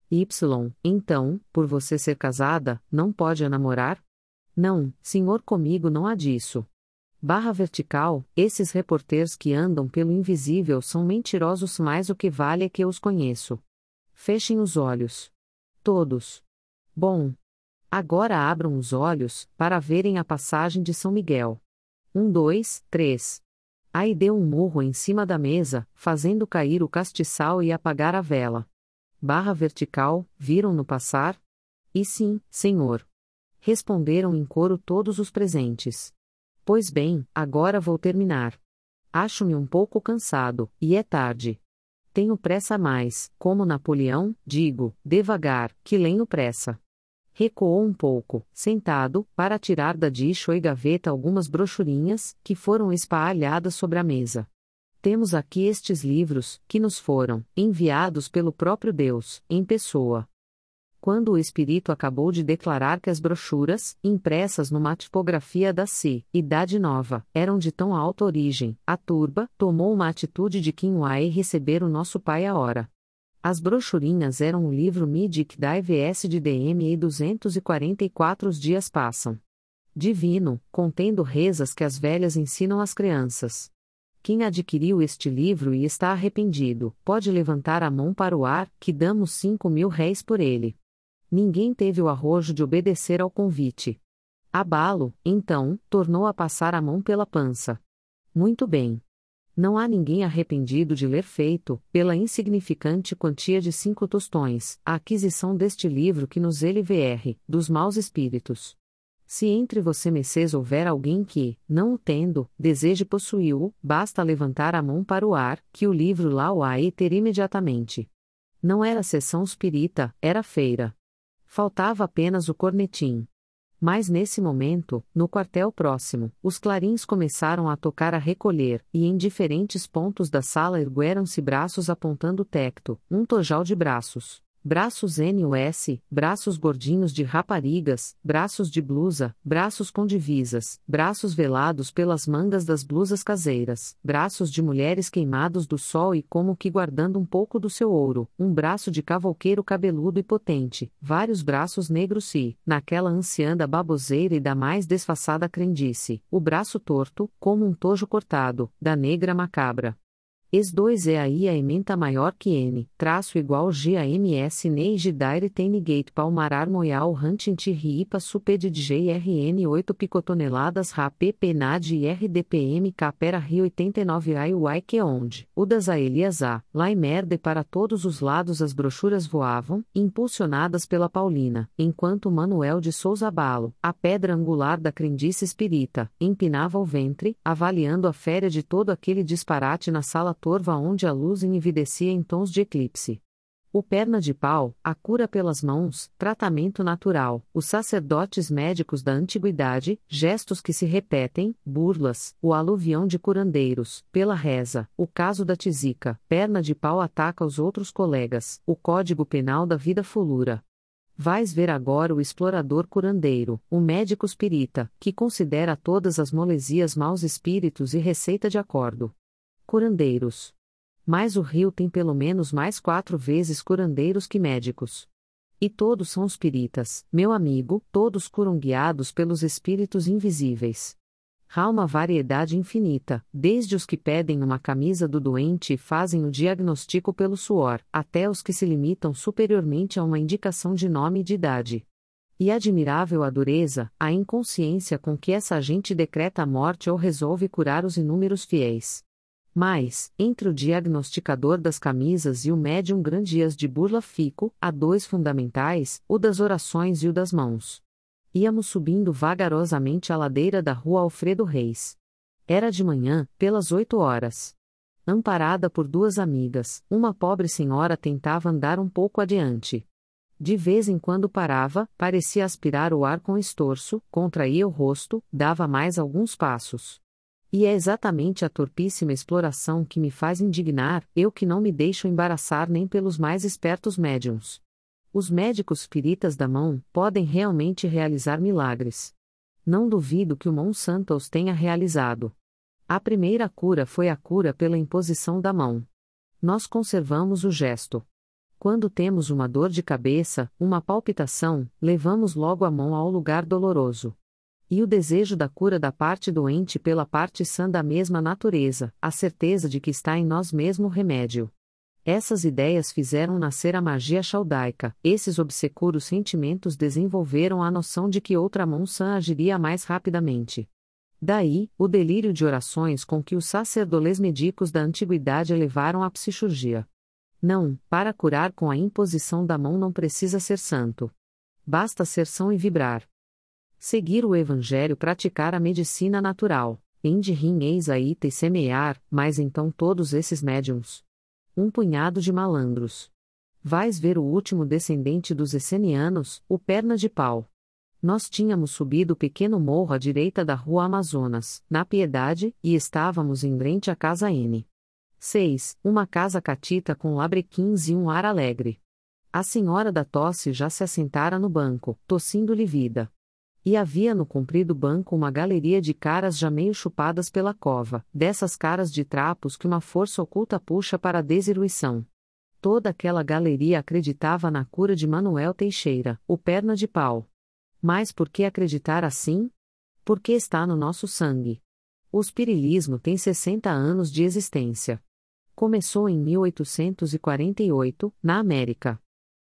Então, por você ser casada, não pode namorar? Não, senhor, comigo não há disso. Barra vertical, esses repórteres que andam pelo invisível são mentirosos mais o que vale é que eu os conheço. Fechem os olhos. Todos. Bom. Agora abram os olhos, para verem a passagem de São Miguel. 1, 2, 3. Aí deu um murro em cima da mesa, fazendo cair o castiçal e apagar a vela. Barra vertical, viram-no passar? E sim, senhor. Responderam em coro todos os presentes. Pois bem, agora vou terminar. Acho-me um pouco cansado, e é tarde. Tenho pressa mais, como Napoleão, digo, devagar, que lenho pressa. Recuou um pouco, sentado, para tirar da dicho e gaveta algumas brochurinhas, que foram espalhadas sobre a mesa. Temos aqui estes livros, que nos foram enviados pelo próprio Deus, em pessoa. Quando o espírito acabou de declarar que as brochuras, impressas numa tipografia da Idade Nova, eram de tão alta origem, a turba tomou uma atitude de quem vai receber o nosso pai a hora. As brochurinhas eram o livro Midic da IVS de DM e 244 os dias passam. Divino, contendo rezas que as velhas ensinam às crianças. Quem adquiriu este livro e está arrependido, pode levantar a mão para o ar, que damos 5.000 réis por ele. Ninguém teve o arrojo de obedecer ao convite. Abalo, então, tornou a passar a mão pela pança. Muito bem. Não há ninguém arrependido de ler feito, pela insignificante quantia de 5 tostões, a aquisição deste livro que nos LVR, dos maus espíritos. Se entre você messias houver alguém que, não o tendo, deseje possuí-lo, basta levantar a mão para o ar, que o livro lá o há e ter imediatamente. Não era sessão espírita, era feira. Faltava apenas o cornetim. Mas nesse momento, no quartel próximo, os clarins começaram a tocar a recolher, e em diferentes pontos da sala ergueram-se braços apontando o tecto, um tojal de braços. Braços NUS, braços gordinhos de raparigas, braços de blusa, braços com divisas, braços velados pelas mangas das blusas caseiras, braços de mulheres queimados do sol e como que guardando um pouco do seu ouro, um braço de cavouqueiro cabeludo e potente, vários braços negros e, naquela anciã da baboseira e da mais desfaçada crendice, o braço torto, como um tojo cortado, da negra macabra. Es2 é aí a ementa maior que N, traço igual G a MS Neige Daire Tenigate Palmarar Moial Huntinti Ripa Suped JRN 8 picotoneladas RAPP NAD e RDPM Capera Rio 89 AIUAI que onde, Udas a Elias A, lá e merde para todos os lados as brochuras voavam, impulsionadas pela Paulina, enquanto Manuel de Souza Balo, a pedra angular da crendice espírita, empinava o ventre, avaliando a féria de todo aquele disparate na sala torva onde a luz envidecia em tons de eclipse. O perna de pau, a cura pelas mãos, tratamento natural, os sacerdotes médicos da antiguidade, gestos que se repetem, burlas, o aluvião de curandeiros, pela reza, o caso da tisica, perna de pau ataca os outros colegas, o código penal da vida fulura. Vais ver agora o explorador curandeiro, o médico espírita, que considera todas as molesias maus espíritos e receita de acordo. Curandeiros. Mas o rio tem pelo menos mais 4 vezes curandeiros que médicos. E todos são espíritas, meu amigo, todos curam guiados pelos espíritos invisíveis. Há uma variedade infinita, desde os que pedem uma camisa do doente e fazem o diagnóstico pelo suor, até os que se limitam superiormente a uma indicação de nome e de idade. E admirável a dureza, a inconsciência com que essa gente decreta a morte ou resolve curar os inúmeros fiéis. Mas, entre o diagnosticador das camisas e o médium grandias de burla fico, há 2 fundamentais, o das orações e o das mãos. Íamos subindo vagarosamente a ladeira da rua Alfredo Reis. Era de manhã, pelas 8 horas. Amparada por 2 amigas, uma pobre senhora tentava andar um pouco adiante. De vez em quando parava, parecia aspirar o ar com estorço, contraía o rosto, dava mais alguns passos. E é exatamente a torpíssima exploração que me faz indignar, eu que não me deixo embaraçar nem pelos mais espertos médiuns. Os médicos espíritas da mão podem realmente realizar milagres. Não duvido que o Monsanto os tenha realizado. A primeira cura foi a cura pela imposição da mão. Nós conservamos o gesto. Quando temos uma dor de cabeça, uma palpitação, levamos logo a mão ao lugar doloroso. E o desejo da cura da parte doente pela parte sã da mesma natureza, a certeza de que está em nós mesmo o remédio. Essas ideias fizeram nascer a magia chaldaica, esses obscuros sentimentos desenvolveram a noção de que outra mão sã agiria mais rapidamente. Daí, o delírio de orações com que os sacerdotes médicos da antiguidade elevaram a psichurgia. Não, para curar com a imposição da mão não precisa ser santo. Basta ser são e vibrar. Seguir o Evangelho, praticar a medicina natural. Inde rim eis a ita e semear, mas então todos esses médiums. Um punhado de malandros. Vais ver o último descendente dos essenianos, o perna de pau. Nós tínhamos subido o pequeno morro à direita da rua Amazonas, na Piedade, e estávamos em frente à casa N. 6, uma casa catita com labrequins e um ar alegre. A senhora da tosse já se assentara no banco, tossindo-lhe vida. E havia no comprido banco uma galeria de caras já meio chupadas pela cova, dessas caras de trapos que uma força oculta puxa para a desiluição. Toda aquela galeria acreditava na cura de Manuel Teixeira, o perna de pau. Mas por que acreditar assim? Porque está no nosso sangue. O espiritismo tem 60 anos de existência. Começou em 1848, na América.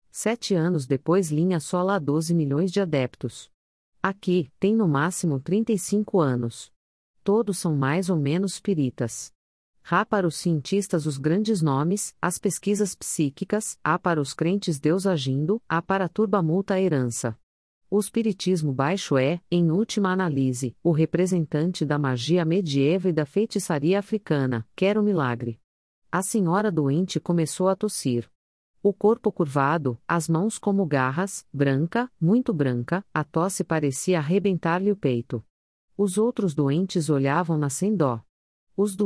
7 anos depois linha sola a 12 milhões de adeptos. Aqui, tem no máximo 35 anos. Todos são mais ou menos espíritas. Há para os cientistas os grandes nomes, as pesquisas psíquicas, há para os crentes Deus agindo, há para a turba-multa a herança. O espiritismo baixo é, em última análise, o representante da magia medieval e da feitiçaria africana, quer o milagre. A senhora doente começou a tossir. O corpo curvado, as mãos como garras, branca, muito branca, a tosse parecia arrebentar-lhe o peito. Os outros doentes olhavam-na sem dó. Os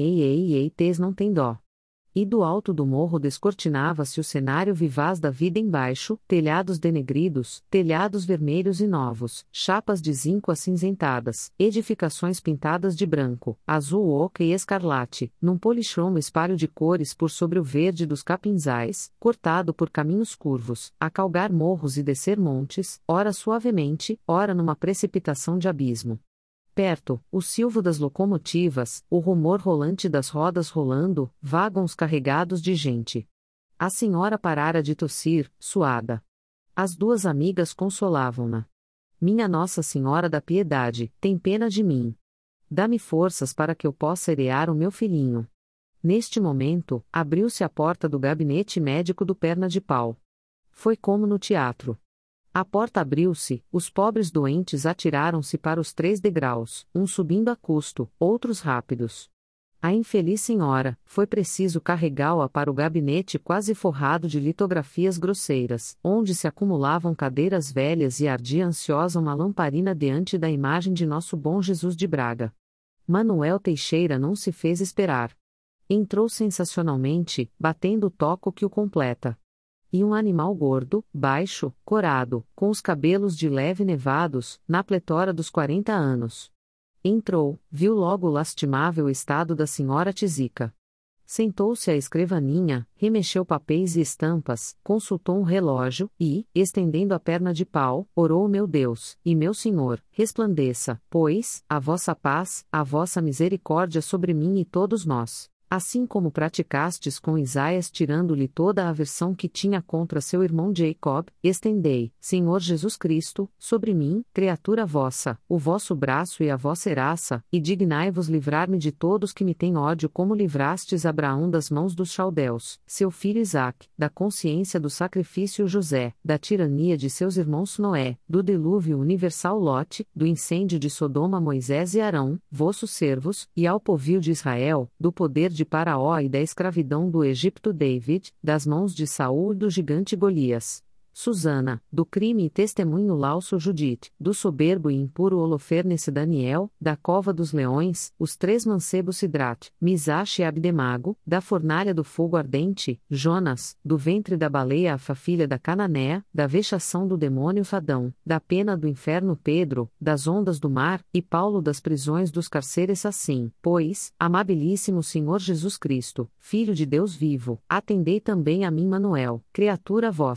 doentes não têm dó. E do alto do morro descortinava-se o cenário vivaz da vida embaixo, telhados denegridos, telhados vermelhos e novos, chapas de zinco acinzentadas, edificações pintadas de branco, azul oca e escarlate, num policromo espalho de cores por sobre o verde dos capinzais, cortado por caminhos curvos, a calgar morros e descer montes, ora suavemente, ora numa precipitação de abismo. Perto, o silvo das locomotivas, o rumor rolante das rodas rolando, vagões carregados de gente. A senhora parara de tossir, suada. As duas amigas consolavam-na. Minha Nossa Senhora da Piedade, tem pena de mim. Dá-me forças para que eu possa herear o meu filhinho. Neste momento, abriu-se a porta do gabinete médico do perna de pau. Foi como no teatro. A porta abriu-se, os pobres doentes atiraram-se para os 3 degraus, uns subindo a custo, outros rápidos. A infeliz senhora, foi preciso carregá-la para o gabinete quase forrado de litografias grosseiras, onde se acumulavam cadeiras velhas e ardia ansiosa uma lamparina diante da imagem de nosso bom Jesus de Braga. Manuel Teixeira não se fez esperar. Entrou sensacionalmente, batendo o toco que o completa. E um animal gordo, baixo, corado, com os cabelos de leve nevados, na pletora dos 40 anos. Entrou, viu logo o lastimável estado da senhora Tizica. Sentou-se à escrivaninha, remexeu papéis e estampas, consultou um relógio, e, estendendo a perna de pau, orou: meu Deus, e meu Senhor, resplandeça, pois, a vossa paz, a vossa misericórdia sobre mim e todos nós. Assim como praticastes com Isaías tirando-lhe toda a aversão que tinha contra seu irmão Jacob, estendei, Senhor Jesus Cristo, sobre mim, criatura vossa, o vosso braço e a vossa herança, e dignai-vos livrar-me de todos que me têm ódio, como livrastes Abraão das mãos dos chaldeus, seu filho Isaque, da consciência do sacrifício José, da tirania de seus irmãos Noé, do dilúvio universal Lote, do incêndio de Sodoma Moisés e Arão, vossos servos, e ao povio de Israel, do poder de Faraó e da escravidão do Egito David, das mãos de Saul e do gigante Golias. Susana, do crime e testemunho Lauso Judite, do soberbo e impuro Holofernes Daniel, da cova dos leões, os 3 mancebos Sidrate, Misache e Abdemago, da fornalha do fogo ardente, Jonas, do ventre da baleia Afa filha da Cananéia, da vexação do demônio Fadão, da pena do inferno Pedro, das ondas do mar, e Paulo das prisões dos carceres assim, pois, amabilíssimo Senhor Jesus Cristo, Filho de Deus vivo, atendei também a mim Manuel, criatura vossa.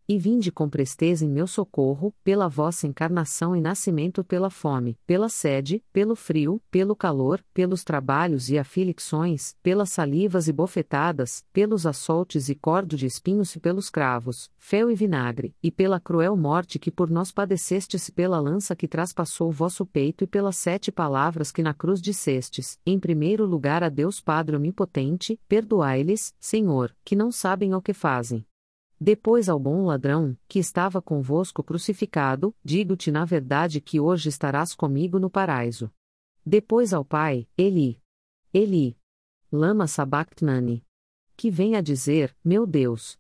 E vinde com presteza em meu socorro, pela vossa encarnação e nascimento pela fome, pela sede, pelo frio, pelo calor, pelos trabalhos e aflições, pelas salivas e bofetadas, pelos açoutes e cordo de espinhos e pelos cravos, fel e vinagre, e pela cruel morte que por nós padecestes, pela lança que traspassou o vosso peito e pelas 7 palavras que na cruz dissestes, em primeiro lugar a Deus Padre Onipotente, perdoai-lhes, Senhor, que não sabem o que fazem. Depois ao bom ladrão, que estava convosco crucificado, digo-te na verdade que hoje estarás comigo no paraíso. Depois ao Pai, Eli, Eli, lama sabachthani. Que vem a dizer, meu Deus,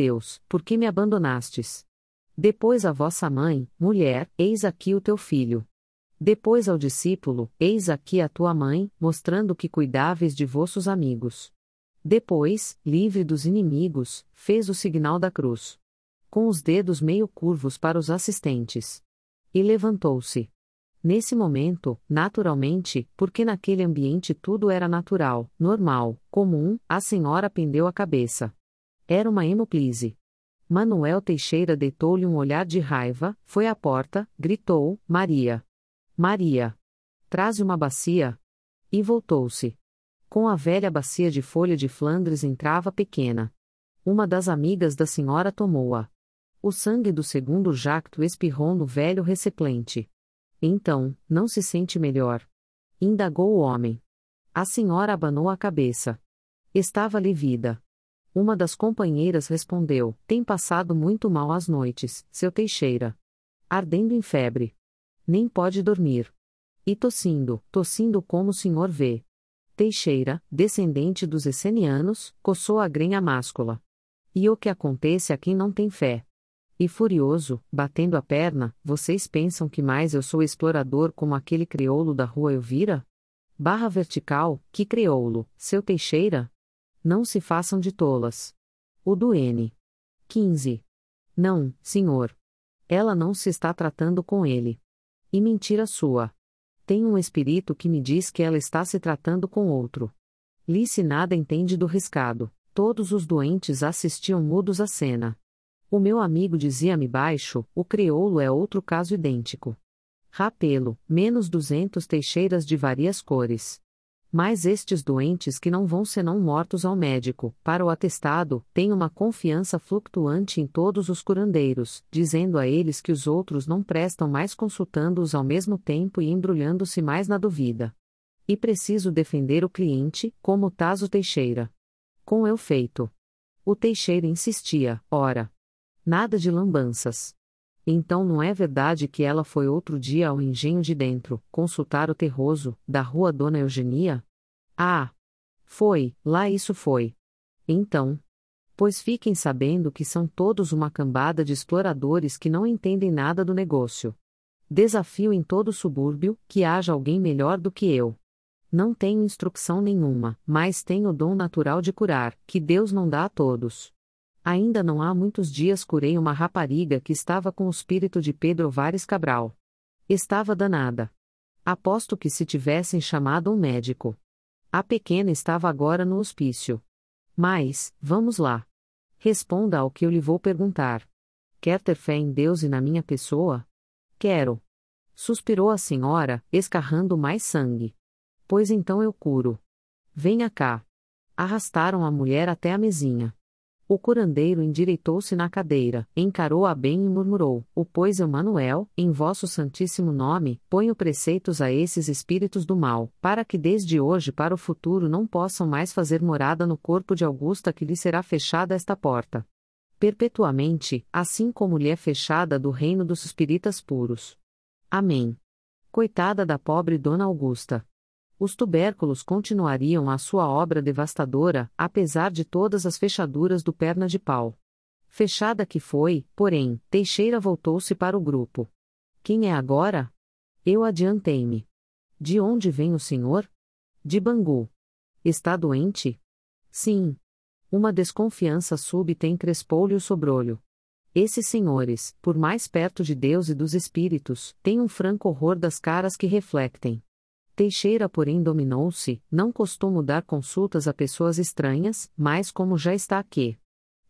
por que me abandonastes? Depois à vossa mãe, mulher, eis aqui o teu filho. Depois ao discípulo, eis aqui a tua mãe, mostrando que cuidáveis de vossos amigos. Depois, livre dos inimigos, fez o sinal da cruz. Com os dedos meio curvos para os assistentes. E levantou-se. Nesse momento, naturalmente, porque naquele ambiente tudo era natural, normal, comum, a senhora pendeu a cabeça. Era uma hemoclise. Manuel Teixeira deitou-lhe um olhar de raiva, foi à porta, gritou, Maria! Maria! Traze uma bacia! E voltou-se. Com a velha bacia de folha de Flandres entrava pequena. Uma das amigas da senhora tomou-a. O sangue do segundo jacto espirrou no velho recipiente. Então, não se sente melhor? Indagou o homem. A senhora abanou a cabeça. Estava lívida. Uma das companheiras respondeu, tem passado muito mal as noites, seu Teixeira. Ardendo em febre. Nem pode dormir. E tossindo como o senhor vê. Teixeira, descendente dos essenianos, coçou a grenha máscula. E o que acontece a quem não tem fé? E furioso, batendo a perna, vocês pensam que mais eu sou explorador como aquele crioulo da rua Elvira? Barra vertical, que crioulo, seu Teixeira? Não se façam de tolas. O do N. 15. Não, senhor. Ela não se está tratando com ele. E mentira sua. Tem um espírito que me diz que ela está se tratando com outro. Lice nada entende do riscado. Todos os doentes assistiam mudos à cena. O meu amigo dizia-me baixo, o crioulo é outro caso idêntico. Rapelo, menos 200 teixeiras de várias cores. Mas estes doentes que não vão senão mortos ao médico, para o atestado, têm uma confiança flutuante em todos os curandeiros, dizendo a eles que os outros não prestam mais consultando-os ao mesmo tempo e embrulhando-se mais na dúvida. E preciso defender o cliente, como o Tazo Teixeira. Com eu feito. O Teixeira insistia, ora. Nada de lambanças. Então não é verdade que ela foi outro dia ao engenho de dentro, consultar o terroso, da rua Dona Eugenia? Ah! Foi, lá isso foi. Então. Pois fiquem sabendo que são todos uma cambada de exploradores que não entendem nada do negócio. Desafio em todo o subúrbio, que haja alguém melhor do que eu. Não tenho instrução nenhuma, mas tenho o dom natural de curar, que Deus não dá a todos. Ainda não há muitos dias curei uma rapariga que estava com o espírito de Pedro Vares Cabral. Estava danada. Aposto que se tivessem chamado um médico. A pequena estava agora no hospício. Mas, vamos lá. Responda ao que eu lhe vou perguntar. Quer ter fé em Deus e na minha pessoa? Quero. Suspirou a senhora, escarrando mais sangue. Pois então eu curo. Venha cá. Arrastaram a mulher até a mesinha. O curandeiro endireitou-se na cadeira, encarou-a bem e murmurou, pois eu, Manuel, em vosso santíssimo nome, ponho preceitos a esses espíritos do mal, para que desde hoje para o futuro não possam mais fazer morada no corpo de Augusta que lhe será fechada esta porta. Perpetuamente, assim como lhe é fechada do reino dos espíritas puros. Amém. Coitada da pobre Dona Augusta. Os tubérculos continuariam a sua obra devastadora, apesar de todas as fechaduras do perna de pau. Fechada que foi, porém, Teixeira voltou-se para o grupo. Quem é agora? Eu adiantei-me. De onde vem o senhor? De Bangu. Está doente? Sim. Uma desconfiança súbita encrespou-lhe o sobrolho. Esses senhores, por mais perto de Deus e dos espíritos, têm um franco horror das caras que reflectem. Teixeira, porém, dominou-se, não costumo dar consultas a pessoas estranhas, mas como já está aqui.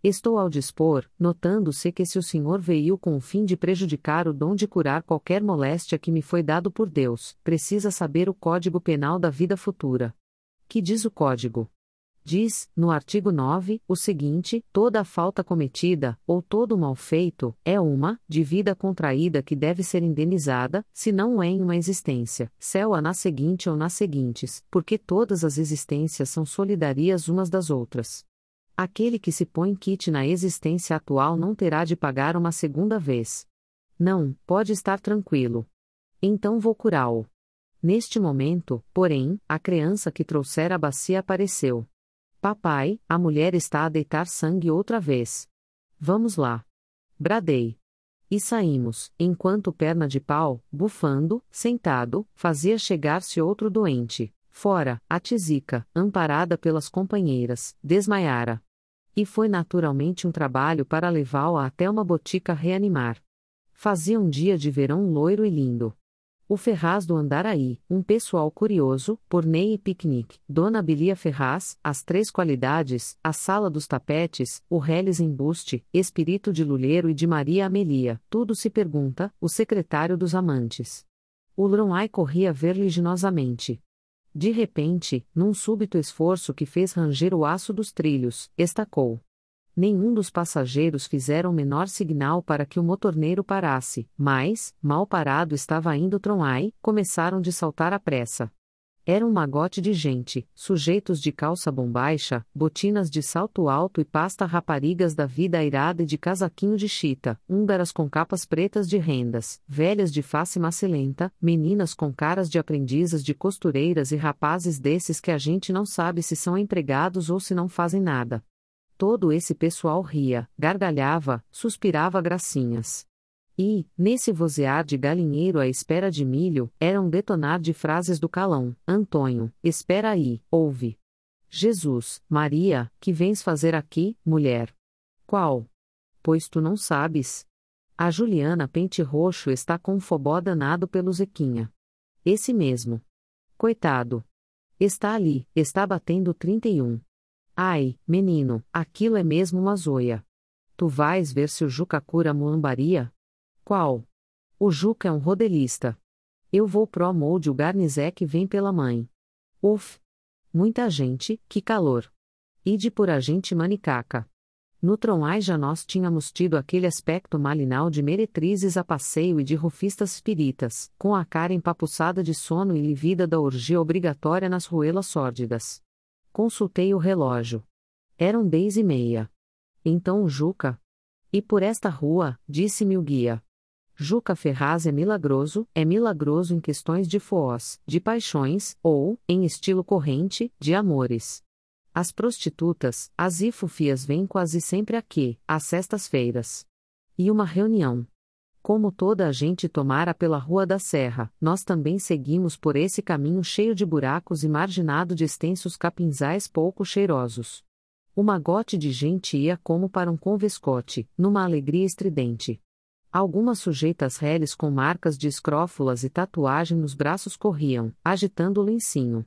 Estou ao dispor, notando-se que se o Senhor veio com o fim de prejudicar o dom de curar qualquer moléstia que me foi dado por Deus, precisa saber o Código Penal da vida futura. Que diz o Código? Diz, no artigo 9, o seguinte: toda a falta cometida, ou todo o mal feito, é uma dívida contraída que deve ser indenizada, se não o é em uma existência, céu-a na seguinte ou nas seguintes, porque todas as existências são solidarias umas das outras. Aquele que se põe quite na existência atual não terá de pagar uma segunda vez. Não, pode estar tranquilo. Então vou curá-lo. Neste momento, porém, a criança que trouxera a bacia apareceu. Papai, a mulher está a deitar sangue outra vez. Vamos lá. Bradei. E saímos, enquanto perna de pau, bufando, sentado, fazia chegar-se outro doente. Fora, a tisica, amparada pelas companheiras, desmaiara. E foi naturalmente um trabalho para levá-la até uma botica reanimar. Fazia um dia de verão loiro e lindo. O Ferraz do Andaraí, um pessoal curioso, pornê e piquenique, Dona Bilia Ferraz, as três qualidades, a sala dos tapetes, o reles embuste, espírito de Lulheiro e de Maria Amelia, tudo se pergunta, o secretário dos amantes. O Lronai corria vertiginosamente. De repente, num súbito esforço que fez ranger o aço dos trilhos, estacou. Nenhum dos passageiros fizeram o menor sinal para que o motorneiro parasse, mas, mal parado estava ainda o Tronai, começaram de saltar à pressa. Era um magote de gente, sujeitos de calça bombaixa, botinas de salto alto e pasta raparigas da vida airada e de casaquinho de chita, húngaras com capas pretas de rendas, velhas de face macilenta, meninas com caras de aprendizes de costureiras e rapazes desses que a gente não sabe se são empregados ou se não fazem nada. Todo esse pessoal ria, gargalhava, suspirava gracinhas. E, nesse vozear de galinheiro à espera de milho, era um detonar de frases do calão: Antônio, espera aí, ouve. Jesus, Maria, que vens fazer aqui, mulher? Qual? Pois tu não sabes. A Juliana Pente Roxo está com um fobó danado pelo Zequinha. Esse mesmo. Coitado. Está ali, está batendo 31. Ai, menino, aquilo é mesmo uma zoia. Tu vais ver se o Juca cura a muambaria? Qual? O Juca é um rodelista. Eu vou pro molde o Garnizek vem pela mãe. Uf! Muita gente, que calor. Ide por a gente manicaca. No Tronai já nós tínhamos tido aquele aspecto malinal de meretrizes a passeio e de rufistas espiritas, com a cara empapuçada de sono e livida da orgia obrigatória nas ruelas sórdidas. Consultei o relógio. Eram 10:30. Então o Juca. E por esta rua, disse-me o guia. Juca Ferraz é milagroso em questões de foz, de paixões, ou, em estilo corrente, de amores. As prostitutas, as ifufias vêm quase sempre aqui, às sextas-feiras. E uma reunião. Como toda a gente tomara pela Rua da Serra, nós também seguimos por esse caminho cheio de buracos e marginado de extensos capinzais pouco cheirosos. O magote de gente ia como para um convescote, numa alegria estridente. Algumas sujeitas reles com marcas de escrófulas e tatuagem nos braços corriam, agitando o lencinho.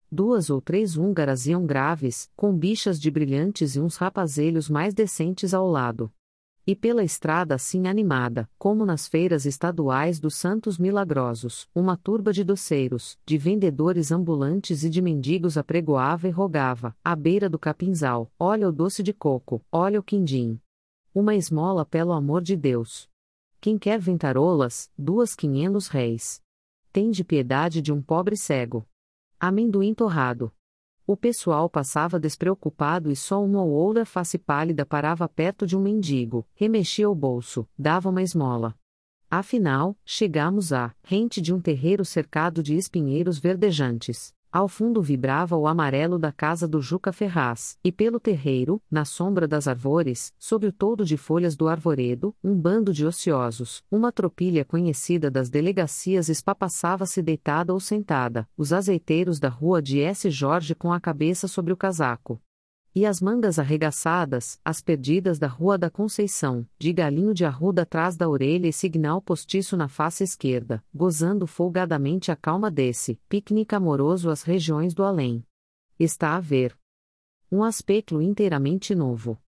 2 ou 3 húngaras iam graves, com bichas de brilhantes e uns rapazelhos mais decentes ao lado. E pela estrada assim animada, como nas feiras estaduais dos Santos Milagrosos, uma turba de doceiros, de vendedores ambulantes e de mendigos apregoava e rogava, à beira do capinzal: olha o doce de coco, olha o quindim. Uma esmola pelo amor de Deus. Quem quer ventarolas, 2,500 réis. Tende piedade de um pobre cego. Amendoim torrado. O pessoal passava despreocupado e só uma ou outra face pálida parava perto de um mendigo, remexia o bolso, dava uma esmola. Afinal, chegamos à rente de um terreiro cercado de espinheiros verdejantes. Ao fundo vibrava o amarelo da casa do Juca Ferraz, e pelo terreiro, na sombra das árvores, sob o toldo de folhas do arvoredo, um bando de ociosos, uma tropilha conhecida das delegacias espapassava-se deitada ou sentada, os azeiteiros da rua de S. Jorge com a cabeça sobre o casaco. E as mangas arregaçadas, as perdidas da Rua da Conceição, de galinho de arruda atrás da orelha e signal postiço na face esquerda, gozando folgadamente a calma desse piquenique amoroso às regiões do além. Está a ver um aspecto inteiramente novo.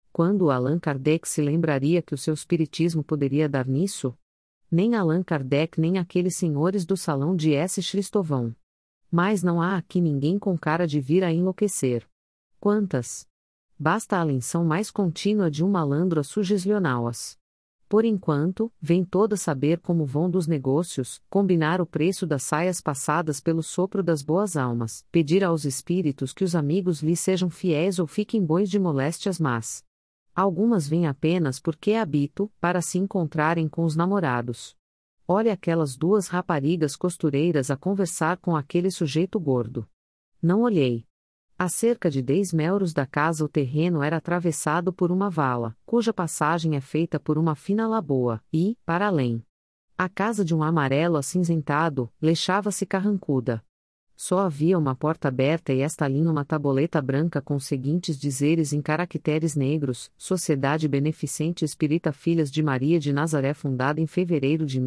Quando Allan Kardec se lembraria que o seu espiritismo poderia dar nisso? Nem Allan Kardec nem aqueles senhores do salão de S. Cristóvão. Mas não há aqui ninguém com cara de vir a enlouquecer. Quantas? Basta a alenção mais contínua de um malandro a sugestioná-las. Por enquanto, vem todas saber como vão dos negócios, combinar o preço das saias passadas pelo sopro das boas almas, pedir aos espíritos que os amigos lhe sejam fiéis ou fiquem bons de moléstias más. Algumas vêm apenas porque habito, para se encontrarem com os namorados. Olha aquelas duas raparigas costureiras a conversar com aquele sujeito gordo. Não olhei. A cerca de 10 melros da casa o terreno era atravessado por uma vala, cuja passagem é feita por uma fina lagoa, e, para além, a casa de um amarelo acinzentado, leixava-se carrancuda. Só havia uma porta aberta e esta linha uma taboleta branca com os seguintes dizeres em caracteres negros: Sociedade Beneficente Espírita Filhas de Maria de Nazaré, fundada em fevereiro de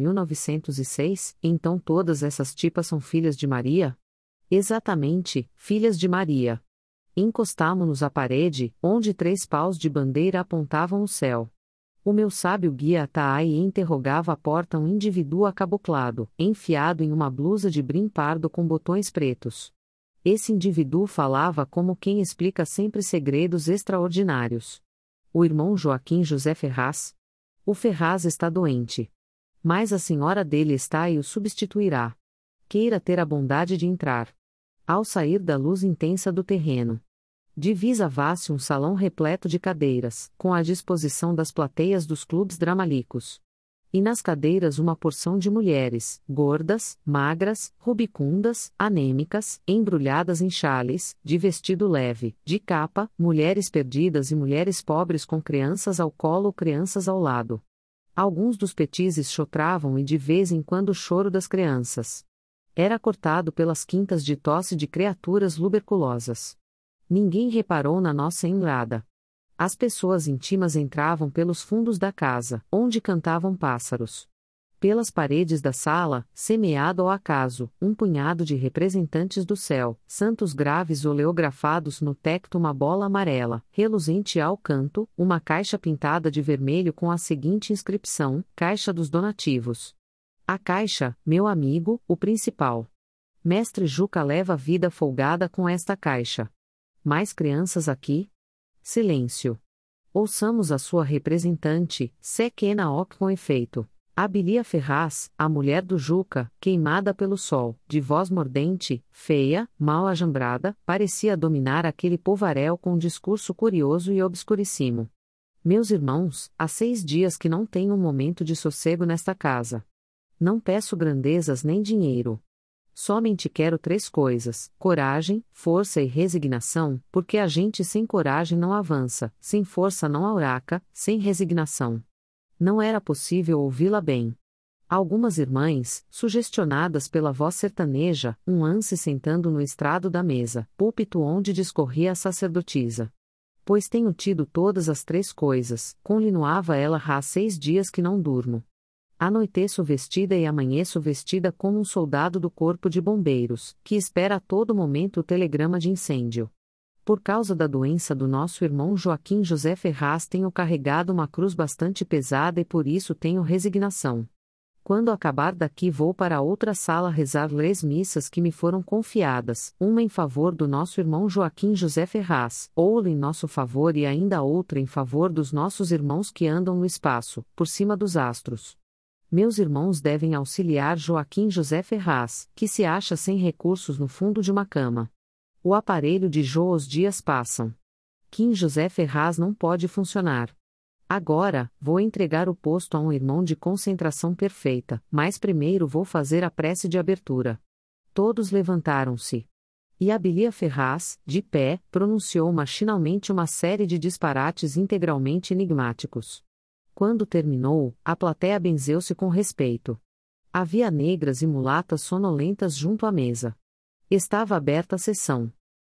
1906. Então todas essas tipas são filhas de Maria? Exatamente, filhas de Maria. Encostámo-nos à parede, onde 3 paus de bandeira apontavam o céu. O meu sábio guia Ataai interrogava à porta um indivíduo acaboclado, enfiado em uma blusa de brim pardo com botões pretos. Esse indivíduo falava como quem explica sempre segredos extraordinários. O irmão Joaquim José Ferraz? O Ferraz está doente. Mas a senhora dele está e o substituirá. Queira ter a bondade de entrar. Ao sair da luz intensa do terreno, divisa-se um salão repleto de cadeiras, com a disposição das plateias dos clubes dramáticos. E nas cadeiras uma porção de mulheres, gordas, magras, rubicundas, anêmicas, embrulhadas em chales, de vestido leve, de capa, mulheres perdidas e mulheres pobres com crianças ao colo ou crianças ao lado. Alguns dos petizes chotravam e de vez em quando o choro das crianças era cortado pelas quintas de tosse de criaturas tuberculosas. Ninguém reparou na nossa entrada. As pessoas íntimas entravam pelos fundos da casa, onde cantavam pássaros. Pelas paredes da sala, semeado ao acaso, um punhado de representantes do céu, santos graves oleografados no tecto, uma bola amarela, reluzente ao canto, uma caixa pintada de vermelho com a seguinte inscrição: Caixa dos Donativos. A caixa, meu amigo, o principal. Mestre Juca leva vida folgada com esta caixa. Mais crianças aqui? Silêncio. Ouçamos a sua representante, Sequena Ok com efeito. Abilia Ferraz, a mulher do Juca, queimada pelo sol, de voz mordente, feia, mal ajambrada, parecia dominar aquele povaréu com um discurso curioso e obscuricimo. Meus irmãos, há 6 dias que não tenho um momento de sossego nesta casa. Não peço grandezas nem dinheiro. Somente quero 3 coisas: coragem, força e resignação, porque a gente sem coragem não avança, sem força não auraca, sem resignação. Não era possível ouvi-la bem. Algumas irmãs, sugestionadas pela voz sertaneja, um ance sentando no estrado da mesa, púlpito onde discorria a sacerdotisa. Pois tenho tido todas as 3 coisas, continuava ela, há 6 dias que não durmo. Anoiteço vestida e amanheço vestida como um soldado do corpo de bombeiros, que espera a todo momento o telegrama de incêndio. Por causa da doença do nosso irmão Joaquim José Ferraz tenho carregado uma cruz bastante pesada e por isso tenho resignação. Quando acabar daqui vou para outra sala rezar 3 missas que me foram confiadas, uma em favor do nosso irmão Joaquim José Ferraz, outra em nosso favor e ainda outra em favor dos nossos irmãos que andam no espaço, por cima dos astros. Meus irmãos devem auxiliar Joaquim José Ferraz, que se acha sem recursos no fundo de uma cama. O aparelho de Jô os dias passam. Kim José Ferraz não pode funcionar. Agora, vou entregar o posto a um irmão de concentração perfeita, mas primeiro vou fazer a prece de abertura. Todos levantaram-se. E Abilia Ferraz, de pé, pronunciou machinalmente uma série de disparates integralmente enigmáticos. Quando terminou, a platéia benzeu-se com respeito. Havia negras e mulatas sonolentas junto à mesa. Estava aberta a sessão.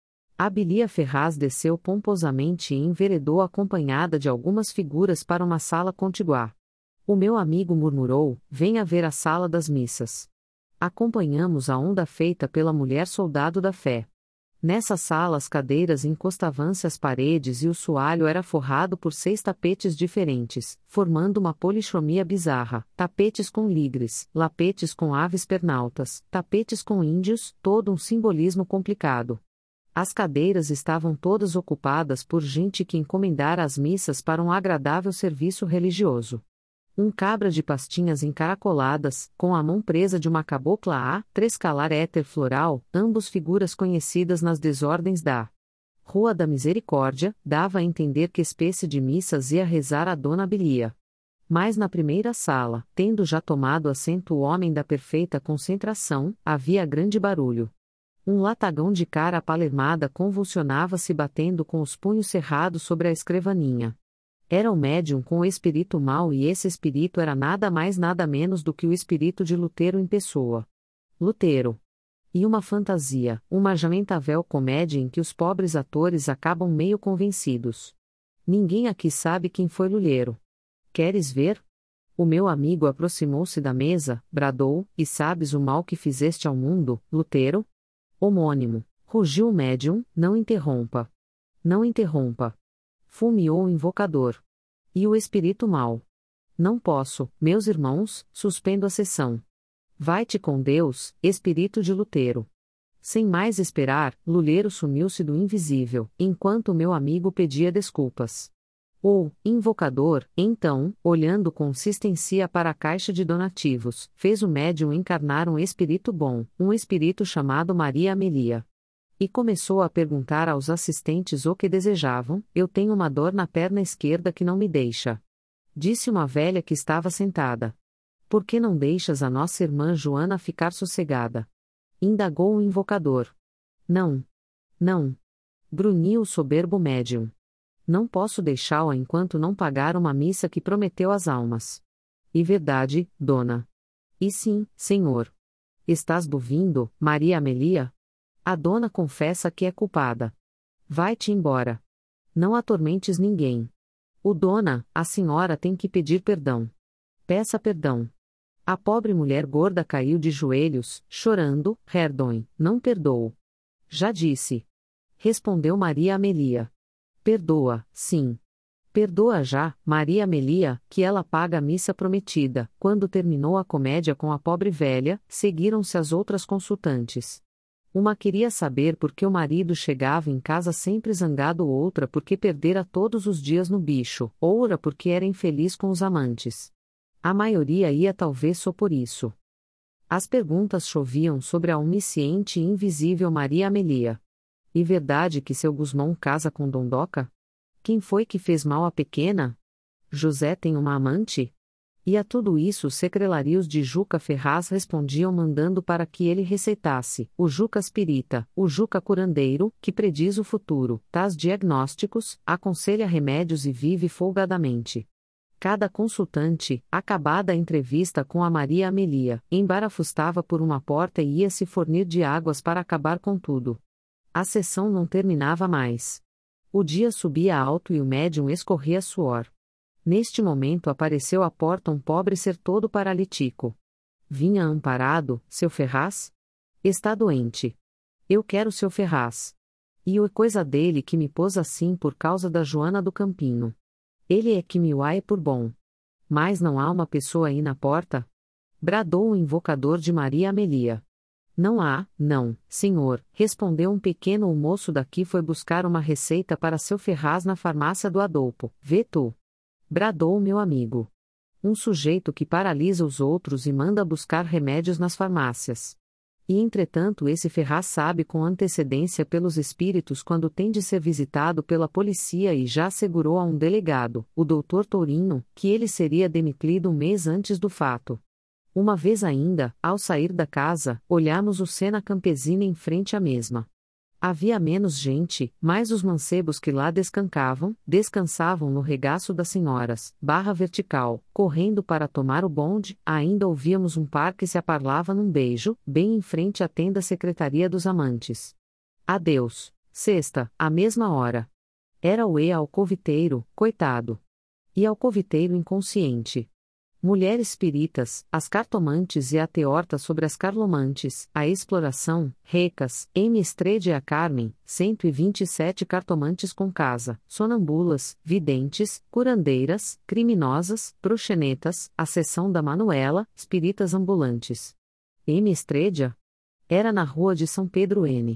Abilia Ferraz desceu pomposamente e enveredou acompanhada de algumas figuras para uma sala contiguá. O meu amigo murmurou: venha ver a sala das missas. Acompanhamos a onda feita pela mulher soldado da fé. Nessa sala as cadeiras encostavam-se às paredes e o soalho era forrado por 6 tapetes diferentes, formando uma policromia bizarra: tapetes com ligres, lapetes com aves pernaltas, tapetes com índios, todo um simbolismo complicado. As cadeiras estavam todas ocupadas por gente que encomendara as missas para um agradável serviço religioso. Um cabra de pastinhas encaracoladas, com a mão presa de uma cabocla a trescalar éter floral, ambos figuras conhecidas nas desordens da Rua da Misericórdia, dava a entender que espécie de missas ia rezar a Dona Belia. Mas na primeira sala, tendo já tomado assento o homem da perfeita concentração, havia grande barulho. Um latagão de cara apalermada convulsionava-se batendo com os punhos cerrados sobre a escrivaninha. Era o médium com o espírito mau e esse espírito era nada mais nada menos do que o espírito de Lutero em pessoa. Lutero. E uma fantasia, uma lamentável comédia em que os pobres atores acabam meio convencidos. Ninguém aqui sabe quem foi Lutero. Queres ver? O meu amigo aproximou-se da mesa, bradou: E sabes o mal que fizeste ao mundo, Lutero? Homônimo. Rugiu o médium: Não interrompa. Não interrompa. Fulmiou o invocador. E o espírito mau. Não posso, meus irmãos, suspendo a sessão. Vai-te com Deus, espírito de Lutero. Sem mais esperar, Lutero sumiu-se do invisível, enquanto meu amigo pedia desculpas. O invocador, então, olhando com insistência para a caixa de donativos, fez o médium encarnar um espírito bom, um espírito chamado Maria Amelia. E começou a perguntar aos assistentes o que desejavam: Eu tenho uma dor na perna esquerda que não me deixa. Disse uma velha que estava sentada. Por que não deixas a nossa irmã Joana ficar sossegada? Indagou o invocador. Não. Não. Grunhiu o soberbo médium. Não posso deixá-la enquanto não pagar uma missa que prometeu às almas. E verdade, dona? E sim, senhor. Estás bovindo, Maria Amelia? A dona confessa que é culpada. Vai-te embora. Não atormentes ninguém. O dona, a senhora tem que pedir perdão. Peça perdão. A pobre mulher gorda caiu de joelhos, chorando: Perdão, não perdoo. Já disse. Respondeu Maria Amelia. Perdoa, sim. Perdoa já, Maria Amelia, que ela paga a missa prometida. Quando terminou a comédia com a pobre velha, seguiram-se as outras consultantes. Uma queria saber por que o marido chegava em casa sempre zangado, outra porque perdera todos os dias no bicho, outra porque era infeliz com os amantes. A maioria ia talvez só por isso. As perguntas choviam sobre a onisciente e invisível Maria Amelia. E verdade que seu Gusmão casa com Dondoca? Quem foi que fez mal à pequena? José tem uma amante? E a tudo isso os secretarios de Juca Ferraz respondiam mandando para que ele receitasse: o Juca Espírita, o Juca Curandeiro, que prediz o futuro, traz diagnósticos, aconselha remédios e vive folgadamente. Cada consultante, acabada a entrevista com a Maria Amelia, embarafustava por uma porta e ia se fornir de águas para acabar com tudo. A sessão não terminava mais. O dia subia alto e o médium escorria suor. Neste momento apareceu à porta um pobre ser todo paralítico. Vinha amparado: Seu Ferraz? Está doente. Eu quero seu Ferraz. E o coisa dele que me pôs assim por causa da Joana do Campinho. Ele é que me uai por bom. Mas não há uma pessoa aí na porta? Bradou o invocador de Maria Amelia. Não há, não, senhor, respondeu um pequeno: o moço daqui foi buscar uma receita para seu Ferraz na farmácia do Adolfo. Vê tu. Bradou meu amigo. Um sujeito que paralisa os outros e manda buscar remédios nas farmácias. E entretanto esse Ferraz sabe com antecedência pelos espíritos quando tem de ser visitado pela polícia e já assegurou a um delegado, o doutor Tourinho, que ele seria demitido um mês antes do fato. Uma vez ainda, ao sair da casa, olhamos o Sena Campesina em frente à mesma. Havia menos gente, mas os mancebos que lá descansavam no regaço das senhoras, barra vertical, correndo para tomar o bonde, ainda ouvíamos um par que se aparlava num beijo, bem em frente à tenda Secretaria dos Amantes. Adeus. Sexta, à mesma hora. Era o alcoviteiro, coitado. E alcoviteiro inconsciente. Mulher espíritas, as cartomantes e a teorta sobre as carlomantes, a exploração, recas, M. Estrede e a Carmen, 127 cartomantes com casa, sonambulas, videntes, curandeiras, criminosas, proxenetas, a seção da Manuela, espíritas ambulantes. M. Estredia? Era na rua de São Pedro N.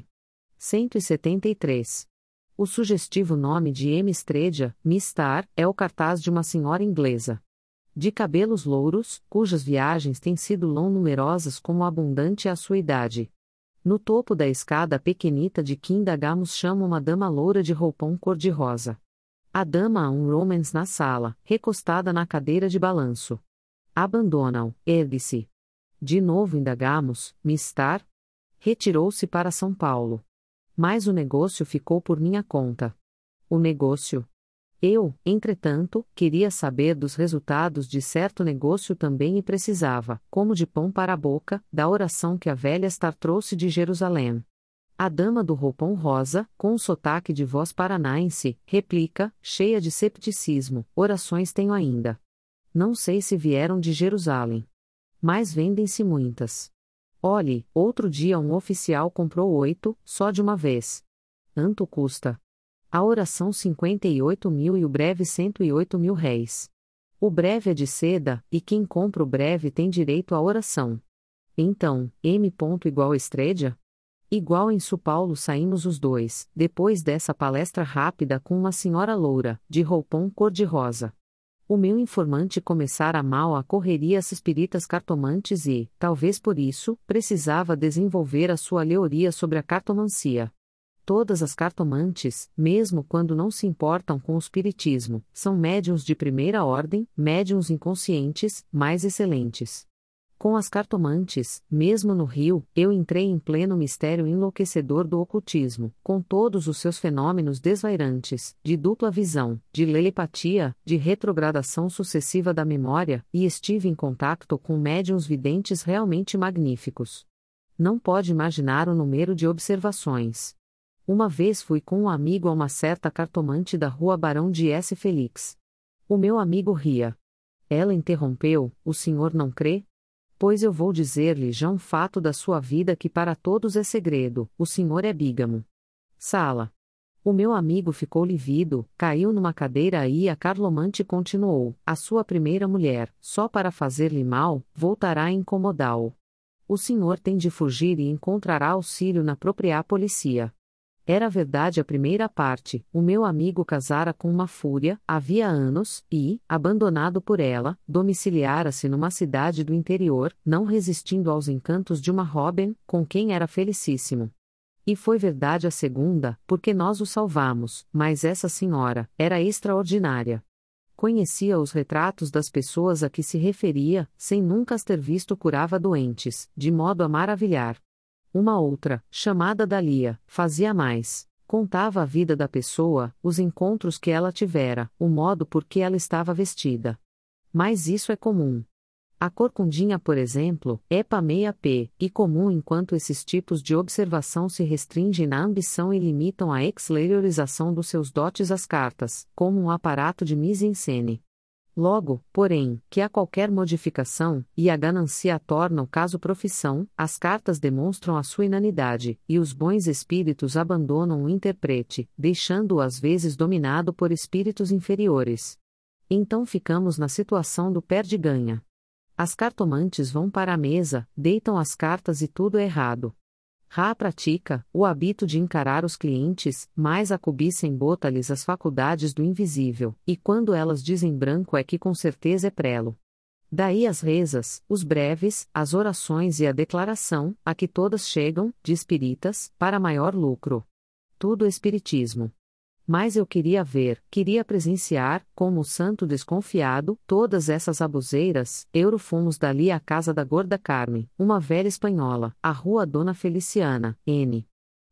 173. O sugestivo nome de M. Estredia, Mistar, é o cartaz de uma senhora inglesa. De cabelos louros, cujas viagens têm sido numerosas como abundante a sua idade. No topo da escada pequenita de que indagamos chama uma dama loura de roupão cor-de-rosa. A dama há um romance na sala, recostada na cadeira de balanço. Abandona-o, ergue-se. De novo indagamos, Mistar? Retirou-se para São Paulo. Mas o negócio ficou por minha conta. O negócio? Eu, entretanto, queria saber dos resultados de certo negócio também e precisava, como de pão para a boca, da oração que a velha Estar trouxe de Jerusalém. A dama do roupão rosa, com um sotaque de voz paranaense, replica, cheia de cepticismo: orações tenho ainda. Não sei se vieram de Jerusalém. Mas vendem-se muitas. Olhe, outro dia um oficial comprou 8, só de uma vez. Anto custa. A oração 58.000 e o breve 108.000 réis. O breve é de seda, e quem compra o breve tem direito à oração. Então, M. igual Estredia? Igual em São Paulo saímos os dois, depois dessa palestra rápida com uma senhora loura, de roupão cor-de-rosa. O meu informante começara mal a correria às espíritas cartomantes e, talvez por isso, precisava desenvolver a sua leoria sobre a cartomancia. Todas as cartomantes, mesmo quando não se importam com o espiritismo, são médiuns de primeira ordem, médiuns inconscientes, mais excelentes. Com as cartomantes, mesmo no Rio, eu entrei em pleno mistério enlouquecedor do ocultismo, com todos os seus fenômenos desvairantes, de dupla visão, de telepatia, de retrogradação sucessiva da memória, e estive em contato com médiuns videntes realmente magníficos. Não pode imaginar o número de observações. Uma vez fui com um amigo a uma certa cartomante da rua Barão de S. Felix. O meu amigo ria. Ela interrompeu: o senhor não crê? Pois eu vou dizer-lhe já um fato da sua vida que para todos é segredo: o senhor é bígamo. Sala. O meu amigo ficou lívido, caiu numa cadeira e a carlomante continuou: a sua primeira mulher, só para fazer-lhe mal, voltará a incomodá-o. O senhor tem de fugir e encontrará auxílio na própria polícia. Era verdade a primeira parte: o meu amigo casara com uma fúria, havia anos, e, abandonado por ela, domiciliara-se numa cidade do interior, não resistindo aos encantos de uma Robin, com quem era felicíssimo. E foi verdade a segunda, porque nós o salvamos, mas essa senhora era extraordinária. Conhecia os retratos das pessoas a que se referia, sem nunca as ter visto, curava doentes, de modo a maravilhar. Uma outra, chamada Dália, fazia mais. Contava a vida da pessoa, os encontros que ela tivera, o modo por que ela estava vestida. Mas isso é comum. A corcundinha, por exemplo, é meia p, e comum enquanto esses tipos de observação se restringem na ambição e limitam a exteriorização dos seus dotes às cartas, como um aparato de mise-en-scène. Logo, porém, que a qualquer modificação, e a ganancia torna o caso profissão, as cartas demonstram a sua inanidade, e os bons espíritos abandonam o intérprete, deixando-o às vezes dominado por espíritos inferiores. Então ficamos na situação do perde-ganha. As cartomantes vão para a mesa, deitam as cartas e tudo é errado. Ra pratica o hábito de encarar os clientes, mas a cobiça embota-lhes as faculdades do invisível, e quando elas dizem branco é que com certeza é prelo. Daí as rezas, os breves, as orações e a declaração, a que todas chegam, de espíritas, para maior lucro. Tudo espiritismo. Mas eu queria ver, queria presenciar, como o santo desconfiado, todas essas abuseiras. Fomos dali à casa da gorda Carmen, uma velha espanhola, à rua Dona Feliciana, N.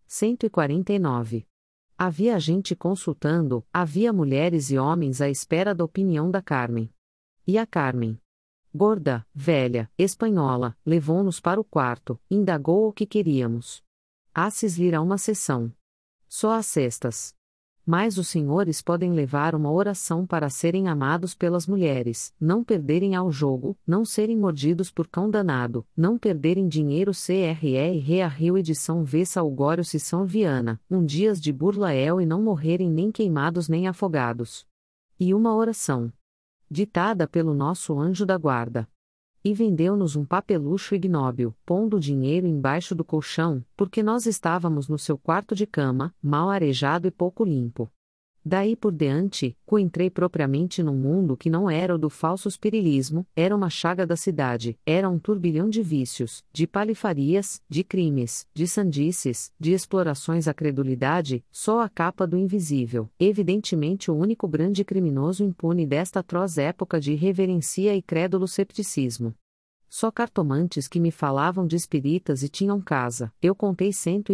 149. Havia gente consultando, havia mulheres e homens à espera da opinião da Carmen. E a Carmen, gorda, velha, espanhola, levou-nos para o quarto, indagou o que queríamos. Assis lhe uma sessão. Só às sextas. Mas os senhores podem levar uma oração para serem amados pelas mulheres, não perderem ao jogo, não serem mordidos por cão danado, não perderem dinheiro CRR Rea Rio edição V Salgório São Viana, dias de Burlael e não morrerem nem queimados nem afogados. E uma oração. Ditada pelo nosso anjo da guarda. E vendeu-nos um papelucho ignóbil, pondo o dinheiro embaixo do colchão, porque nós estávamos no seu quarto de cama, mal arejado e pouco limpo. Daí por diante, entrei propriamente num mundo que não era o do falso espirilismo, era uma chaga da cidade, era um turbilhão de vícios, de palifarias, de crimes, de sandices, de explorações à credulidade, só a capa do invisível, evidentemente o único grande criminoso impune desta atroz época de irreverência e crédulo cepticismo. Só cartomantes que me falavam de espíritas e tinham casa, eu contei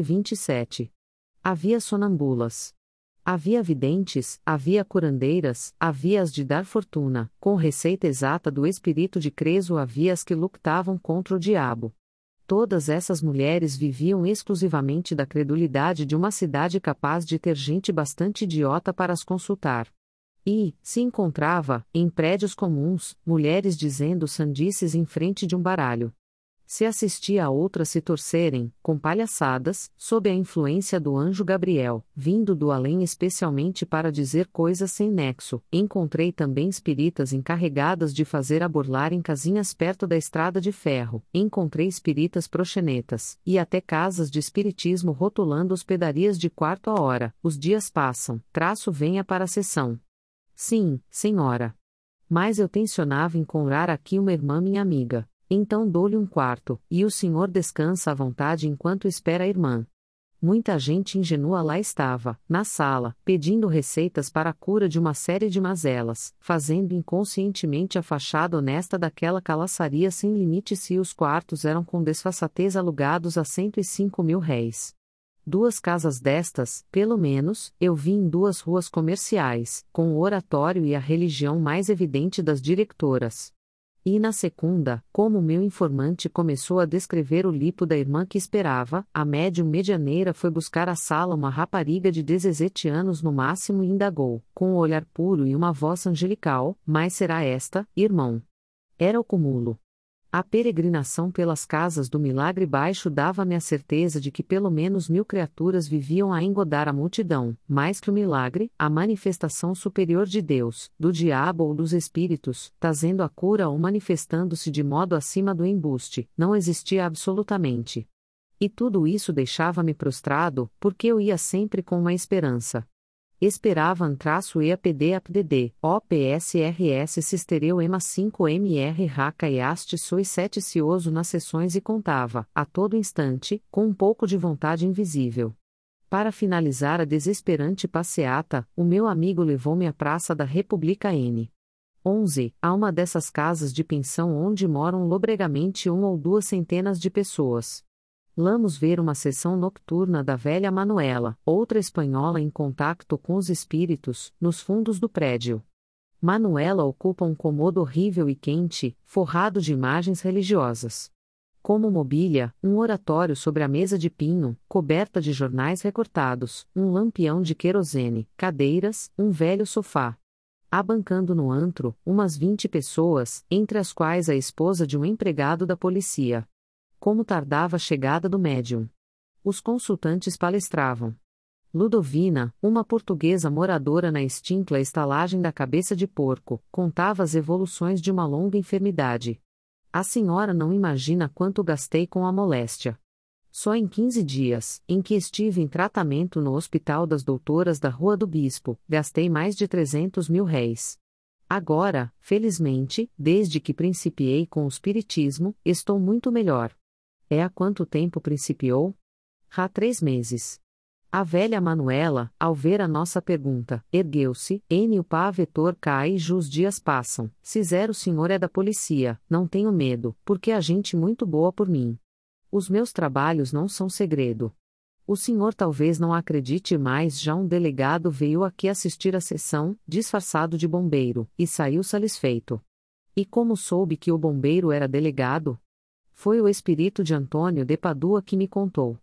127. Havia sonambulas. Havia videntes, havia curandeiras, havia as de dar fortuna, com receita exata do espírito de Creso havia as que lutavam contra o diabo. Todas essas mulheres viviam exclusivamente da credulidade de uma cidade capaz de ter gente bastante idiota para as consultar. E, se encontrava, em prédios comuns, mulheres dizendo sandices em frente de um baralho. Se assistia a outras se torcerem, com palhaçadas, sob a influência do anjo Gabriel, vindo do além especialmente para dizer coisas sem nexo, encontrei também espíritas encarregadas de fazer aborlar em casinhas perto da estrada de ferro, encontrei espíritas proxenetas, e até casas de espiritismo rotulando hospedarias de quarto a hora, os dias passam, venha para a sessão. Sim, senhora. Mas eu tencionava encontrar aqui uma irmã minha amiga. Então dou-lhe um quarto, e o senhor descansa à vontade enquanto espera a irmã. Muita gente ingenua lá estava, na sala, pedindo receitas para a cura de uma série de mazelas, fazendo inconscientemente a fachada honesta daquela calaçaria sem limite se os quartos eram com desfaçatez alugados a 105.000 réis. 2 casas destas, pelo menos, eu vi em 2 ruas comerciais, com o oratório e a religião mais evidente das diretoras. E na segunda, como meu informante começou a descrever o lipo da irmã que esperava, a médium medianeira foi buscar à sala uma rapariga de 17 anos no máximo e indagou, com um olhar puro e uma voz angelical, mas será esta, irmão? Era o cúmulo. A peregrinação pelas casas do milagre baixo dava-me a certeza de que pelo menos 1000 criaturas viviam a engodar a multidão, mais que o milagre, a manifestação superior de Deus, do diabo ou dos espíritos, trazendo a cura ou manifestando-se de modo acima do embuste, não existia absolutamente. E tudo isso deixava-me prostrado, porque eu ia sempre com uma esperança. Esperava EAPD OPSRS Cistereu EMA 5MR Raca e Aste Soi 7 cioso nas sessões e contava, a todo instante, com um pouco de vontade invisível. Para finalizar a desesperante passeata, o meu amigo levou-me à Praça da República N. 11, a uma dessas casas de pensão onde moram lobregamente 1 ou 2 centenas de pessoas. Vamos ver uma sessão nocturna da velha Manuela, outra espanhola em contacto com os espíritos, nos fundos do prédio. Manuela ocupa um cômodo horrível e quente, forrado de imagens religiosas. Como mobília, um oratório sobre a mesa de pinho, coberta de jornais recortados, um lampião de querosene, cadeiras, um velho sofá. Abancando no antro, umas 20 pessoas, entre as quais a esposa de um empregado da polícia. Como tardava a chegada do médium. Os consultantes palestravam. Ludovina, uma portuguesa moradora na extinta estalagem da Cabeça de Porco, contava as evoluções de uma longa enfermidade. A senhora não imagina quanto gastei com a moléstia. Só em 15 dias, em que estive em tratamento no Hospital das Doutoras da Rua do Bispo, gastei mais de 300.000 réis. Agora, felizmente, desde que principiei com o espiritismo, estou muito melhor. Há quanto tempo principiou? Há 3 meses. A velha Manuela, ao ver a nossa pergunta, ergueu-se, o pá vetor cai e os dias passam, se o senhor é da polícia, não tenho medo, porque há gente muito boa por mim. Os meus trabalhos não são segredo. O senhor talvez não acredite, mas já um delegado veio aqui assistir à sessão, disfarçado de bombeiro, e saiu satisfeito. E como soube que o bombeiro era delegado? Foi o espírito de Antônio de Padua que me contou.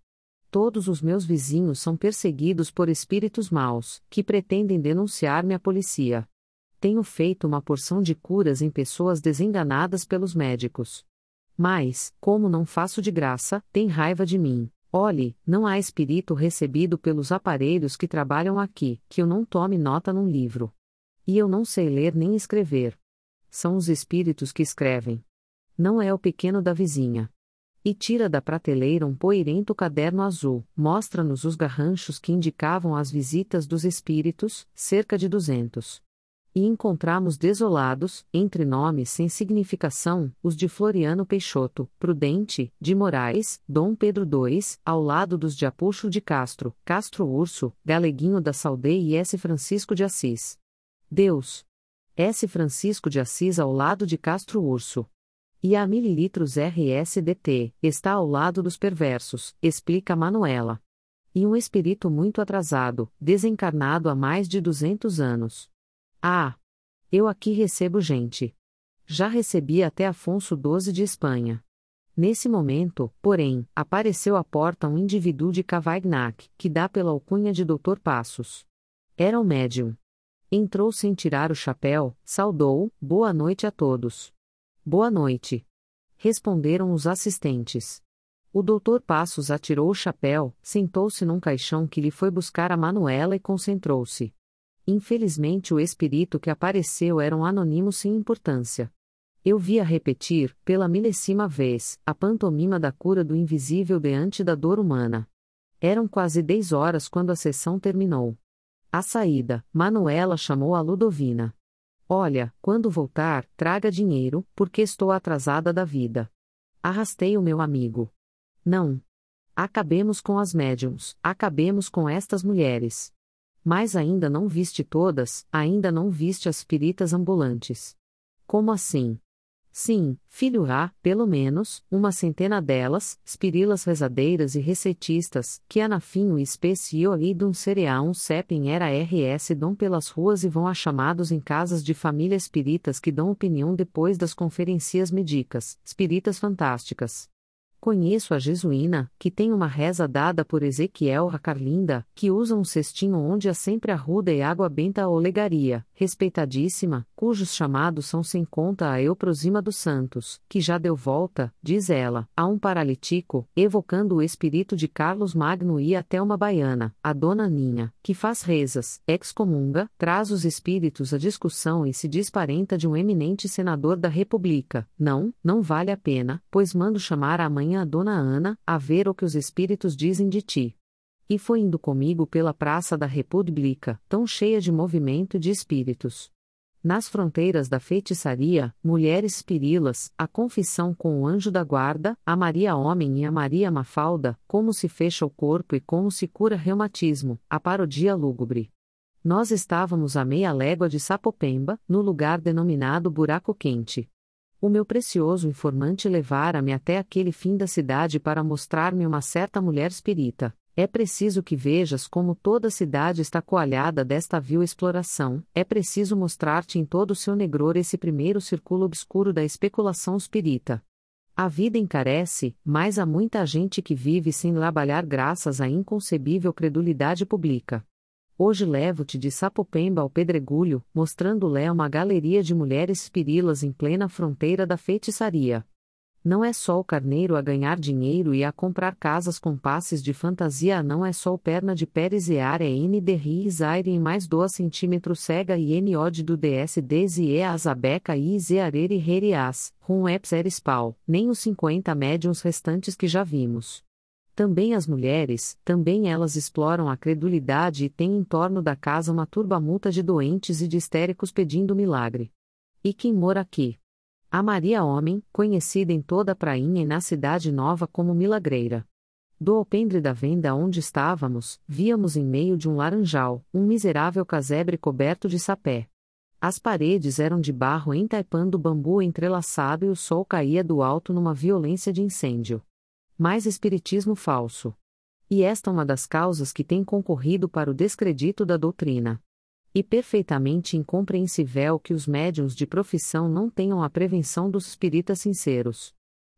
Todos os meus vizinhos são perseguidos por espíritos maus, que pretendem denunciar-me à polícia. Tenho feito uma porção de curas em pessoas desenganadas pelos médicos. Mas, como não faço de graça, tem raiva de mim. Olhe, não há espírito recebido pelos aparelhos que trabalham aqui, que eu não tome nota num livro. E eu não sei ler nem escrever. São os espíritos que escrevem. Não é o pequeno da vizinha. E tira da prateleira um poeirento caderno azul, mostra-nos os garranchos que indicavam as visitas dos espíritos, cerca de 200. E encontramos desolados, entre nomes sem significação, os de Floriano Peixoto, Prudente, de Moraes, Dom Pedro II, ao lado dos de Apucho de Castro, Castro Urso, Galeguinho da Saldeia e S. Francisco de Assis. Deus! S. Francisco de Assis ao lado de Castro Urso. E a mililitros RSDT, está ao lado dos perversos, explica Manuela. E um espírito muito atrasado, desencarnado há mais de 200 anos. Ah! Eu aqui recebo gente. Já recebi até Afonso XII de Espanha. Nesse momento, porém, apareceu à porta um indivíduo de Cavaignac, que dá pela alcunha de Dr. Passos. Era o médium. Entrou sem tirar o chapéu, saudou, boa noite a todos. Boa noite. Responderam os assistentes. O Dr. Passos atirou o chapéu, sentou-se num caixão que lhe foi buscar a Manuela e concentrou-se. Infelizmente o espírito que apareceu era um anônimo sem importância. Eu via repetir, pela milésima vez, a pantomima da cura do invisível diante da dor humana. Eram quase 10 horas quando a sessão terminou. À saída, Manuela chamou a Ludovina. Olha, quando voltar, traga dinheiro, porque estou atrasada da vida. Arrastei o meu amigo. Não. Acabemos com as médiums, acabemos com estas mulheres. Mas ainda não viste todas, ainda não viste as espíritas ambulantes. Como assim? Sim, filho, há, pelo menos, uma centena delas, espirilas rezadeiras e receitistas, que anafinho e especio idum ceream sepem era rs dão pelas ruas e vão a chamados em casas de família espíritas que dão opinião depois das conferencias medicas, espíritas fantásticas. Conheço a jesuína, que tem uma reza dada por Ezequiel a Carlinda, que usa um cestinho onde há sempre arruda e água benta a olegaria, respeitadíssima, cujos chamados são sem conta a Euprosima dos Santos, que já deu volta, diz ela, a um paralítico, evocando o espírito de Carlos Magno e até uma baiana, a dona Aninha, que faz rezas, excomunga, traz os espíritos à discussão e se diz parenta de um eminente senador da República. Não vale a pena, pois mando chamar a mãe a dona Ana, a ver o que os espíritos dizem de ti. E foi indo comigo pela praça da República, tão cheia de movimento de espíritos. Nas fronteiras da feitiçaria, mulheres espirilas, a confissão com o anjo da guarda, a Maria Homem e a Maria Mafalda, como se fecha o corpo e como se cura reumatismo, a parodia lúgubre. Nós estávamos a meia légua de Sapopemba, no lugar denominado Buraco Quente. O meu precioso informante levara-me até aquele fim da cidade para mostrar-me uma certa mulher espírita. É preciso que vejas como toda a cidade está coalhada desta vil exploração, é preciso mostrar-te em todo o seu negror esse primeiro círculo obscuro da especulação espírita. A vida encarece, mas há muita gente que vive sem trabalhar graças à inconcebível credulidade pública. Hoje levo-te de Sapopemba ao Pedregulho, mostrando-lhe uma galeria de mulheres espirilas em plena fronteira da feitiçaria. Não é só o carneiro a ganhar dinheiro e a comprar casas com passes de fantasia, não é só o perna de Pérez e área N de Ries aire em mais 2 centímetros cega e N odd do DS des e azabeca e ze arere herias, rum eps eris pau, nem os 50 médiuns restantes que já vimos. Também as mulheres, também elas exploram a credulidade e têm em torno da casa uma turbamulta de doentes e de histéricos pedindo milagre. E quem mora aqui? A Maria Homem, conhecida em toda a prainha e na cidade nova como milagreira. Do alpendre da venda onde estávamos, víamos em meio de um laranjal, um miserável casebre coberto de sapé. As paredes eram de barro entaipando bambu entrelaçado e o sol caía do alto numa violência de incêndio. Mais espiritismo falso. E esta é uma das causas que tem concorrido para o descredito da doutrina. E perfeitamente incompreensível que os médiuns de profissão não tenham a prevenção dos espíritas sinceros.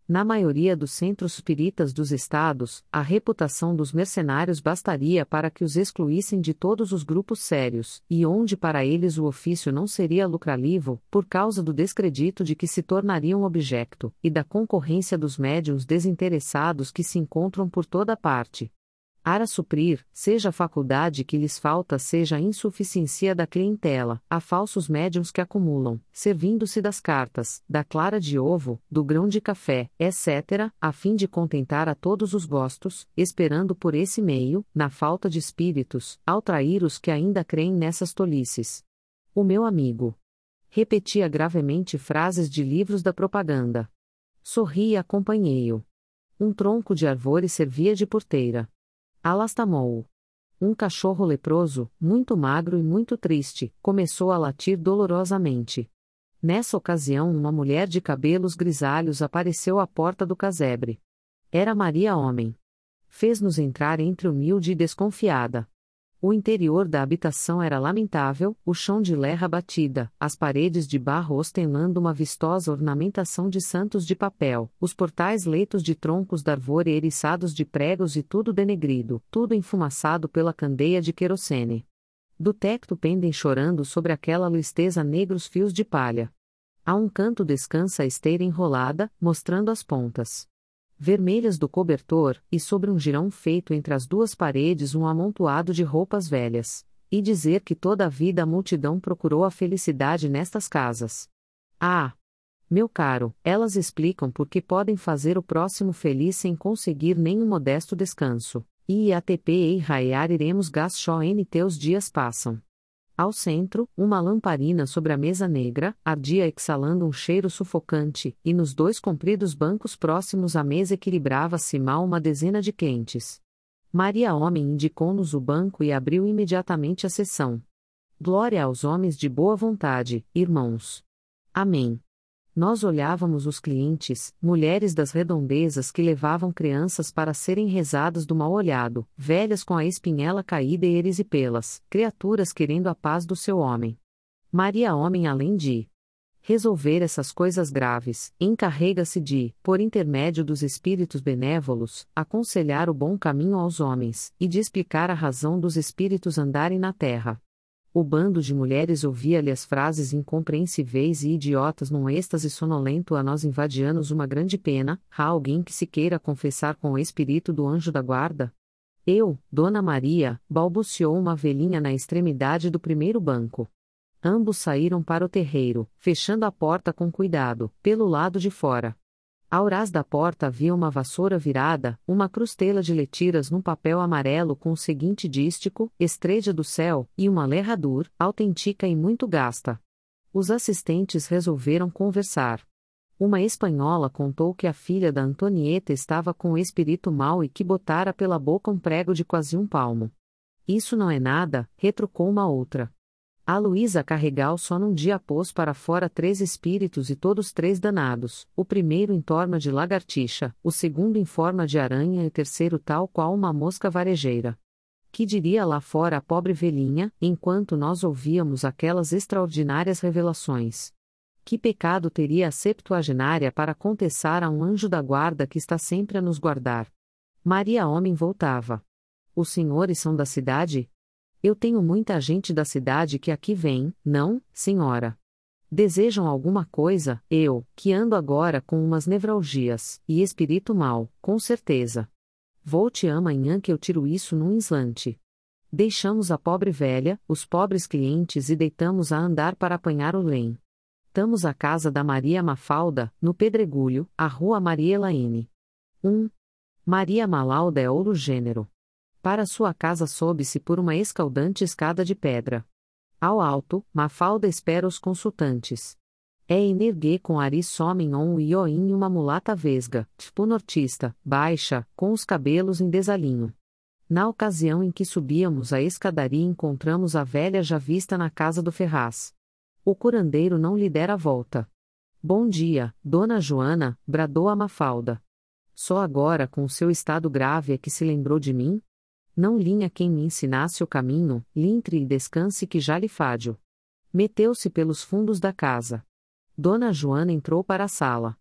Na maioria dos centros espíritas dos estados, a reputação dos mercenários bastaria para que os excluíssem de todos os grupos sérios, e onde para eles o ofício não seria lucrativo, por causa do descredito de que se tornariam objeto, e da concorrência dos médiuns desinteressados que se encontram por toda parte. Para suprir, seja a faculdade que lhes falta, seja a insuficiência da clientela, há falsos médiuns que acumulam, servindo-se das cartas, da clara de ovo, do grão de café, etc., a fim de contentar a todos os gostos, esperando por esse meio, na falta de espíritos, atrair os que ainda creem nessas tolices. O meu amigo repetia gravemente frases de livros da propaganda. Sorri e acompanhei-o. Um tronco de árvore servia de porteira. Alastamou. Um cachorro leproso, muito magro e muito triste, começou a latir dolorosamente. Nessa ocasião, uma mulher de cabelos grisalhos apareceu à porta do casebre. Era Maria Homem. Fez-nos entrar entre humilde e desconfiada. O interior da habitação era lamentável, o chão de lerra batida, as paredes de barro ostentando uma vistosa ornamentação de santos de papel, os portais leitos de troncos d'árvore eriçados de pregos e tudo denegrido, tudo enfumaçado pela candeia de querosene. Do teto pendem chorando sobre aquela listeza negros fios de palha. A um canto descansa a esteira enrolada, mostrando as pontas vermelhas do cobertor, e sobre um jirão feito entre as duas paredes um amontoado de roupas velhas. E dizer que toda a vida a multidão procurou a felicidade nestas casas. Ah! Meu caro, elas explicam por que podem fazer o próximo feliz sem conseguir nenhum modesto descanso. E atp e raiar iremos gasho nt os dias passam. Ao centro, uma lamparina sobre a mesa negra, ardia exalando um cheiro sufocante, e nos dois compridos bancos próximos à mesa equilibrava-se mal uma dezena de clientes. Maria Homem indicou-nos o banco e abriu imediatamente a sessão. Glória aos homens de boa vontade, irmãos. Amém. Nós olhávamos os clientes, mulheres das redondezas que levavam crianças para serem rezadas do mal-olhado, velhas com a espinhela caída e erisipelas, criaturas querendo a paz do seu homem. Maria Homem, além de resolver essas coisas graves, encarrega-se de, por intermédio dos espíritos benévolos, aconselhar o bom caminho aos homens, e de explicar a razão dos espíritos andarem na terra. O bando de mulheres ouvia-lhe as frases incompreensíveis e idiotas num êxtase sonolento. A nós invadianos uma grande pena. Há alguém que se queira confessar com o espírito do anjo da guarda? Eu, Dona Maria, balbuciou uma velhinha na extremidade do primeiro banco. Ambos saíram para o terreiro, fechando a porta com cuidado, pelo lado de fora. Ao ras da porta havia uma vassoura virada, uma crustela de letiras num papel amarelo com o seguinte dístico: Estrela do céu, e uma lerradura, autêntica e muito gasta. Os assistentes resolveram conversar. Uma espanhola contou que a filha da Antonieta estava com o espírito mau e que botara pela boca um prego de quase um palmo. Isso não é nada, retrucou uma outra. A Luísa Carregal só num dia pôs para fora 3 espíritos e todos 3 danados, o primeiro em forma de lagartixa, o segundo em forma de aranha e o terceiro tal qual uma mosca varejeira. Que diria lá fora a pobre velhinha, enquanto nós ouvíamos aquelas extraordinárias revelações? Que pecado teria a septuagenária para contestar a um anjo da guarda que está sempre a nos guardar? Maria Homem voltava. Os senhores são da cidade? Eu tenho muita gente da cidade que aqui vem, não, senhora? Desejam alguma coisa? Eu, que ando agora com umas nevralgias, e espírito mau, com certeza. Volte amanhã que eu tiro isso num instante. Deixamos a pobre velha, os pobres clientes e deitamos a andar para apanhar o lém. Tamos à casa da Maria Mafalda, no Pedregulho, a rua Maria Elaine. 1. Maria Malauda é ouro gênero. Para sua casa sobe-se por uma escaldante escada de pedra. Ao alto, Mafalda espera os consultantes. É energuê com ari somem um ioim e uma mulata vesga, tipo nortista, baixa, com os cabelos em desalinho. Na ocasião em que subíamos a escadaria encontramos a velha já vista na casa do Ferraz. O curandeiro não lhe dera volta. Bom dia, Dona Joana, bradou a Mafalda. Só agora com o seu estado grave é que se lembrou de mim? Não linha quem me ensinasse o caminho, lintre e descanse que já lhe fádio. Meteu-se pelos fundos da casa. Dona Joana entrou para a sala.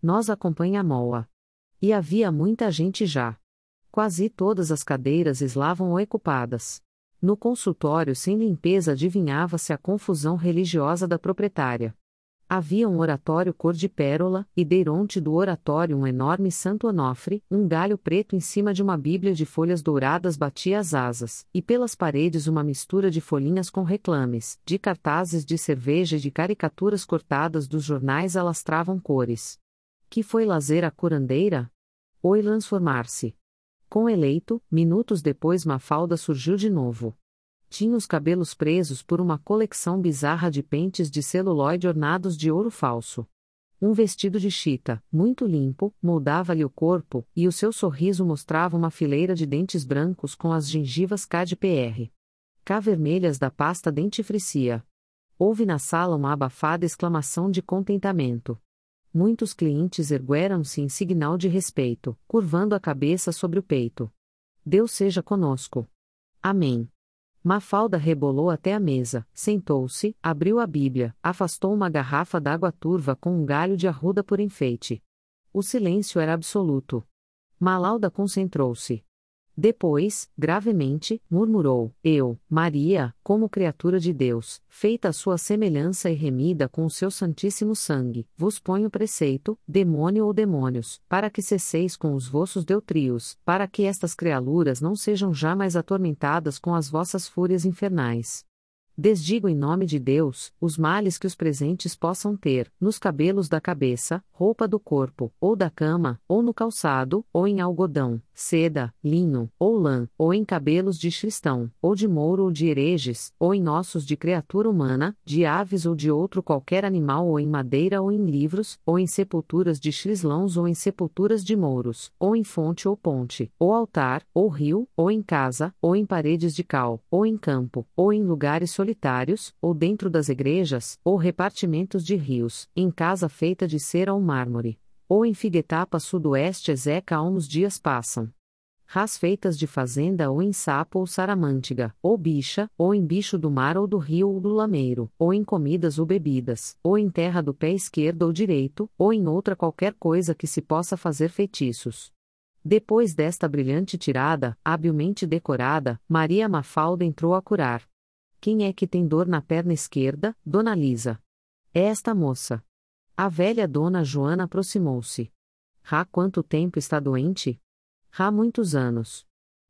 Nós acompanhamo-a. E havia muita gente já. Quase todas as cadeiras eslavam ocupadas. No consultório sem limpeza adivinhava-se a confusão religiosa da proprietária. Havia um oratório cor de pérola, e deironte do oratório um enorme santo onofre, um galho preto em cima de uma bíblia de folhas douradas batia as asas, e pelas paredes uma mistura de folhinhas com reclames, de cartazes de cerveja e de caricaturas cortadas dos jornais alastravam cores. Que foi lazer a curandeira? Oi transformar-se. Com eleito, minutos depois Mafalda surgiu de novo. Tinha os cabelos presos por uma coleção bizarra de pentes de celulóide ornados de ouro falso. Um vestido de chita, muito limpo, moldava-lhe o corpo, e o seu sorriso mostrava uma fileira de dentes brancos com as gengivas KDPR. K vermelhas da pasta dentifricia. Houve na sala uma abafada exclamação de contentamento. Muitos clientes ergueram-se em sinal de respeito, curvando a cabeça sobre o peito. Deus seja conosco. Amém. Mafalda rebolou até a mesa, sentou-se, abriu a Bíblia, afastou uma garrafa d'água turva com um galho de arruda por enfeite. O silêncio era absoluto. Malalda concentrou-se. Depois, gravemente, murmurou: Eu, Maria, como criatura de Deus, feita à sua semelhança e remida com o seu santíssimo sangue, vos ponho preceito, demônio ou demônios, para que cesseis com os vossos deutrios, para que estas criaturas não sejam jamais atormentadas com as vossas fúrias infernais. Desdigo em nome de Deus, os males que os presentes possam ter, nos cabelos da cabeça, roupa do corpo, ou da cama, ou no calçado, ou em algodão, seda, linho, ou lã, ou em cabelos de cristão, ou de mouro ou de hereges, ou em ossos de criatura humana, de aves ou de outro qualquer animal ou em madeira ou em livros, ou em sepulturas de crislãos ou em sepulturas de mouros, ou em fonte ou ponte, ou altar, ou rio, ou em casa, ou em paredes de cal, ou em campo, ou em lugares solitários, ou dentro das igrejas, ou repartimentos de rios, em casa feita de cera ou mármore, ou em figuetapa sudoeste Ezeca uns dias passam. Ras feitas de fazenda ou em sapo ou saramântiga, ou bicha, ou em bicho do mar ou do rio ou do lameiro, ou em comidas ou bebidas, ou em terra do pé esquerdo ou direito, ou em outra qualquer coisa que se possa fazer feitiços. Depois desta brilhante tirada, habilmente decorada, Maria Mafalda entrou a curar. Quem é que tem dor na perna esquerda, Dona Lisa? É esta moça. A velha Dona Joana aproximou-se. Rá, quanto tempo está doente? Rá, muitos anos.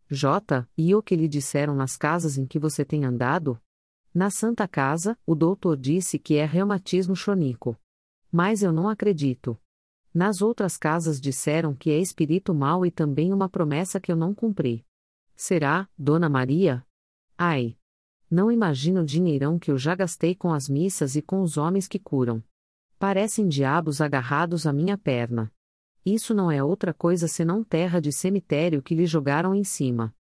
J, e o que lhe disseram nas casas em que você tem andado? Na Santa Casa, o doutor disse que é reumatismo crônico. Mas eu não acredito. Nas outras casas disseram que é espírito mau e também uma promessa que eu não cumpri. Será, Dona Maria? Ai! Não imagino o dinheirão que eu já gastei com as missas e com os homens que curam. Parecem diabos agarrados à minha perna. Isso não é outra coisa senão terra de cemitério que lhe jogaram em cima.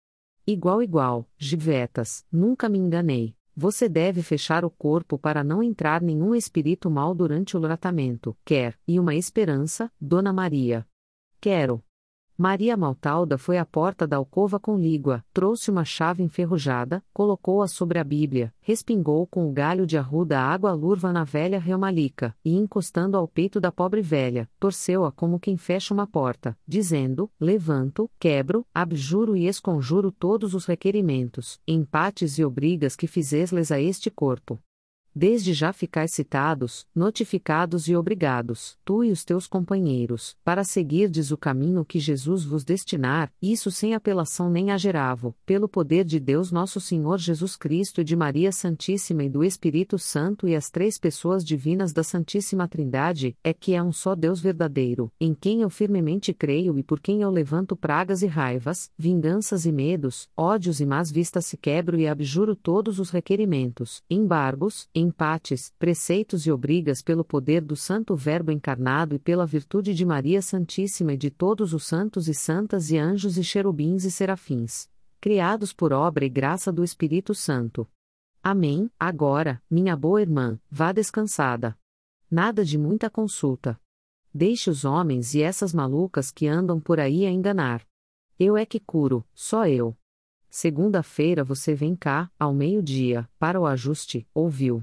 Igual, Givetas, nunca me enganei. Você deve fechar o corpo para não entrar nenhum espírito mau durante o tratamento. Quer, e uma esperança, Dona Maria? Quero. Maria Mafalda foi à porta da alcova com lígua, trouxe uma chave enferrujada, colocou-a sobre a Bíblia, respingou com o galho de arruda a água lurva na velha reumalica, e encostando ao peito da pobre velha, torceu-a como quem fecha uma porta, dizendo: Levanto, quebro, abjuro e esconjuro todos os requerimentos, empates e obrigas que fizes-les a este corpo. Desde já ficais citados, notificados e obrigados, tu e os teus companheiros, para seguirdes o caminho que Jesus vos destinar, isso sem apelação nem ageravo, pelo poder de Deus nosso Senhor Jesus Cristo e de Maria Santíssima e do Espírito Santo e as três pessoas divinas da Santíssima Trindade, é que é um só Deus verdadeiro, em quem eu firmemente creio e por quem eu levanto pragas e raivas, vinganças e medos, ódios e más vistas se quebro e abjuro todos os requerimentos, embargos, empates, preceitos e obrigas pelo poder do Santo Verbo encarnado e pela virtude de Maria Santíssima e de todos os santos e santas e anjos e cherubins e serafins, criados por obra e graça do Espírito Santo. Amém. Agora, minha boa irmã, vá descansada. Nada de muita consulta. Deixe os homens e essas malucas que andam por aí a enganar. Eu é que curo, só eu. Segunda-feira você vem cá, ao meio-dia, para o ajuste, ouviu?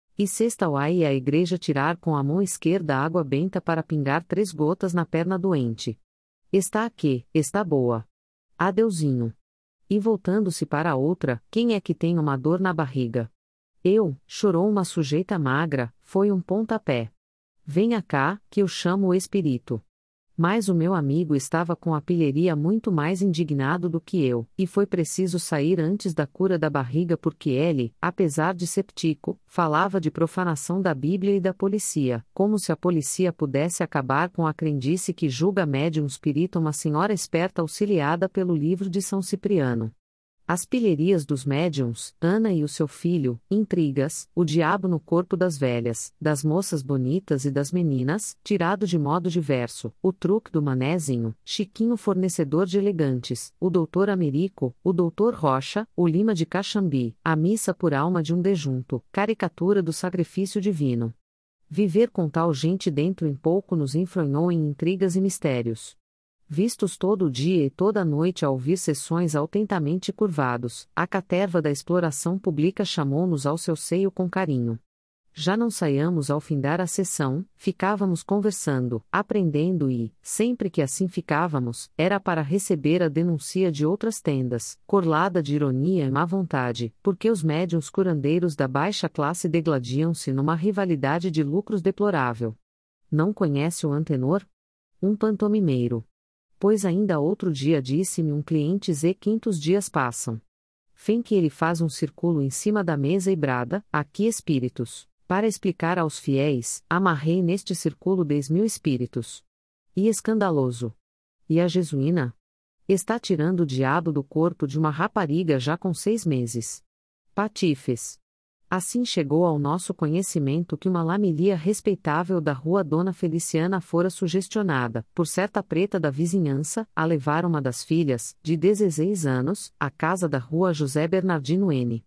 E sexta e a igreja tirar com a mão esquerda água benta para pingar 3 gotas na perna doente. Está aqui, está boa. Adeuzinho. E voltando-se para a outra, quem é que tem uma dor na barriga? Eu, chorou uma sujeita magra, foi um pontapé. Venha cá, que eu chamo o espírito. Mas o meu amigo estava com a pilheria muito mais indignado do que eu, e foi preciso sair antes da cura da barriga porque ele, apesar de septico, falava de profanação da Bíblia e da polícia, como se a polícia pudesse acabar com a crendice que julga médium espírita uma senhora esperta auxiliada pelo livro de São Cipriano. As pilherias dos médiuns, Ana e o seu filho, intrigas, o diabo no corpo das velhas, das moças bonitas e das meninas, tirado de modo diverso, o truque do manezinho, Chiquinho fornecedor de elegantes, o doutor Américo, o doutor Rocha, o Lima de Caxambi, a missa por alma de um dejunto, caricatura do sacrifício divino. Viver com tal gente dentro em pouco nos enfronhou em intrigas e mistérios. Vistos todo o dia e toda a noite a ouvir sessões atentamente curvados, a caterva da exploração pública chamou-nos ao seu seio com carinho. Já não saiamos ao findar a sessão, ficávamos conversando, aprendendo e, sempre que assim ficávamos, era para receber a denúncia de outras tendas, corlada de ironia e má vontade, porque os médiuns curandeiros da baixa classe degladiam-se numa rivalidade de lucros deplorável. Não conhece o antenor? Um pantomimeiro. Pois ainda outro dia disse-me um cliente: quintos dias passam. Fem que ele faz um círculo em cima da mesa e brada: aqui espíritos. Para explicar aos fiéis, amarrei neste círculo 10.000 espíritos. E escandaloso. E a jesuína? Está tirando o diabo do corpo de uma rapariga já com 6 meses. Patifes. Assim chegou ao nosso conhecimento que uma lamilia respeitável da rua Dona Feliciana fora sugestionada, por certa preta da vizinhança, a levar uma das filhas, de 16 anos, à casa da rua José Bernardino N.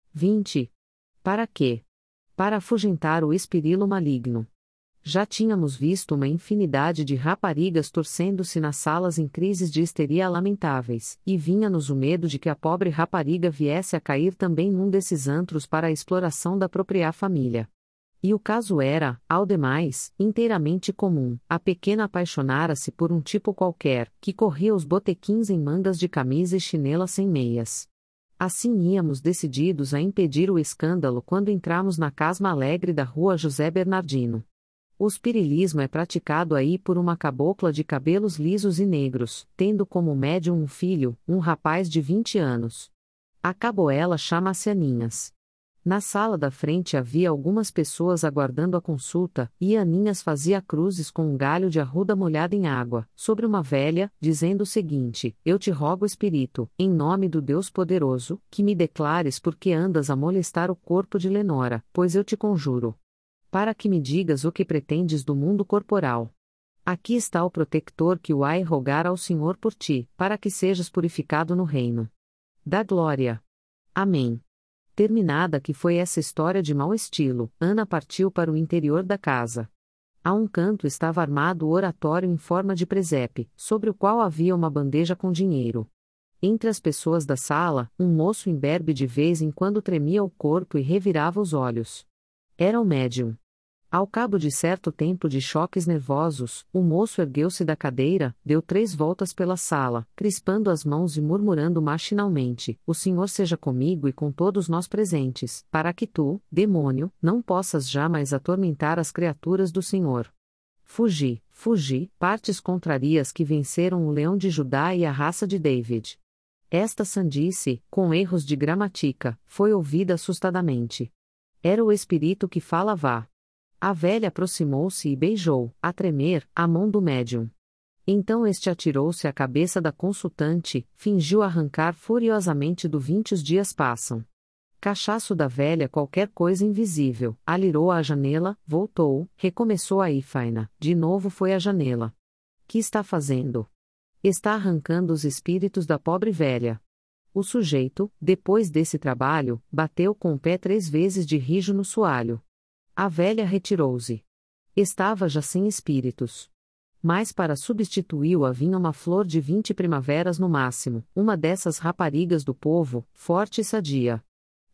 20. Para quê? Para afugentar o espírito maligno. Já tínhamos visto uma infinidade de raparigas torcendo-se nas salas em crises de histeria lamentáveis, e vinha-nos o medo de que a pobre rapariga viesse a cair também num desses antros para a exploração da própria família. E o caso era, ao demais, inteiramente comum. A pequena apaixonara-se por um tipo qualquer, que corria os botequins em mangas de camisa e chinela sem meias. Assim íamos decididos a impedir o escândalo quando entramos na casma alegre da rua José Bernardino. O espirilismo é praticado aí por uma cabocla de cabelos lisos e negros, tendo como médium um filho, um rapaz de 20 anos. A caboela chama-se Aninhas. Na sala da frente havia algumas pessoas aguardando a consulta, e Aninhas fazia cruzes com um galho de arruda molhada em água, sobre uma velha, dizendo o seguinte: eu te rogo, espírito, em nome do Deus poderoso, que me declares por que andas a molestar o corpo de Lenora, pois eu te conjuro. Para que me digas o que pretendes do mundo corporal. Aqui está o protector que o ai rogar ao Senhor por ti, para que sejas purificado no reino da glória. Amém. Terminada que foi essa história de mau estilo, Ana partiu para o interior da casa. A um canto estava armado o oratório em forma de presepe, sobre o qual havia uma bandeja com dinheiro. Entre as pessoas da sala, um moço imberbe de vez em quando tremia o corpo e revirava os olhos. Era o médium. Ao cabo de certo tempo de choques nervosos, o moço ergueu-se da cadeira, deu 3 voltas pela sala, crispando as mãos e murmurando machinalmente: o Senhor seja comigo e com todos nós presentes, para que tu, demônio, não possas jamais atormentar as criaturas do Senhor. Fugi, fugi, partes contrarias que venceram o leão de Judá e a raça de David. Esta sandice, com erros de gramática, foi ouvida assustadamente. Era o espírito que falava. A velha aproximou-se e beijou, a tremer, a mão do médium. Então este atirou-se à cabeça da consultante, fingiu arrancar furiosamente do 20 os dias passam. Cachaço da velha qualquer coisa invisível, alirou à janela, voltou, recomeçou a ifaina, de novo foi à janela. Que está fazendo? Está arrancando os espíritos da pobre velha. O sujeito, depois desse trabalho, bateu com o pé 3 vezes de rijo no soalho. A velha retirou-se. Estava já sem espíritos. Mas para substituí-o havia uma flor de 20 primaveras no máximo, uma dessas raparigas do povo, forte e sadia.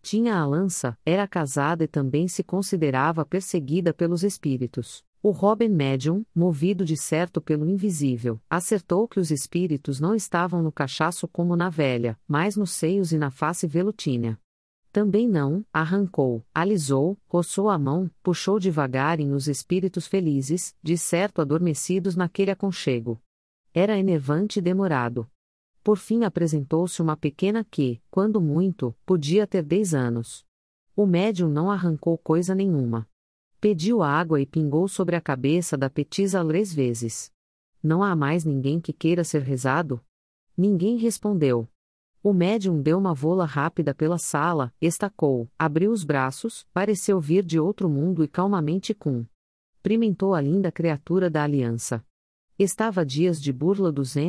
Tinha a lança, era casada e também se considerava perseguida pelos espíritos. O Robin Medium, movido de certo pelo invisível, acertou que os espíritos não estavam no cachaço como na velha, mas nos seios e na face velutina. Também não, arrancou, alisou, roçou a mão, puxou devagarinho os espíritos felizes, de certo adormecidos naquele aconchego. Era enervante e demorado. Por fim apresentou-se uma pequena que, quando muito, podia ter 10 anos. O médium não arrancou coisa nenhuma. Pediu água e pingou sobre a cabeça da petisa 3 vezes. Não há mais ninguém que queira ser rezado? Ninguém respondeu. O médium deu uma vola rápida pela sala, estacou, abriu os braços, pareceu vir de outro mundo e calmamente cumprimentou a linda criatura da aliança. Estava dias de burla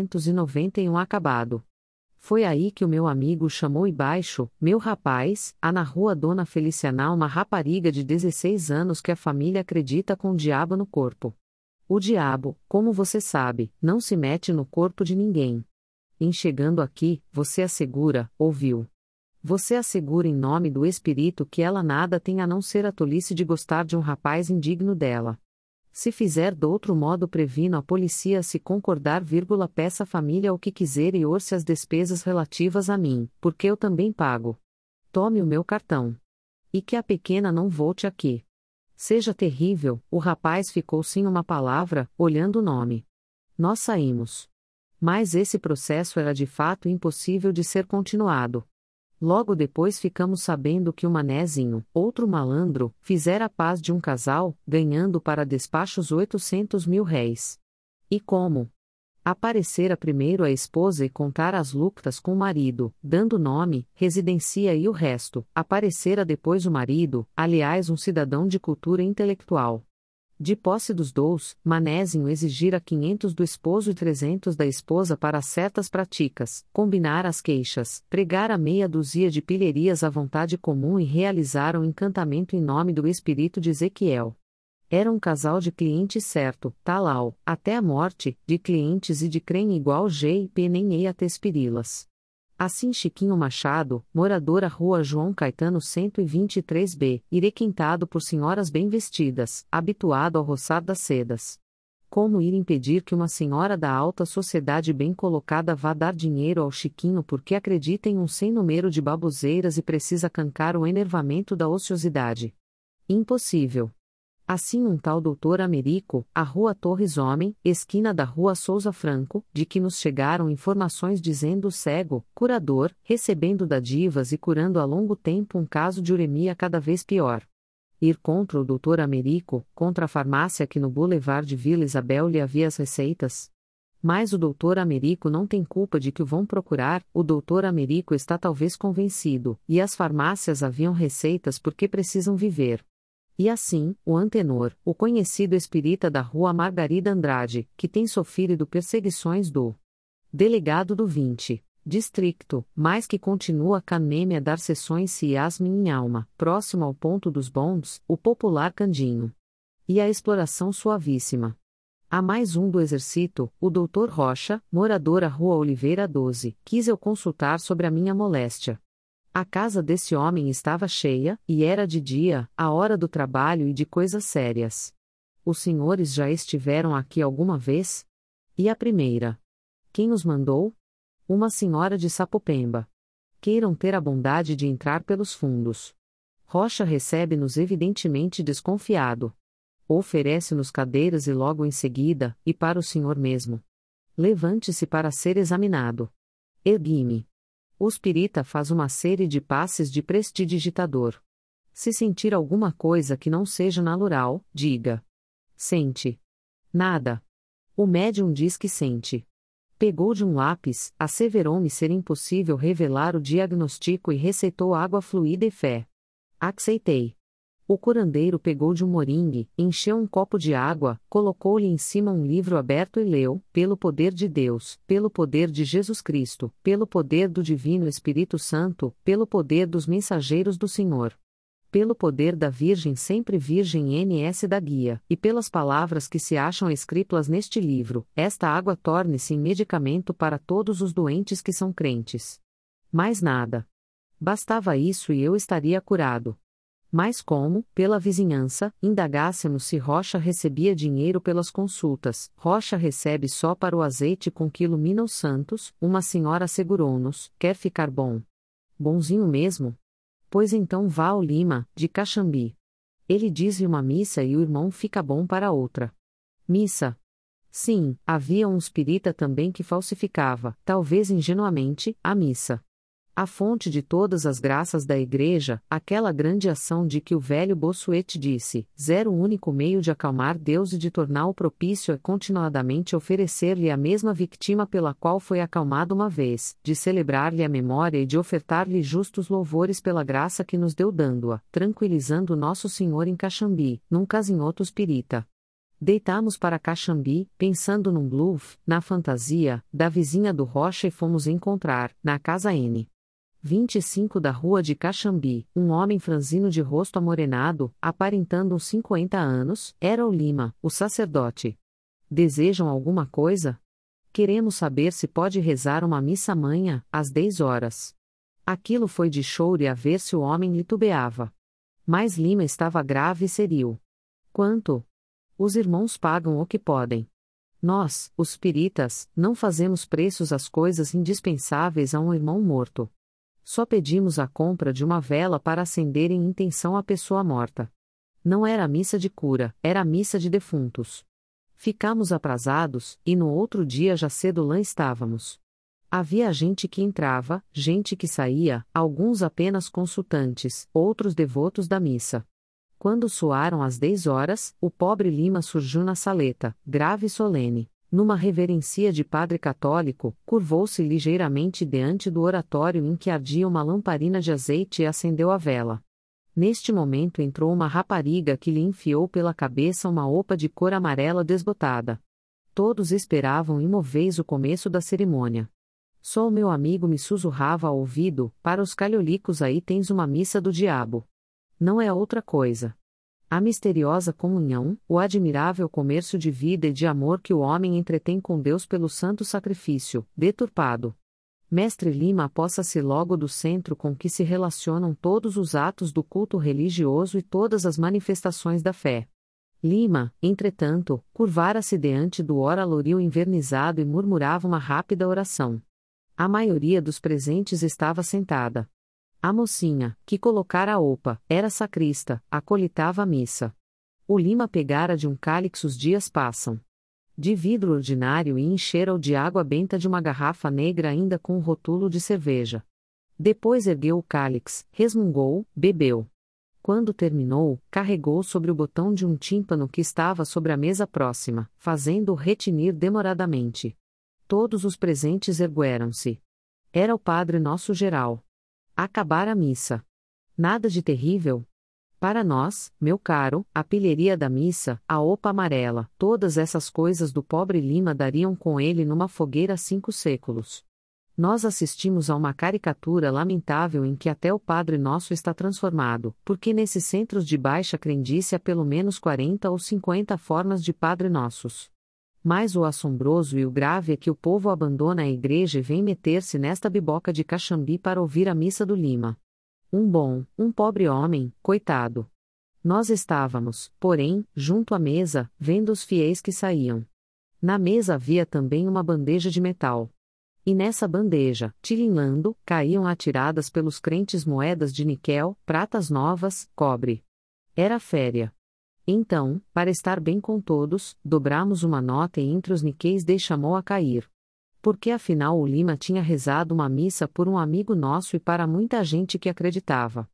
291 acabado. Foi aí que o meu amigo chamou e baixo, meu rapaz, há na rua Dona Feliciana uma rapariga de 16 anos que a família acredita com o diabo no corpo. O diabo, como você sabe, não se mete no corpo de ninguém. Em chegando aqui, você assegura, ouviu? Você assegura em nome do espírito que ela nada tem a não ser a tolice de gostar de um rapaz indigno dela. Se fizer do outro modo previno a polícia se concordar, peça à família o que quiser e orce as despesas relativas a mim, porque eu também pago. Tome o meu cartão. E que a pequena não volte aqui. Seja terrível, o rapaz ficou sem uma palavra, olhando o nome. Nós saímos. Mas esse processo era de fato impossível de ser continuado. Logo depois ficamos sabendo que o Manezinho, outro malandro, fizera a paz de um casal, ganhando para despachos 800.000 réis. E como? Aparecera primeiro a esposa e contara as luctas com o marido, dando nome, residência e o resto. Aparecera depois o marido, aliás um cidadão de cultura intelectual. De posse dos dous, Manezinho exigira 500 do esposo e 300 da esposa para certas práticas, combinar as queixas, pregar a meia dúzia de pilherias à vontade comum e realizar um encantamento em nome do espírito de Ezequiel. Era um casal de clientes certo, talau, até a morte, de clientes e de crem igual G e P nem E até espirilas. Assim Chiquinho Machado, morador à rua João Caetano 123B, irequintado por senhoras bem vestidas, habituado ao roçar das sedas. Como ir impedir que uma senhora da alta sociedade bem colocada vá dar dinheiro ao Chiquinho porque acredita em um sem número de baboseiras e precisa cancar o enervamento da ociosidade? Impossível. Assim um tal doutor Américo, a rua Torres Homem, esquina da rua Souza Franco, de que nos chegaram informações dizendo o cego, curador, recebendo dádivas e curando há longo tempo um caso de uremia cada vez pior. Ir contra o doutor Américo, contra a farmácia que no Boulevard de Vila Isabel lhe havia as receitas. Mas o doutor Américo não tem culpa de que o vão procurar, o doutor Américo está talvez convencido, e as farmácias haviam receitas porque precisam viver. E assim, o Antenor, o conhecido espírita da rua Margarida Andrade, que tem sofrido perseguições do delegado do 20 distrito, mas que continua caneme a dar sessões se Yasmin em alma, próximo ao ponto dos bondes, o popular Candinho. E a exploração suavíssima. Há mais um do exercito, o doutor Rocha, morador à rua Oliveira 12, quis eu consultar sobre a minha moléstia. A casa desse homem estava cheia, e era de dia, a hora do trabalho e de coisas sérias. Os senhores já estiveram aqui alguma vez? E a primeira? Quem os mandou? Uma senhora de Sapopemba. Queiram ter a bondade de entrar pelos fundos. Rocha recebe-nos evidentemente desconfiado. Oferece-nos cadeiras e logo em seguida, e para o senhor mesmo. Levante-se para ser examinado. Ergui-me. O espírita faz uma série de passes de prestidigitador. Se sentir alguma coisa que não seja natural, diga. Sente. Nada. O médium diz que sente. Pegou de um lápis, asseverou-me ser impossível revelar o diagnóstico e receitou água fluida e fé. Aceitei. O curandeiro pegou de um moringue, encheu um copo de água, colocou-lhe em cima um livro aberto e leu, pelo poder de Deus, pelo poder de Jesus Cristo, pelo poder do Divino Espírito Santo, pelo poder dos mensageiros do Senhor. Pelo poder da Virgem sempre Virgem NS da Guia, e pelas palavras que se acham escritas neste livro, esta água torne-se em medicamento para todos os doentes que são crentes. Mais nada. Bastava isso e eu estaria curado. Mas como, pela vizinhança, indagássemos se Rocha recebia dinheiro pelas consultas, Rocha recebe só para o azeite com que ilumina os santos, uma senhora assegurou-nos, quer ficar bom. Bonzinho mesmo? Pois então vá ao Lima, de Caxambi. Ele diz-lhe uma missa e o irmão fica bom para outra. Missa. Sim, havia um espírita também que falsificava, talvez ingenuamente, a missa. A fonte de todas as graças da Igreja, aquela grande ação de que o velho Bossuet disse, o único meio de acalmar Deus e de torná-lo propício é continuadamente oferecer-lhe a mesma victima pela qual foi acalmado uma vez, de celebrar-lhe a memória e de ofertar-lhe justos louvores pela graça que nos deu dando-a, tranquilizando Nosso Senhor em Caxambi, num casinhoto espírita. Deitamos para Caxambi, pensando num bluff, na fantasia, da vizinha do Rocha e fomos encontrar, na casa N. 25 da rua de Caxambi, um homem franzino de rosto amorenado, aparentando uns 50 anos, era o Lima, o sacerdote. Desejam alguma coisa? Queremos saber se pode rezar uma missa amanhã, às 10 horas. Aquilo foi de choro e a ver se o homem litubeava. Mas Lima estava grave e serio. Quanto? Os irmãos pagam o que podem. Nós, os espíritas, não fazemos preços às coisas indispensáveis a um irmão morto. Só pedimos a compra de uma vela para acender em intenção à pessoa morta. Não era a missa de cura, era a missa de defuntos. Ficamos aprazados, e no outro dia já cedo lá estávamos. Havia gente que entrava, gente que saía, alguns apenas consultantes, outros devotos da missa. Quando soaram as 10 horas, o pobre Lima surgiu na saleta, grave e solene. Numa reverência de padre católico, curvou-se ligeiramente diante do oratório em que ardia uma lamparina de azeite e acendeu a vela. Neste momento entrou uma rapariga que lhe enfiou pela cabeça uma opa de cor amarela desbotada. Todos esperavam imóveis o começo da cerimônia. Só o meu amigo me sussurrava ao ouvido, para os calholicos aí tens uma missa do diabo. Não é outra coisa. A misteriosa comunhão, o admirável comércio de vida e de amor que o homem entretém com Deus pelo santo sacrifício, deturpado. Mestre Lima apossa-se logo do centro com que se relacionam todos os atos do culto religioso e todas as manifestações da fé. Lima, entretanto, curvara-se diante do ora-loril envernizado e murmurava uma rápida oração. A maioria dos presentes estava sentada. A mocinha, que colocara a opa, era sacrista, acolitava a missa. O Lima pegara de um cálice os dias passam. De vidro ordinário e enchera-o de água benta de uma garrafa negra ainda com um rótulo de cerveja. Depois ergueu o cálice, resmungou, bebeu. Quando terminou, carregou sobre o botão de um tímpano que estava sobre a mesa próxima, fazendo-o retinir demoradamente. Todos os presentes ergueram-se. Era o Padre Nosso Geral. Acabara a missa. Nada de terrível? Para nós, meu caro, a pilheria da missa, a opa amarela, todas essas coisas do pobre Lima dariam com ele numa fogueira 5 séculos. Nós assistimos a uma caricatura lamentável em que até o Padre Nosso está transformado, porque nesses centros de baixa crendice há pelo menos 40 ou 50 formas de Padre Nossos. Mas o assombroso e o grave é que o povo abandona a igreja e vem meter-se nesta biboca de Caxambi para ouvir a missa do Lima. Um pobre homem, coitado. Nós estávamos, porém, junto à mesa, vendo os fiéis que saíam. Na mesa havia também uma bandeja de metal. E nessa bandeja, tilinlando, caíam atiradas pelos crentes moedas de níquel, pratas novas, cobre. Era féria. Então, para estar bem com todos, dobramos uma nota e entre os níqueis deixamos-a cair. Porque afinal o Lima tinha rezado uma missa por um amigo nosso e para muita gente que acreditava.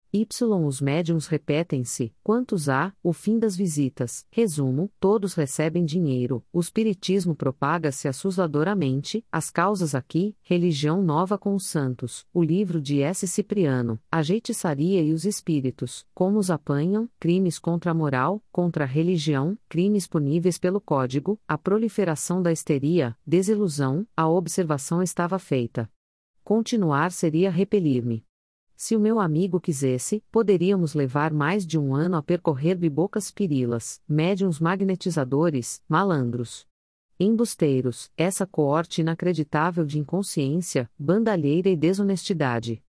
Os médiuns repetem-se, quantos há, o fim das visitas, resumo, todos recebem dinheiro, o espiritismo propaga-se assustadoramente, as causas aqui, religião nova com os santos, o livro de S. Cipriano, a jeitiçaria e os espíritos, como os apanham, crimes contra a moral, contra a religião, crimes puníveis pelo código, a proliferação da histeria, desilusão, a observação estava feita. Continuar seria repelir-me. Se o meu amigo quisesse, poderíamos levar mais de um ano a percorrer bibocas pirilas, médiuns magnetizadores, malandros, embusteiros, essa coorte inacreditável de inconsciência, bandalheira e desonestidade.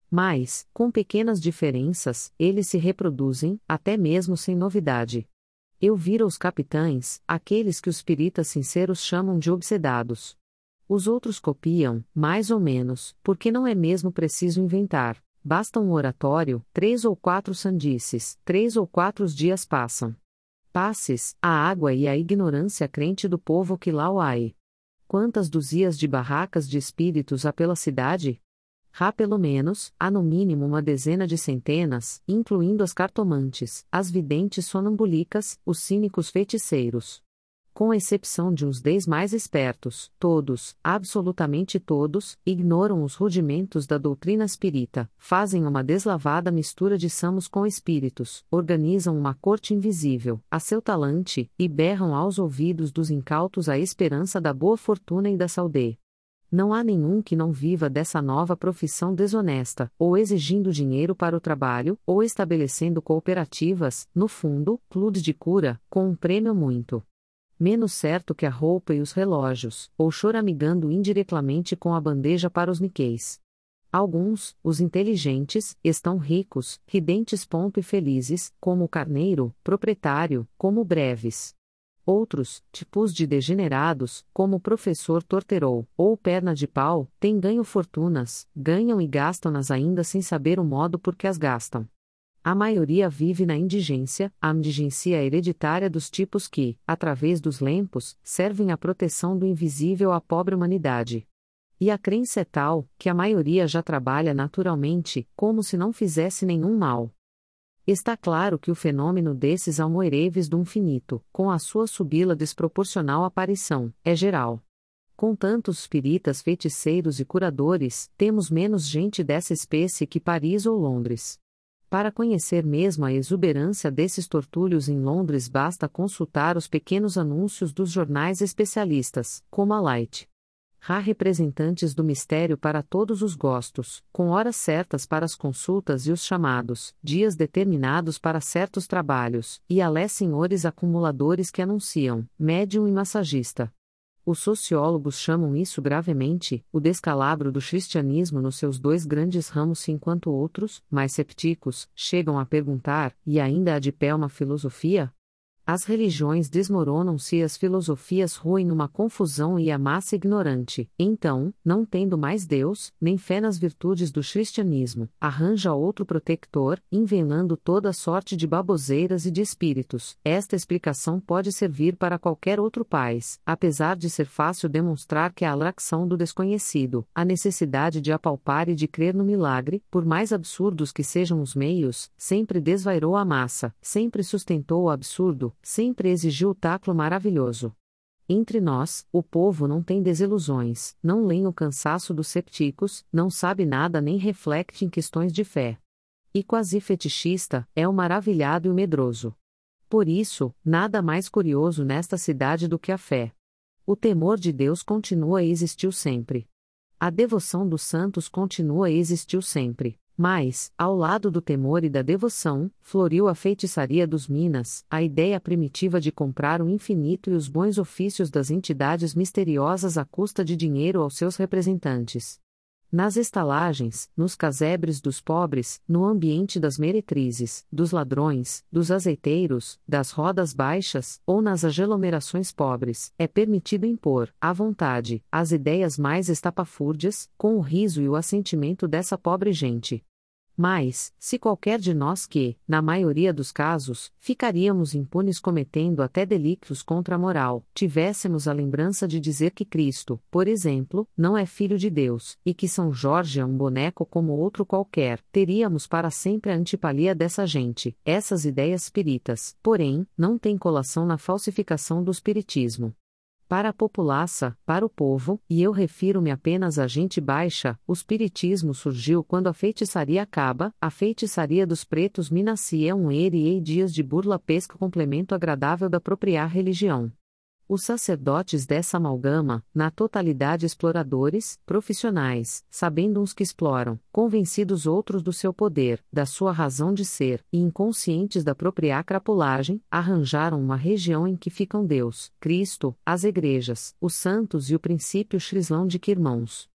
Mas, com pequenas diferenças, eles se reproduzem, até mesmo sem novidade. Eu vira os capitães, aqueles que os espíritas sinceros chamam de obsedados. Os outros copiam, mais ou menos, porque não é mesmo preciso inventar. Basta um oratório, 3 ou 4 sandices, 3 ou 4 dias passam. Passes, a água e a ignorância crente do povo que lá o há. Quantas duzias de barracas de espíritos há pela cidade? Há pelo menos, há no mínimo uma dezena de centenas, incluindo as cartomantes, as videntes sonambulicas, os cínicos feiticeiros. Com exceção de uns 10 mais espertos, todos, absolutamente todos, ignoram os rudimentos da doutrina espírita, fazem uma deslavada mistura de samos com espíritos, organizam uma corte invisível, a seu talante, e berram aos ouvidos dos incautos a esperança da boa fortuna e da saúde. Não há nenhum que não viva dessa nova profissão desonesta, ou exigindo dinheiro para o trabalho, ou estabelecendo cooperativas, no fundo, clubes de cura, com um prêmio muito menos certo que a roupa e os relógios, ou choramingando indiretamente com a bandeja para os niqueis. Alguns, os inteligentes, estão ricos, ridentes e felizes, como o carneiro, proprietário, como breves. Outros, tipos de degenerados, como o professor Torterou, ou perna de pau, têm ganho fortunas, ganham e gastam-nas ainda sem saber o modo por que as gastam. A maioria vive na indigência, a indigência hereditária dos tipos que, através dos lempos, servem à proteção do invisível à pobre humanidade. E a crença é tal, que a maioria já trabalha naturalmente, como se não fizesse nenhum mal. Está claro que o fenômeno desses almoereves do infinito, com a sua subila desproporcional aparição, é geral. Com tantos espíritas feiticeiros e curadores, temos menos gente dessa espécie que Paris ou Londres. Para conhecer mesmo a exuberância desses tortúlios em Londres basta consultar os pequenos anúncios dos jornais especialistas, como a Light. Há representantes do mistério para todos os gostos, com horas certas para as consultas e os chamados, dias determinados para certos trabalhos, e alé senhores acumuladores que anunciam, médium e massagista. Os sociólogos chamam isso gravemente, o descalabro do cristianismo nos seus 2 grandes ramos, enquanto outros, mais cepticos, chegam a perguntar, e ainda há de pé uma filosofia? As religiões desmoronam-se e as filosofias ruem numa confusão e a massa ignorante, então, não tendo mais Deus, nem fé nas virtudes do cristianismo, arranja outro protector, envenenando toda sorte de baboseiras e de espíritos. Esta explicação pode servir para qualquer outro país, apesar de ser fácil demonstrar que a atração do desconhecido, a necessidade de apalpar e de crer no milagre, por mais absurdos que sejam os meios, sempre desvairou a massa, sempre sustentou o absurdo, sempre exigiu o taclo maravilhoso. Entre nós, o povo não tem desilusões, não lê o cansaço dos cepticos, não sabe nada nem reflete em questões de fé. E quase fetichista, é o maravilhado e o medroso. Por isso, nada mais curioso nesta cidade do que a fé. O temor de Deus continua e existiu sempre. A devoção dos santos continua e existiu sempre. Mas, ao lado do temor e da devoção, floriu a feitiçaria dos Minas, a ideia primitiva de comprar o infinito e os bons ofícios das entidades misteriosas à custa de dinheiro aos seus representantes. Nas estalagens, nos casebres dos pobres, no ambiente das meretrizes, dos ladrões, dos azeiteiros, das rodas baixas, ou nas aglomerações pobres, é permitido impor, à vontade, as ideias mais estapafúrdias, com o riso e o assentimento dessa pobre gente. Mas, se qualquer de nós que, na maioria dos casos, ficaríamos impunes cometendo até delitos contra a moral, tivéssemos a lembrança de dizer que Cristo, por exemplo, não é filho de Deus, e que São Jorge é um boneco como outro qualquer, teríamos para sempre a antipalia dessa gente. Essas ideias espíritas, porém, não têm colação na falsificação do espiritismo. Para a populaça, para o povo, e eu refiro-me apenas à gente baixa, o espiritismo surgiu quando a feitiçaria acaba, a feitiçaria dos pretos minacia é um e dias de burla pesca complemento agradável da própria religião. Os sacerdotes dessa amalgama, na totalidade exploradores, profissionais, sabendo uns que exploram, convencidos outros do seu poder, da sua razão de ser, e inconscientes da própria crapulagem, arranjaram uma região em que ficam Deus, Cristo, as igrejas, os santos e o princípio Shrislão de que irmãos.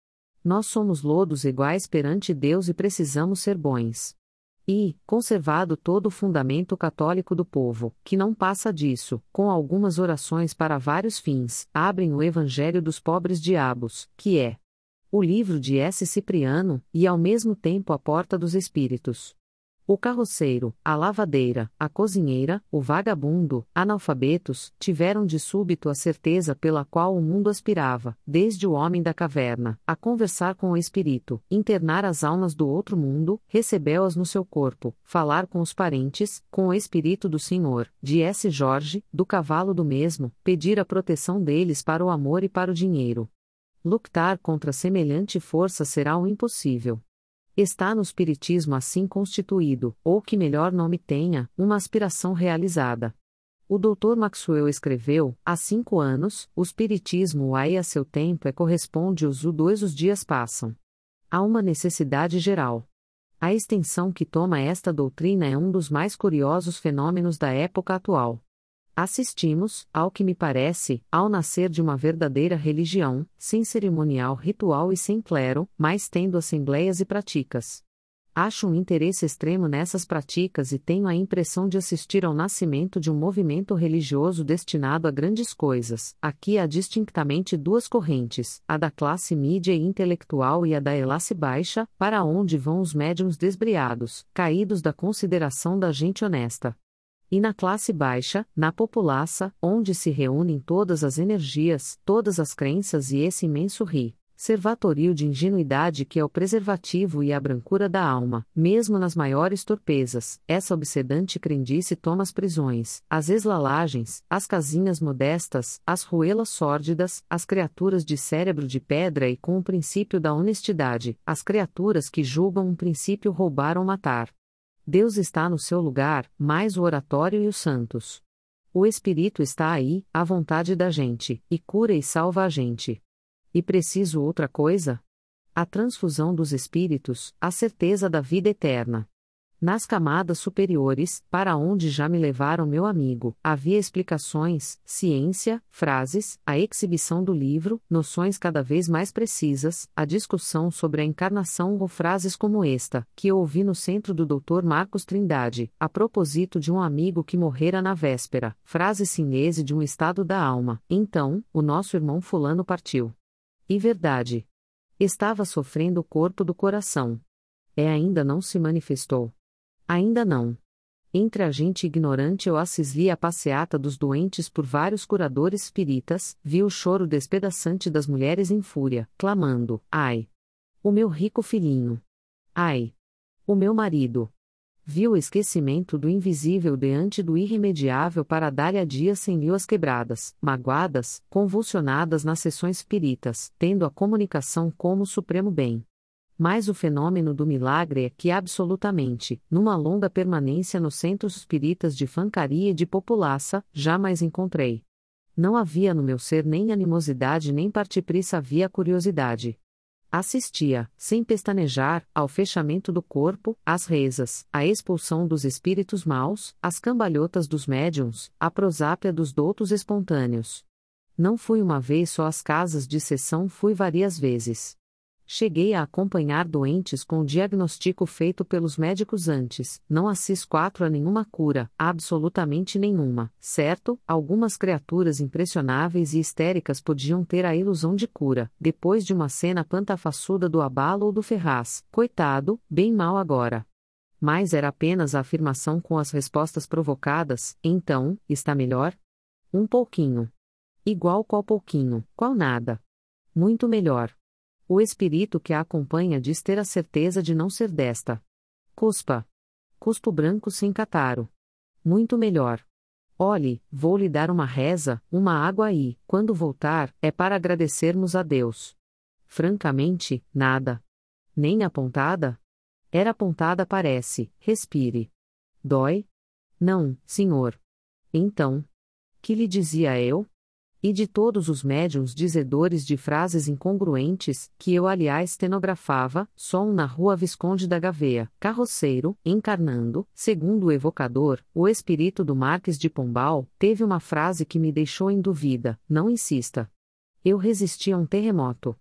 Nós somos lodos iguais perante Deus e precisamos ser bons. E, conservado todo o fundamento católico do povo, que não passa disso, com algumas orações para vários fins, abrem o Evangelho dos Pobres Diabos, que é o livro de S. Cipriano, e ao mesmo tempo a Porta dos Espíritos. O carroceiro, a lavadeira, a cozinheira, o vagabundo, analfabetos, tiveram de súbito a certeza pela qual o mundo aspirava, desde o homem da caverna, a conversar com o espírito, internar as almas do outro mundo, recebê-las no seu corpo, falar com os parentes, com o espírito do Senhor, de S. Jorge, do cavalo do mesmo, pedir a proteção deles para o amor e para o dinheiro. Lutar contra semelhante força será um impossível. Está no espiritismo assim constituído, ou que melhor nome tenha, uma aspiração realizada. O Dr. Maxwell escreveu, há 5 anos, o espiritismo aí a seu tempo corresponde os U2 os dias passam. Há uma necessidade geral. A extensão que toma esta doutrina é um dos mais curiosos fenômenos da época atual. Assistimos, ao que me parece, ao nascer de uma verdadeira religião, sem cerimonial ritual e sem clero, mas tendo assembleias e praticas. Acho um interesse extremo nessas práticas e tenho a impressão de assistir ao nascimento de um movimento religioso destinado a grandes coisas. Aqui há distintamente 2 correntes, a da classe mídia e intelectual e a da classe baixa, para onde vão os médiuns desbriados, caídos da consideração da gente honesta. E na classe baixa, na populaça, onde se reúnem todas as energias, todas as crenças e esse imenso servatoril de ingenuidade que é o preservativo e a brancura da alma, mesmo nas maiores torpezas, essa obsedante crendice toma as prisões, as eslalagens, as casinhas modestas, as ruelas sórdidas, as criaturas de cérebro de pedra e com o princípio da honestidade, as criaturas que julgam um princípio roubar ou matar. Deus está no seu lugar, mais o oratório e os santos. O Espírito está aí, à vontade da gente, e cura e salva a gente. E preciso outra coisa? A transfusão dos espíritos, a certeza da vida eterna. Nas camadas superiores, para onde já me levaram meu amigo, havia explicações, ciência, frases, a exibição do livro, noções cada vez mais precisas, a discussão sobre a encarnação ou frases como esta, que eu ouvi no centro do Dr. Marcos Trindade, a propósito de um amigo que morrera na véspera, frase sinese de um estado da alma. Então, o nosso irmão fulano partiu. E verdade. Estava sofrendo o corpo do coração. Ainda não se manifestou. Ainda não. Entre a gente ignorante eu assisli a passeata dos doentes por vários curadores espíritas, vi o choro despedaçante das mulheres em fúria, clamando, ai! O meu rico filhinho! Ai! O meu marido! Vi o esquecimento do invisível diante do irremediável para dar-lhe a dia sem lhuas quebradas, magoadas, convulsionadas nas sessões espíritas, tendo a comunicação como supremo bem. Mas o fenômeno do milagre é que absolutamente, numa longa permanência nos centros espíritas de Fancaria e de Populaça, jamais encontrei. Não havia no meu ser nem animosidade nem partipriça, havia curiosidade. Assistia, sem pestanejar, ao fechamento do corpo, às rezas, à expulsão dos espíritos maus, às cambalhotas dos médiuns, à prosápia dos doutos espontâneos. Não fui uma vez só às casas de sessão, fui várias vezes. Cheguei a acompanhar doentes com o diagnóstico feito pelos médicos antes, não assis 4 a nenhuma cura, absolutamente nenhuma, certo? Algumas criaturas impressionáveis e histéricas podiam ter a ilusão de cura, depois de uma cena pantafaçuda do abalo ou do Ferraz, coitado, bem mal agora. Mas era apenas a afirmação com as respostas provocadas, então, está melhor? Um pouquinho. Igual qual pouquinho, qual nada. Muito melhor. O espírito que a acompanha diz ter a certeza de não ser desta. Cuspa. Cuspo branco sem cataro. Muito melhor. Olhe, vou lhe dar uma reza, uma água aí, quando voltar, é para agradecermos a Deus. Francamente, nada. Nem a pontada? Era apontada parece, respire. Dói? Não, senhor. Então. Que lhe dizia eu? E de todos os médiuns dizedores de frases incongruentes, que eu aliás stenografava, só um na rua Visconde da Gaveia, carroceiro, encarnando, segundo o evocador, o espírito do Marques de Pombal, teve uma frase que me deixou em dúvida, não insista. Eu resisti a um terremoto.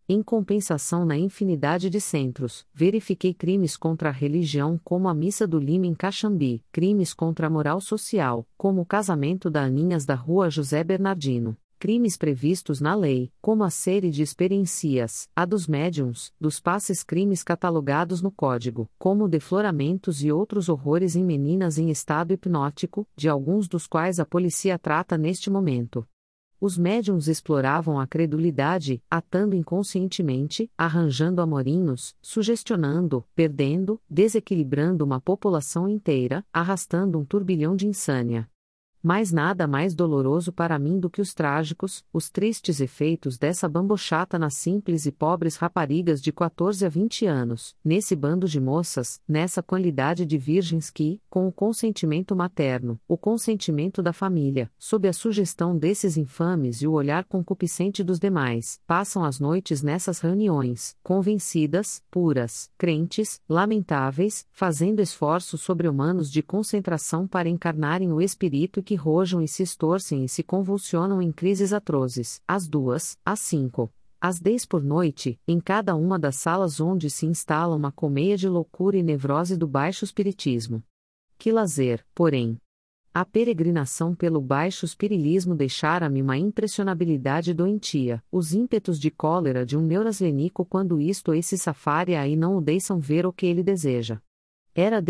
Em compensação, na infinidade de centros, verifiquei crimes contra a religião, como a Missa do Lima em Caxambi, crimes contra a moral social, como o casamento da Aninhas da Rua José Bernardino, crimes previstos na lei, como a série de experiencias, a dos médiuns, dos passes, crimes catalogados no Código, como defloramentos e outros horrores em meninas em estado hipnótico, de alguns dos quais a polícia trata neste momento. Os médiuns exploravam a credulidade, atando inconscientemente, arranjando amorinhos, sugestionando, perdendo, desequilibrando uma população inteira, arrastando um turbilhão de insânia. Mas nada mais doloroso para mim do que os trágicos, os tristes efeitos dessa bambochata nas simples e pobres raparigas de 14 a 20 anos, nesse bando de moças, nessa quantidade de virgens que, com o consentimento materno, o consentimento da família, sob a sugestão desses infames e o olhar concupiscente dos demais, passam as noites nessas reuniões, convencidas, puras, crentes, lamentáveis, fazendo esforços sobre-humanos de concentração para encarnarem o espírito que rojam e se estorcem e se convulsionam em crises atrozes, às 2, às 5, às 10 por noite, em cada uma das salas onde se instala uma colmeia de loucura e nevrose do baixo espiritismo. Que lazer, porém! A peregrinação pelo baixo espiritismo deixara-me uma impressionabilidade doentia, os ímpetos de cólera de um neuraslenico quando isto esse safari aí não o deixam ver o que ele deseja. Era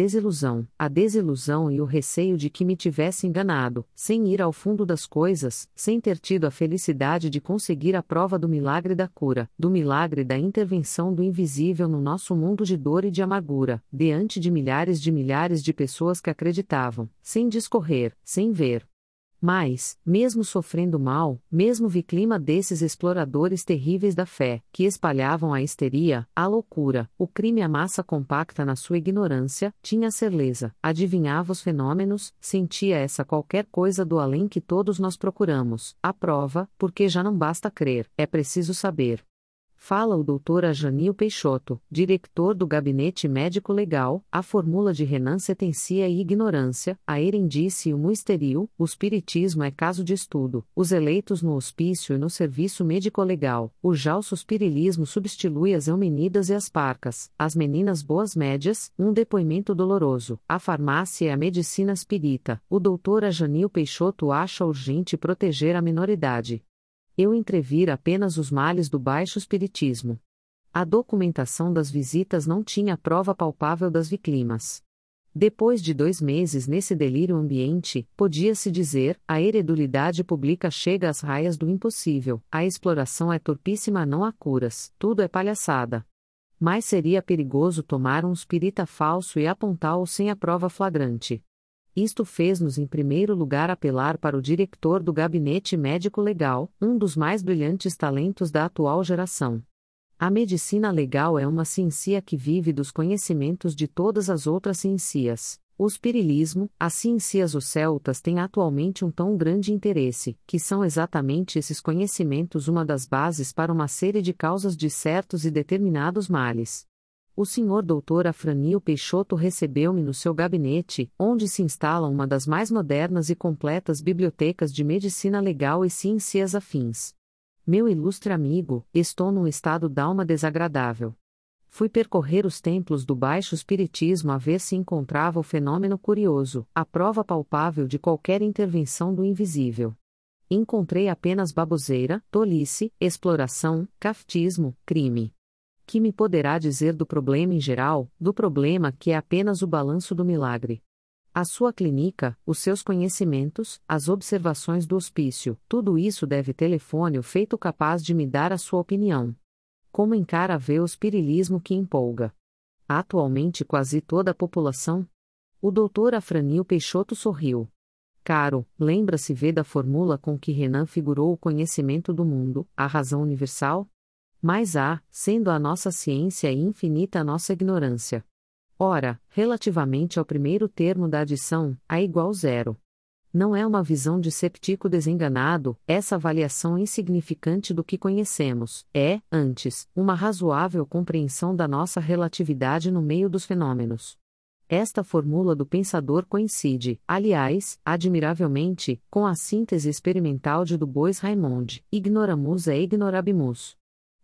a desilusão e o receio de que me tivesse enganado, sem ir ao fundo das coisas, sem ter tido a felicidade de conseguir a prova do milagre da cura, do milagre da intervenção do invisível no nosso mundo de dor e de amargura, diante de milhares de pessoas que acreditavam, sem discorrer, sem ver. Mas, mesmo sofrendo mal, mesmo vi clima desses exploradores terríveis da fé, que espalhavam a histeria, a loucura, o crime, a massa compacta na sua ignorância, tinha certeza, adivinhava os fenômenos, sentia essa qualquer coisa do além que todos nós procuramos, a prova, porque já não basta crer, é preciso saber. Fala o Dr. Ajanil Peixoto, diretor do Gabinete Médico Legal, a fórmula de Renan Sentencia e ignorância, a erendice e o muisterio, o espiritismo é caso de estudo, os eleitos no hospício e no serviço médico-legal, o jalso-spirilismo substitui as eumenidas e as parcas, as meninas boas médias, um depoimento doloroso, a farmácia e a medicina espírita, o Dr. Ajanil Peixoto acha urgente proteger a minoridade. Eu entrevira apenas os males do baixo espiritismo. A documentação das visitas não tinha prova palpável das victimas. Depois de 2 meses nesse delírio ambiente, podia-se dizer, a heredulidade pública chega às raias do impossível, a exploração é torpíssima, não há curas, tudo é palhaçada. Mas seria perigoso tomar um espírita falso e apontá-lo sem a prova flagrante. Isto fez-nos em primeiro lugar apelar para o diretor do Gabinete Médico Legal, um dos mais brilhantes talentos da atual geração. A medicina legal é uma ciência que vive dos conhecimentos de todas as outras ciências. O espiritismo, as ciências ocultas têm atualmente um tão grande interesse, que são exatamente esses conhecimentos uma das bases para uma série de causas de certos e determinados males. O Sr. Dr. Afranio Peixoto recebeu-me no seu gabinete, onde se instala uma das mais modernas e completas bibliotecas de medicina legal e ciências afins. Meu ilustre amigo, estou num estado d'alma desagradável. Fui percorrer os templos do baixo espiritismo a ver se encontrava o fenômeno curioso, a prova palpável de qualquer intervenção do invisível. Encontrei apenas baboseira, tolice, exploração, caftismo, crime. Que me poderá dizer do problema em geral, do problema que é apenas o balanço do milagre? A sua clínica, os seus conhecimentos, as observações do hospício, tudo isso deve telefone o feito capaz de me dar a sua opinião. Como encara ver o espiritismo que empolga atualmente quase toda a população? O Dr. Afranio Peixoto sorriu. Caro, lembra-se da fórmula com que Renan figurou o conhecimento do mundo, a razão universal? Mas há, sendo a nossa ciência e infinita a nossa ignorância. Ora, relativamente ao primeiro termo da adição, A igual zero. Não é uma visão de séptico desenganado, essa avaliação insignificante do que conhecemos, é, antes, uma razoável compreensão da nossa relatividade no meio dos fenômenos. Esta fórmula do pensador coincide, aliás, admiravelmente, com a síntese experimental de Du Bois Reymond, ignoramus é ignorabimus.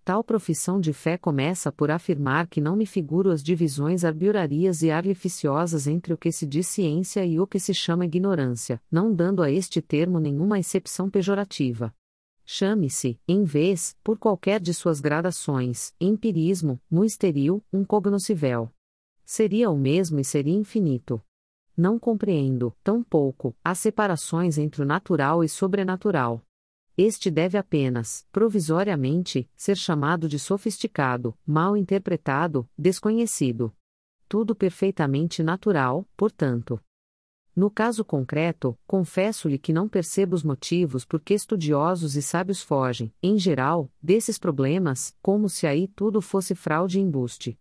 Tal profissão de fé começa por afirmar que não me figuro as divisões arbitrarias e artificiosas entre o que se diz ciência e o que se chama ignorância, não dando a este termo nenhuma acepção pejorativa. Chame-se, em vez, por qualquer de suas gradações, empirismo, muisteril, cognoscivel. Seria o mesmo e seria infinito. Não compreendo, tampouco, as separações entre o natural e sobrenatural. Este deve apenas, provisoriamente, ser chamado de sofisticado, mal interpretado, desconhecido. Tudo perfeitamente natural, portanto. No caso concreto, confesso-lhe que não percebo os motivos por que estudiosos e sábios fogem, em geral, desses problemas, como se aí tudo fosse fraude e embuste.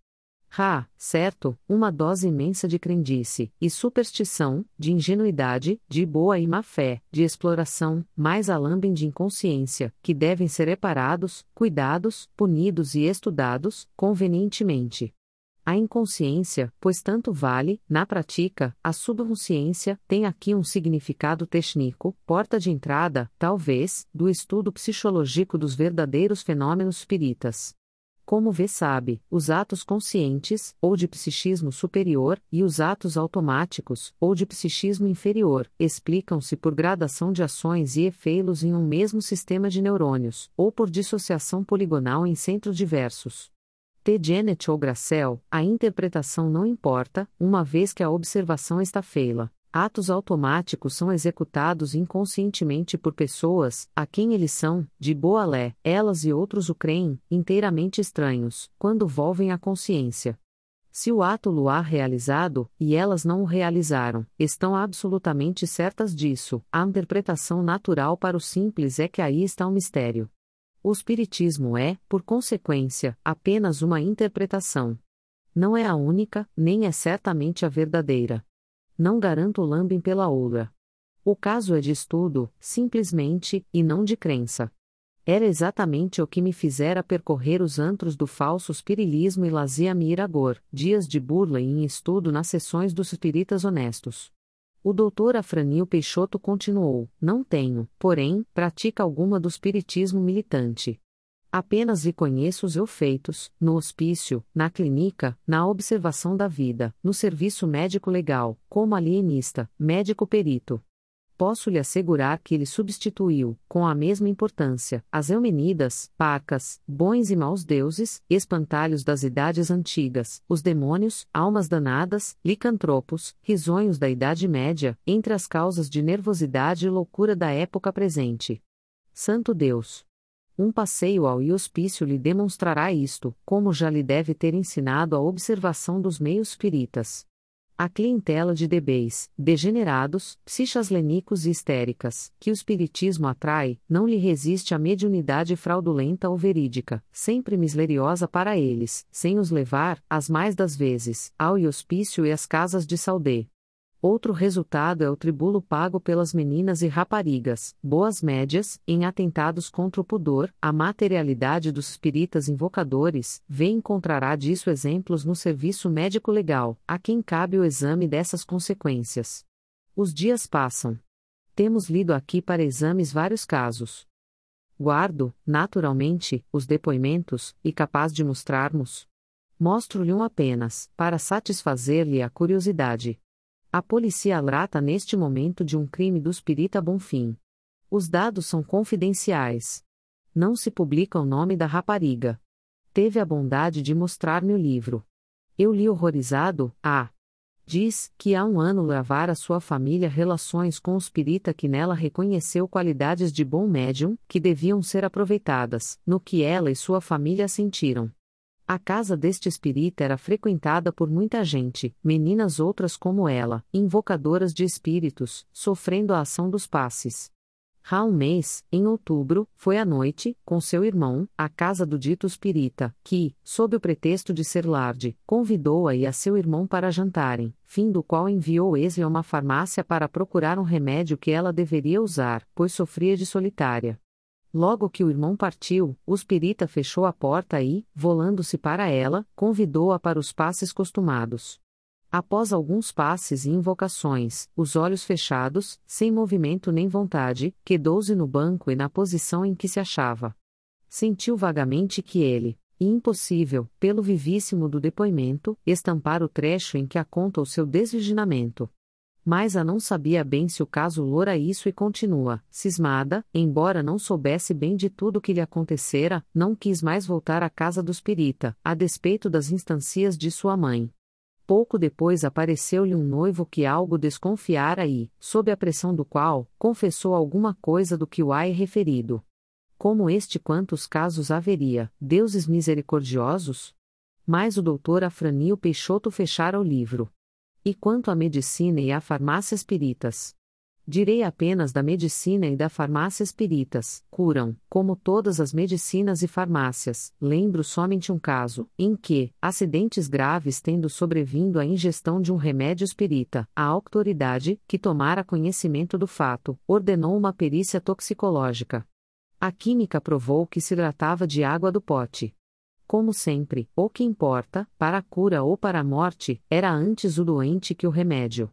Certo, uma dose imensa de crendice, e superstição, de ingenuidade, de boa e má fé, de exploração, mais a lambem de inconsciência, que devem ser reparados, cuidados, punidos e estudados, convenientemente. A inconsciência, pois tanto vale, na prática, a subconsciência, tem aqui um significado técnico, porta de entrada, talvez, do estudo psicológico dos verdadeiros fenômenos espíritas. Como sabe, os atos conscientes, ou de psiquismo superior, e os atos automáticos, ou de psiquismo inferior, explicam-se por gradação de ações e efeitos em um mesmo sistema de neurônios, ou por dissociação poligonal em centros diversos. T. Janet ou Grassel, a interpretação não importa, uma vez que a observação está feita. Atos automáticos são executados inconscientemente por pessoas, a quem eles são, de boa lé, elas e outros o creem, inteiramente estranhos, quando volvem à consciência. Se o ato lo há realizado, e elas não o realizaram, estão absolutamente certas disso, a interpretação natural para o simples é que aí está o mistério. O espiritismo é, por consequência, apenas uma interpretação. Não é a única, nem é certamente a verdadeira. Não garanto o lambem pela oura. O caso é de estudo, simplesmente, e não de crença. Era exatamente o que me fizera percorrer os antros do falso espirilismo e lazia-me ir agora, dias de burla e em estudo nas sessões dos espíritas honestos. O doutor Afranil Peixoto continuou: não tenho, porém, prática alguma do espiritismo militante. Apenas lhe conheço os efeitos, no hospício, na clínica, na observação da vida, no serviço médico-legal, como alienista, médico-perito. Posso lhe assegurar que ele substituiu, com a mesma importância, as Eumenidas, Parcas, bons e maus deuses, espantalhos das idades antigas, os demônios, almas danadas, licantropos, risonhos da Idade Média, entre as causas de nervosidade e loucura da época presente. Santo Deus! Um passeio ao hospício lhe demonstrará isto, como já lhe deve ter ensinado a observação dos meios espíritas. A clientela de débeis, degenerados, psichaslênicos e histéricas, que o espiritismo atrai, não lhe resiste a mediunidade fraudulenta ou verídica, sempre miseriosa para eles, sem os levar, as mais das vezes, ao hospício e às casas de saudê. Outro resultado é o tributo pago pelas meninas e raparigas, boas médias, em atentados contra o pudor, a materialidade dos espíritas invocadores, encontrará disso exemplos no serviço médico-legal, a quem cabe o exame dessas consequências. Os dias passam. Temos lido aqui para exames vários casos. Guardo, naturalmente, os depoimentos, e capaz de mostrarmos. Mostro-lhe um apenas, para satisfazer-lhe a curiosidade. A polícia trata neste momento de um crime do espírita Bonfim. Os dados são confidenciais. Não se publica o nome da rapariga. Teve a bondade de mostrar-me o livro. Eu li horrorizado. Diz que há um ano lavara sua família relações com o espírita que nela reconheceu qualidades de bom médium, que deviam ser aproveitadas, no que ela e sua família sentiram. A casa deste espírita era frequentada por muita gente, meninas outras como ela, invocadoras de espíritos, sofrendo a ação dos passes. Há um mês, em outubro, foi à noite, com seu irmão, à casa do dito espírita, que, sob o pretexto de ser larde, convidou-a e a seu irmão para jantarem, fim do qual enviou ele a uma farmácia para procurar um remédio que ela deveria usar, pois sofria de solitária. Logo que o irmão partiu, o espírita fechou a porta e, volando-se para ela, convidou-a para os passes costumados. Após alguns passes e invocações, os olhos fechados, sem movimento nem vontade, quedou-se no banco e na posição em que se achava. sentiu vagamente que ele, e impossível, pelo vivíssimo do depoimento, estampar o trecho em que aconta o seu desvirginamento. Mas a não sabia bem se o caso loura isso e continua, cismada, embora não soubesse bem de tudo o que lhe acontecera, não quis mais voltar à casa do espírita, a despeito das instancias de sua mãe. Pouco depois apareceu-lhe um noivo que algo desconfiara e, sob a pressão do qual, confessou alguma coisa do que o ai referido. Como este quantos casos haveria, deuses misericordiosos? Mas o doutor Afranio Peixoto fechara o livro. E quanto à medicina e à farmácia espíritas? Direi apenas da medicina e da farmácia espíritas, curam, como todas as medicinas e farmácias. Lembro somente um caso, em que, acidentes graves tendo sobrevindo à ingestão de um remédio espírita, a autoridade, que tomara conhecimento do fato, ordenou uma perícia toxicológica. A química provou que se tratava de água do pote. Como sempre, o que importa, para a cura ou para a morte, era antes o doente que o remédio.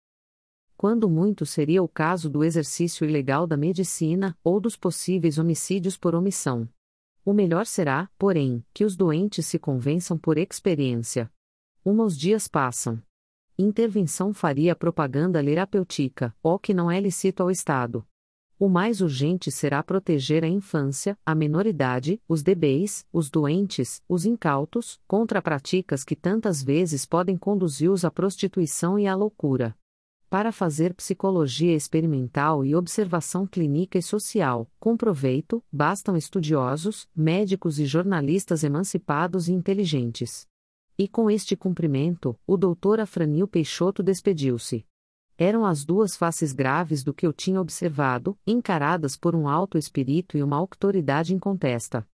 Quando muito seria o caso do exercício ilegal da medicina, ou dos possíveis homicídios por omissão. O melhor será, porém, que os doentes se convençam por experiência. Os dias passam. Intervenção faria propaganda terapêutica, o que não é lícito ao Estado. O mais urgente será proteger a infância, a menoridade, os bebês, os doentes, os incautos, contra práticas que tantas vezes podem conduzi-los à prostituição e à loucura. Para fazer psicologia experimental e observação clínica e social, com proveito, bastam estudiosos, médicos e jornalistas emancipados e inteligentes. E com este cumprimento, o doutor Afranio Peixoto despediu-se. Eram as duas faces graves do que eu tinha observado, encaradas por um alto espírito e uma autoridade incontesta.